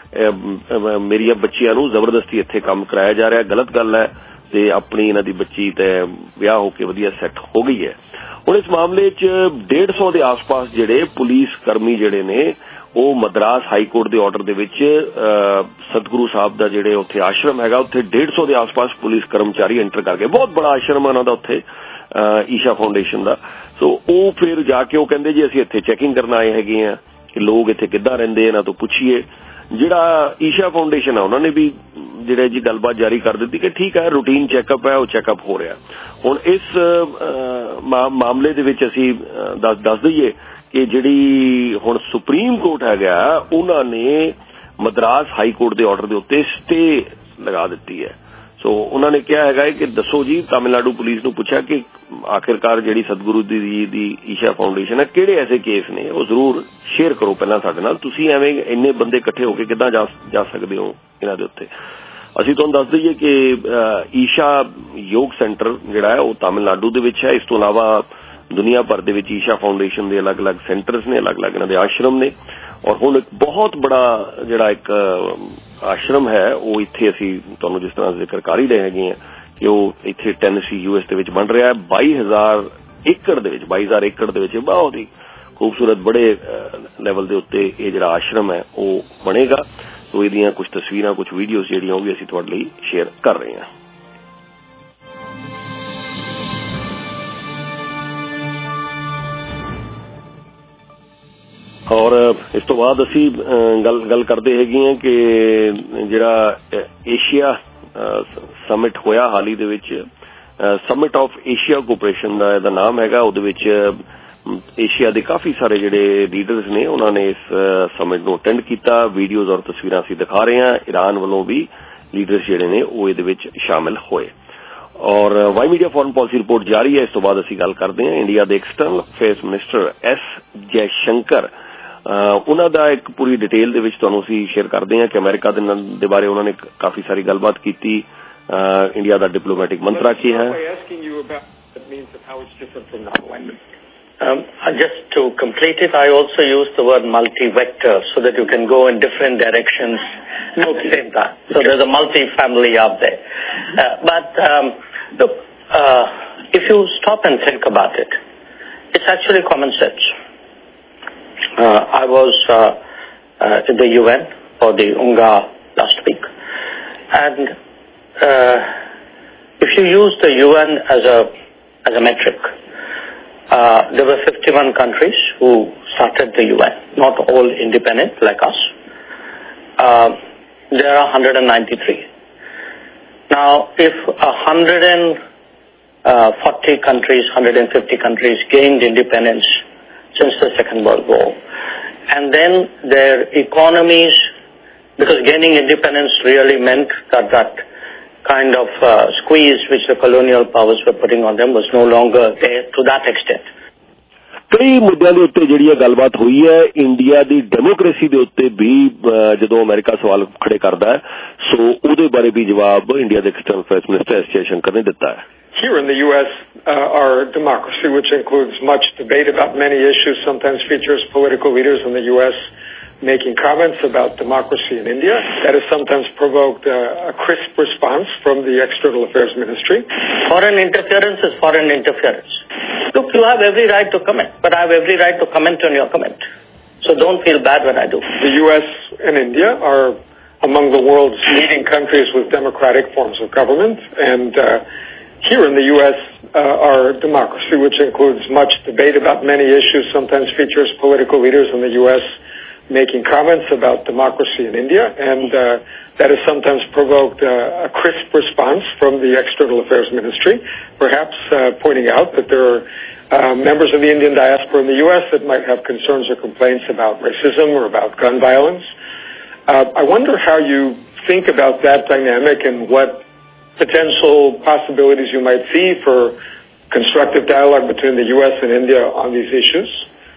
मेरिया बच्चियां नूं जबरदस्ती इत्थे काम कराया जा रहा है, गलत गल है, ते अपनी इन्हां दी बच्ची ते विआह होके वधिया सैट हो गई है। हुण इस मामले च डेढ़ सौ के आस पास जिहड़े पुलिस कर्मी जिहड़े ने वो मद्रास हाई कोर्ट के ऑर्डर दे विच सतगुरु साहब का जिहड़े उत्थे आश्रम हैगा उत्थे डेढ़ सौ के आस पास पुलिस कर्मचारी एंटर कर गए। बहुत बड़ा आश्रम है उन्हां दा उत्थे ईशा फाउंडेशन का। सो वो फिर जाके वो कहंदे जी असीं इत्थे चैकिंग करन आए हैगे आ कि लोग इत्थे किद्दां रहिंदे, इन्हां तो पुछिए। जिहड़ा ईशा फाउंडेशन है उन्होंने भी जिहड़े जी गलबात जारी कर दी कि ठीक है, रूटीन चैकअप है, वो चैकअप हो रहा। हुण इस मा, मामले दे विच असीं दस दस दईए कि जिहड़ी हुण सुप्रीम कोर्ट हैगा उन्होंने मद्रास हाई कोर्ट के ऑर्डर के उत्ते स्टे लगा दी है। सो उन्होंने कहा है कि दसो जी, तमिलनाडु पुलिस नूं पूछा कि आखिरकार जिहड़ी सतगुरु दी दी ईशा फाउंडेशन है किहड़े ऐसे केस ने, वो जरूर शेयर करो पहलां साडे नाल। तुसीं एवें इन्ने बंदे इकट्ठे होके किद्दां जा जा सकदे हो इन्हां दे उत्ते। असीं तुहानूं दस दईए कि ईशा योग सेंटर जिहड़ा है वो तमिलनाडु दे विच है। इस तों इलावा दुनिया भर दे विच ईशा फाउंडेशन के अलग अलग सेंटर्स ने, अलग अलग इन्हां दे आश्रम ने। और हुण एक बहुत बड़ा जिहड़ा एक आश्रम है वो इत्थे असीं तुहानूं जिस तरह जिक्र कर ही रहे हैगे आ कि वो इत्थे टैनेसी यूएस दे विच बन रहा है। बाई हजार एकड़ दे विच बाई हजार एकड़ दे विच बहुत ही खूबसूरत बड़े लैवल के उत्ते ये जिहड़ा आश्रम है वो बनेगा। तो इहदियां कुछ तस्वीरां, कुछ वीडियोज़ जिहड़ियां वो भी असीं तुहाडे लई शेयर कर रहे हैं। और इस तो बाद असी गल गल करते हैं कि जिहड़ा एशिया समिट होया हाल ही दे विच, समिट ऑफ एशिया कोऑपरेशन दा इहदा नाम हैगा। उहदे विच एशिया के काफ़ी सारे जिहड़े लीडर्स ने उन्होंने इस समिट नूं अटेंड किया। वीडियोज़ और तस्वीरां असीं दिखा रहे हैं। ईरान वालों भी लीडर्स जिहड़े ने वो इहदे विच शामिल होए। और Y Media foreign policy report जारी है। इस तो बाद असीं गल करते हैं इंडिया के external affairs minister S Jaishankar, उन्हां दा एक पूरी डिटेल दे विच तुहानूं असीं शेयर करते हैं कि अमेरिका दे बारे उन्होंने काफ़ी सारी गलबात की। इंडिया का डिप्लोमैटिक मंत्रा की है। Um, just to complete it, I also use the word multi-vector so that you can go in different directions at the same time. So there's a multi-family out there. Uh, but um, look, uh, if you stop and think about it, it's actually common sense. Uh, I was uh, uh, in the U N for the UNGA last week, and uh, if you use the U N as a as a metric, uh, there were fifty-one countries who started the U N, not all independent like us. Uh, there are one hundred ninety-three. Now, if one hundred forty countries, one hundred fifty countries gained independence since the Second World War, and then their economies, because gaining independence really meant that that kind of uh, squeeze which the colonial powers were putting on them was no longer there to that extent. ਕਈ ਮੁੱਦਿਆਂ ਦੇ ਉੱਤੇ ਜਿਹੜੀ ਇਹ ਗੱਲਬਾਤ ਹੋਈ ਹੈ India ਦੀ democracy ਦੇ ਉੱਤੇ ਵੀ ਜਦੋਂ ਅਮਰੀਕਾ ਸਵਾਲ ਖੜੇ ਕਰਦਾ ਹੈ ਸੋ ਉਹਦੇ ਬਾਰੇ ਵੀ ਜਵਾਬ ਇੰਡੀਆ ਦੇ external affairs minister S Jaishankar ਨੇ ਦਿੱਤਾ ਹੈ. Here in the U S, uh, our democracy, which includes much debate about many issues, sometimes features political leaders in the U S making comments about democracy in India. That has sometimes provoked uh, a crisp response from the External Affairs Ministry. Foreign interference is foreign interference. Look, you have every right to comment, but I have every right to comment on your comment. So don't feel bad when I do. The U S and India are among the world's leading countries with democratic forms of government, and uh, here in the U S, uh, our democracy, which includes much debate about many issues, sometimes features political leaders in the U S making comments about democracy in India, and uh, that has sometimes provoked uh, a crisp response from the External Affairs Ministry, perhaps uh, pointing out that there are uh, members of the Indian diaspora in the U S that might have concerns or complaints about racism or about gun violence. Uh, I wonder how you think about that dynamic and what potential possibilities you might see for constructive dialogue between the U S and India on these issues.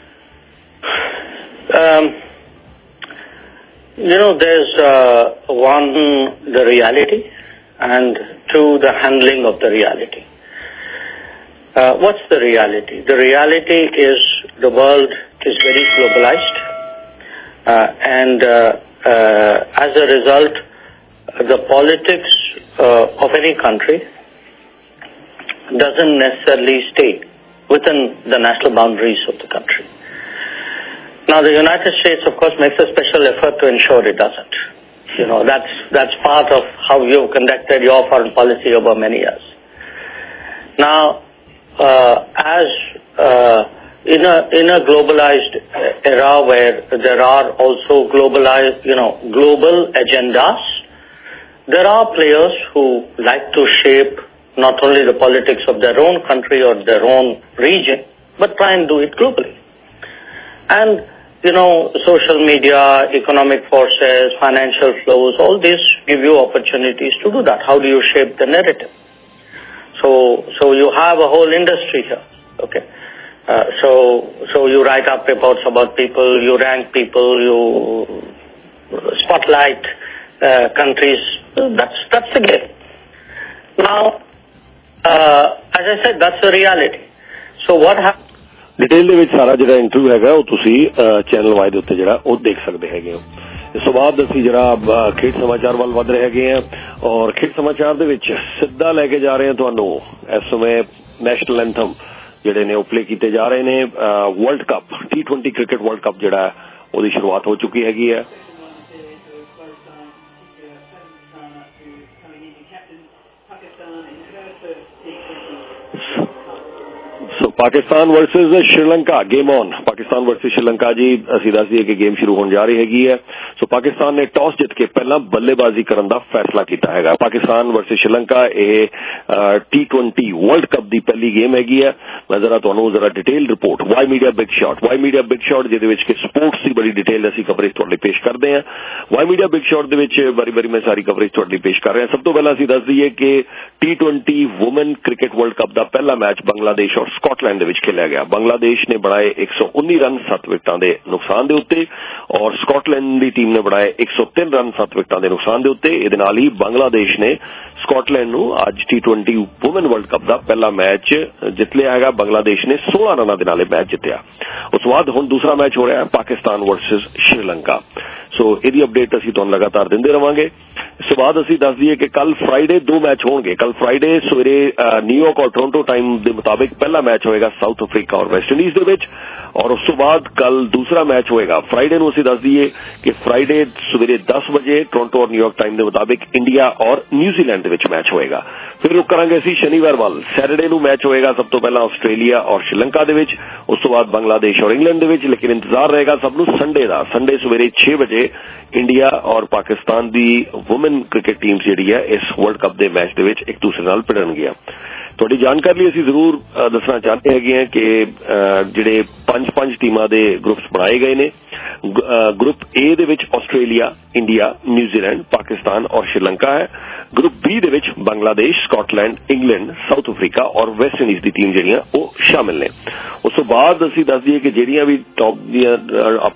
Um, You know, there's uh, one, the reality, and two, the handling of the reality. Uh, what's the reality? The reality is the world is very globalized, uh, and uh, uh, as a result, the politics uh, of any country doesn't necessarily stay within the national boundaries of the country. Now, the United States, of course, makes a special effort to ensure it doesn't. You know, that's that's part of how you've conducted your foreign policy over many years. Now, uh, as uh, in a in a globalized era where there are also globalized, you know, global agendas, there are players who like to shape not only the politics of their own country or their own region, but try and do it globally. And you know, social media, economic forces, financial flows, all these give you opportunities to do that. How do you shape the narrative? So, so you have a whole industry here. Okay. Uh, so, so you write up reports about people, you rank people, you spotlight uh, countries. That's that's the game. Now, uh, as I said, that's the reality. So what happens? Detail ਦੇ ਵਿੱਚ ਸਾਰਾ ਜਿਹੜਾ interview ਹੈਗਾ ਉਹ ਤੁਸੀਂ channel Y ਦੇ ਉੱਤੇ ਜਿਹੜਾ ਉਹ ਦੇਖ ਸਕਦੇ ਹੈਗੇ ਹੋ. ਇਸ ਤੋਂ ਬਾਅਦ ਅਸੀਂ ਜਿਹੜਾ ਖੇਡ ਸਮਾਚਾਰ ਵੱਲ ਵੱਧ ਰਹੇ ਹੈਗੇ ਆ ਔਰ ਖੇਡ ਸਮਾਚਾਰ ਦੇ ਵਿੱਚ ਸਿੱਧਾ ਲੈ ਕੇ ਜਾ ਰਹੇ ਹਾਂ ਤੁਹਾਨੂੰ ਇਸ ਸਮੇਂ ਨੈਸ਼ਨਲ ਐਂਥਮ ਜਿਹੜੇ ਨੇ ਉਹ ਪਲੇ ਕੀਤੇ ਜਾ ਰਹੇ ਨੇ. World cup T twenty cricket world cup ਜਿਹੜਾ ਉਹਦੀ ਸ਼ੁਰੂਆਤ ਹੋ ਚੁੱਕੀ ਹੈਗੀ ਹੈ. So Pakistan versus Sri Lanka game on. Pakistan versus Sri Lanka ਜੀ ਅਸੀਂ ਦੱਸ ਦਈਏ ਕਿ ਗੇਮ ਸ਼ੁਰੂ ਹੋਣ ਜਾ ਰਹੀ ਹੈਗੀ ਹੈ. ਸੋ ਪਾਕਿਸਤਾਨ ਨੇ ਟਾਸ ਜਿੱਤ ਕੇ ਪਹਿਲਾਂ ਬੱਲੇਬਾਜ਼ੀ ਕਰਨ ਦਾ ਫੈਸਲਾ ਕੀਤਾ ਹੈਗਾ. ਪਾਕਿਸਤਾਨ ਵਰਸਸ ਸ਼੍ਰੀਲੰਕਾ ਇਹ ਟੀ ਟਵੈਂਟੀ ਵਰਲਡ ਕੱਪ ਦੀ ਪਹਿਲੀ ਗੇਮ ਹੈਗੀ ਹੈ. ਮੈਂ ਜ਼ਰਾ ਤੁਹਾਨੂੰ ਜ਼ਰਾ detail report Y Media big shot Y Media big shot ਜਿਹਦੇ ਵਿੱਚ ਕਿ ਸਪੋਰਟਸ ਦੀ ਬੜੀ ਡਿਟੇਲ ਅਸੀਂ ਕਵਰੇਜ ਤੁਹਾਡੇ ਲਈ ਪੇਸ਼ ਕਰਦੇ ਹਾਂ. ਵਾਈ ਮੀਡੀਆ ਬਿਗ ਸ਼ਾਟ ਦੇ ਵਿੱਚ ਵਾਰੀ ਵਾਰੀ ਮੈਂ ਸਾਰੀ ਕਵਰੇਜ ਤੁਹਾਡੇ ਲਈ ਪੇਸ਼ ਕਰ ਰਿਹਾ. ਸਭ ਤੋਂ ਪਹਿਲਾਂ ਅਸੀਂ ਦੱਸ ਦਈਏ ਕਿ T twenty women cricket world cup ਦਾ ਪਹਿਲਾ ਮੈਚ ਬੰਗਲਾਦੇਸ਼ ਔਰ ਸਕਾਟਲੈਂਡ ਦੇ ਵਿੱਚ ਖੇਲਿਆ ਗਿਆ. ਬੰਗਲਾਦੇਸ਼ ਨੇ ਬਣਾਏ ਇੱਕ ਸੌ ਉੱਨੀ ਰਨ ਸੱਤ ਵਿਕਟਾਂ ਦੇ ਨੁਕਸਾਨ ਦੇ ਉੱਤੇ ਔਰ ਸਕਾਟਲੈਂਡ ਦੀ ਟੀਮ ਨੇ ਬਣਾਏ ਇੱਕ ਸੌ ਤਿੰਨ ਰਨ ਸੱਤ ਵਿਕਟਾਂ ਦੇ ਨੁਕਸਾਨ ਦੇ ਉੱਤੇ. ਇਹਦੇ ਨਾਲ ਹੀ ਬੰਗਲਾਦੇਸ਼ ਨੇ ਸਕਾਟਲੈਂਡ ਨੂੰ ਅੱਜ T twenty women world cup ਦਾ ਪਹਿਲਾ ਮੈਚ ਜਿੱਤ ਲਿਆ ਹੈਗਾ। ਬੰਗਲਾਦੇਸ਼ ਨੇ ਸੋਲਾਂ ਰਨਾਂ ਦੇ ਨਾਲ ਇਹ ਮੈਚ ਜਿੱਤਿਆ। ਉਸ ਤੋਂ ਬਾਅਦ ਹੁਣ ਦੂਸਰਾ ਮੈਚ ਹੋ ਰਿਹਾ ਹੈ ਪਾਕਿਸਤਾਨ ਵਰਸਸ ਸ਼੍ਰੀਲੰਕਾ। ਸੋ ਇਹਦੀ ਅਪਡੇਟ ਅਸੀਂ ਤੁਹਾਨੂੰ ਲਗਾਤਾਰ ਦਿੰਦੇ ਰਵਾਂਗੇ। ਇਸ ਤੋਂ ਬਾਅਦ ਅਸੀਂ ਦੱਸ ਦਈਏ ਕਿ ਕੱਲ ਫਰਾਈਡੇ ਦੋ ਮੈਚ ਹੋਣਗੇ। ਕੱਲ ਫਰਾਈਡੇ ਸਵੇਰੇ ਨਿਊਯਾਰਕ ਔਰ ਟੋਰਾਂਟੋ ਟਾਈਮ ਦੇ ਮੁਤਾਬਿਕ ਪਹਿਲਾ ਮੈਚ ਹੋਏਗਾ ਸਾਊਥ ਅਫਰੀਕਾ ਔਰ ਵੈਸਟ ਇੰਡੀਜ਼ ਦੇ ਵਿੱਚ, ਔਰ ਉਸ ਤੋਂ ਬਾਅਦ ਕੱਲ ਦੂਸਰਾ ਮੈਚ ਹੋਏਗਾ। ਫਰਾਈਡੇ ਨੂੰ ਅਸੀਂ ਦੱਸ ਦਈਏ ਕਿ ਫਰਾਈਡੇ ਸਵੇਰੇ ਦਸ ਵਜੇ ਟੋਰਾਂਟੋ ਔਰ ਨਿਊਯਾਰਕ ਟਾਈਮ ਦੇ ਮੁਤਾਬਿਕ ਇੰਡੀਆ ਔਰ ਨਿਊਜ਼ੀਲੈਂਡ ਦੇ ਵਿੱਚ ਮੈਚ ਹੋਏਗਾ। ਫਿਰ ਰੁਕ ਕਰਾਂਗੇ ਅਸੀਂ ਸ਼ਨੀਵਾਰ ਵੱਲ। ਸੈਟਰਡੇ ਨੂੰ ਮੈਚ ਹੋਏਗਾ ਸਭ ਤੋਂ ਪਹਿਲਾਂ ਆਸਟ੍ਰੇਲੀਆ ਔਰ ਸ਼੍ਰੀਲੰਕਾ ਦੇ ਵਿੱਚ, ਉਸ ਤੋਂ ਬਾਅਦ ਬੰਗਲਾਦੇਸ਼ ਔਰ ਇੰਗਲੈਂਡ ਦੇ ਵਿੱਚ। ਲੇਕਿਨ ਇੰਤਜ਼ਾਰ ਰਹੇਗਾ ਸਭ ਨੂੰ ਸੰਡੇ ਦਾ। ਸੰਡੇ ਸਵੇਰੇ ਛੇ ਵਜੇ ਇੰਡੀਆ ਔਰ ਪਾਕਿਸਤਾਨ ਦੀ ਵੂਮਨ ਕ੍ਰਿਕਟ ਟੀਮ ਜਿਹੜੀ ਹੈ ਇਸ ਵਰਲਡ ਕੱਪ ਦੇ ਮੈਚ ਦੇ ਵਿੱਚ ਇੱਕ ਦੂਸਰੇ ਨਾਲ ਭਿੜਨਗੀਆਂ। ਤੁਹਾਡੀ ਜਾਣਕਾਰੀ ਲਈ ਅਸੀਂ ਜ਼ਰੂਰ ਦੱਸਣਾ ਚਾਹੁੰਦੇ ਹੈਗੇ ਹਾਂ ਕਿ ਜਿਹੜੇ ਪੰਜ ਪੰਜ ਟੀਮਾਂ ਦੇ ਗਰੁੱਪਸ ਬਣਾਏ ਗਏ ਨੇ। ਗਰੁੱਪ ਏ ਦੇ ਵਿੱਚ ਆਸਟ੍ਰੇਲੀਆ, ਇੰਡੀਆ, ਨਿਊਜ਼ੀਲੈਂਡ, ਪਾਕਿਸਤਾਨ ਔਰ ਸ਼੍ਰੀਲੰਕਾ ਹੈ। ਗਰੁੱਪ ਬੀ ਦੇ ਵਿੱਚ Bangladesh, Scotland, England, South Africa ਔਰ ਵੈਸਟ ਇੰਡੀਜ਼ ਦੀ ਟੀਮ ਜਿਹੜੀਆਂ ਉਹ ਸ਼ਾਮਿਲ ਨੇ। ਉਸ ਤੋਂ ਬਾਅਦ ਅਸੀਂ ਦੱਸ ਦਈਏ ਕਿ ਜਿਹੜੀਆਂ ਵੀ ਟੌਪ ਦੀਆਂ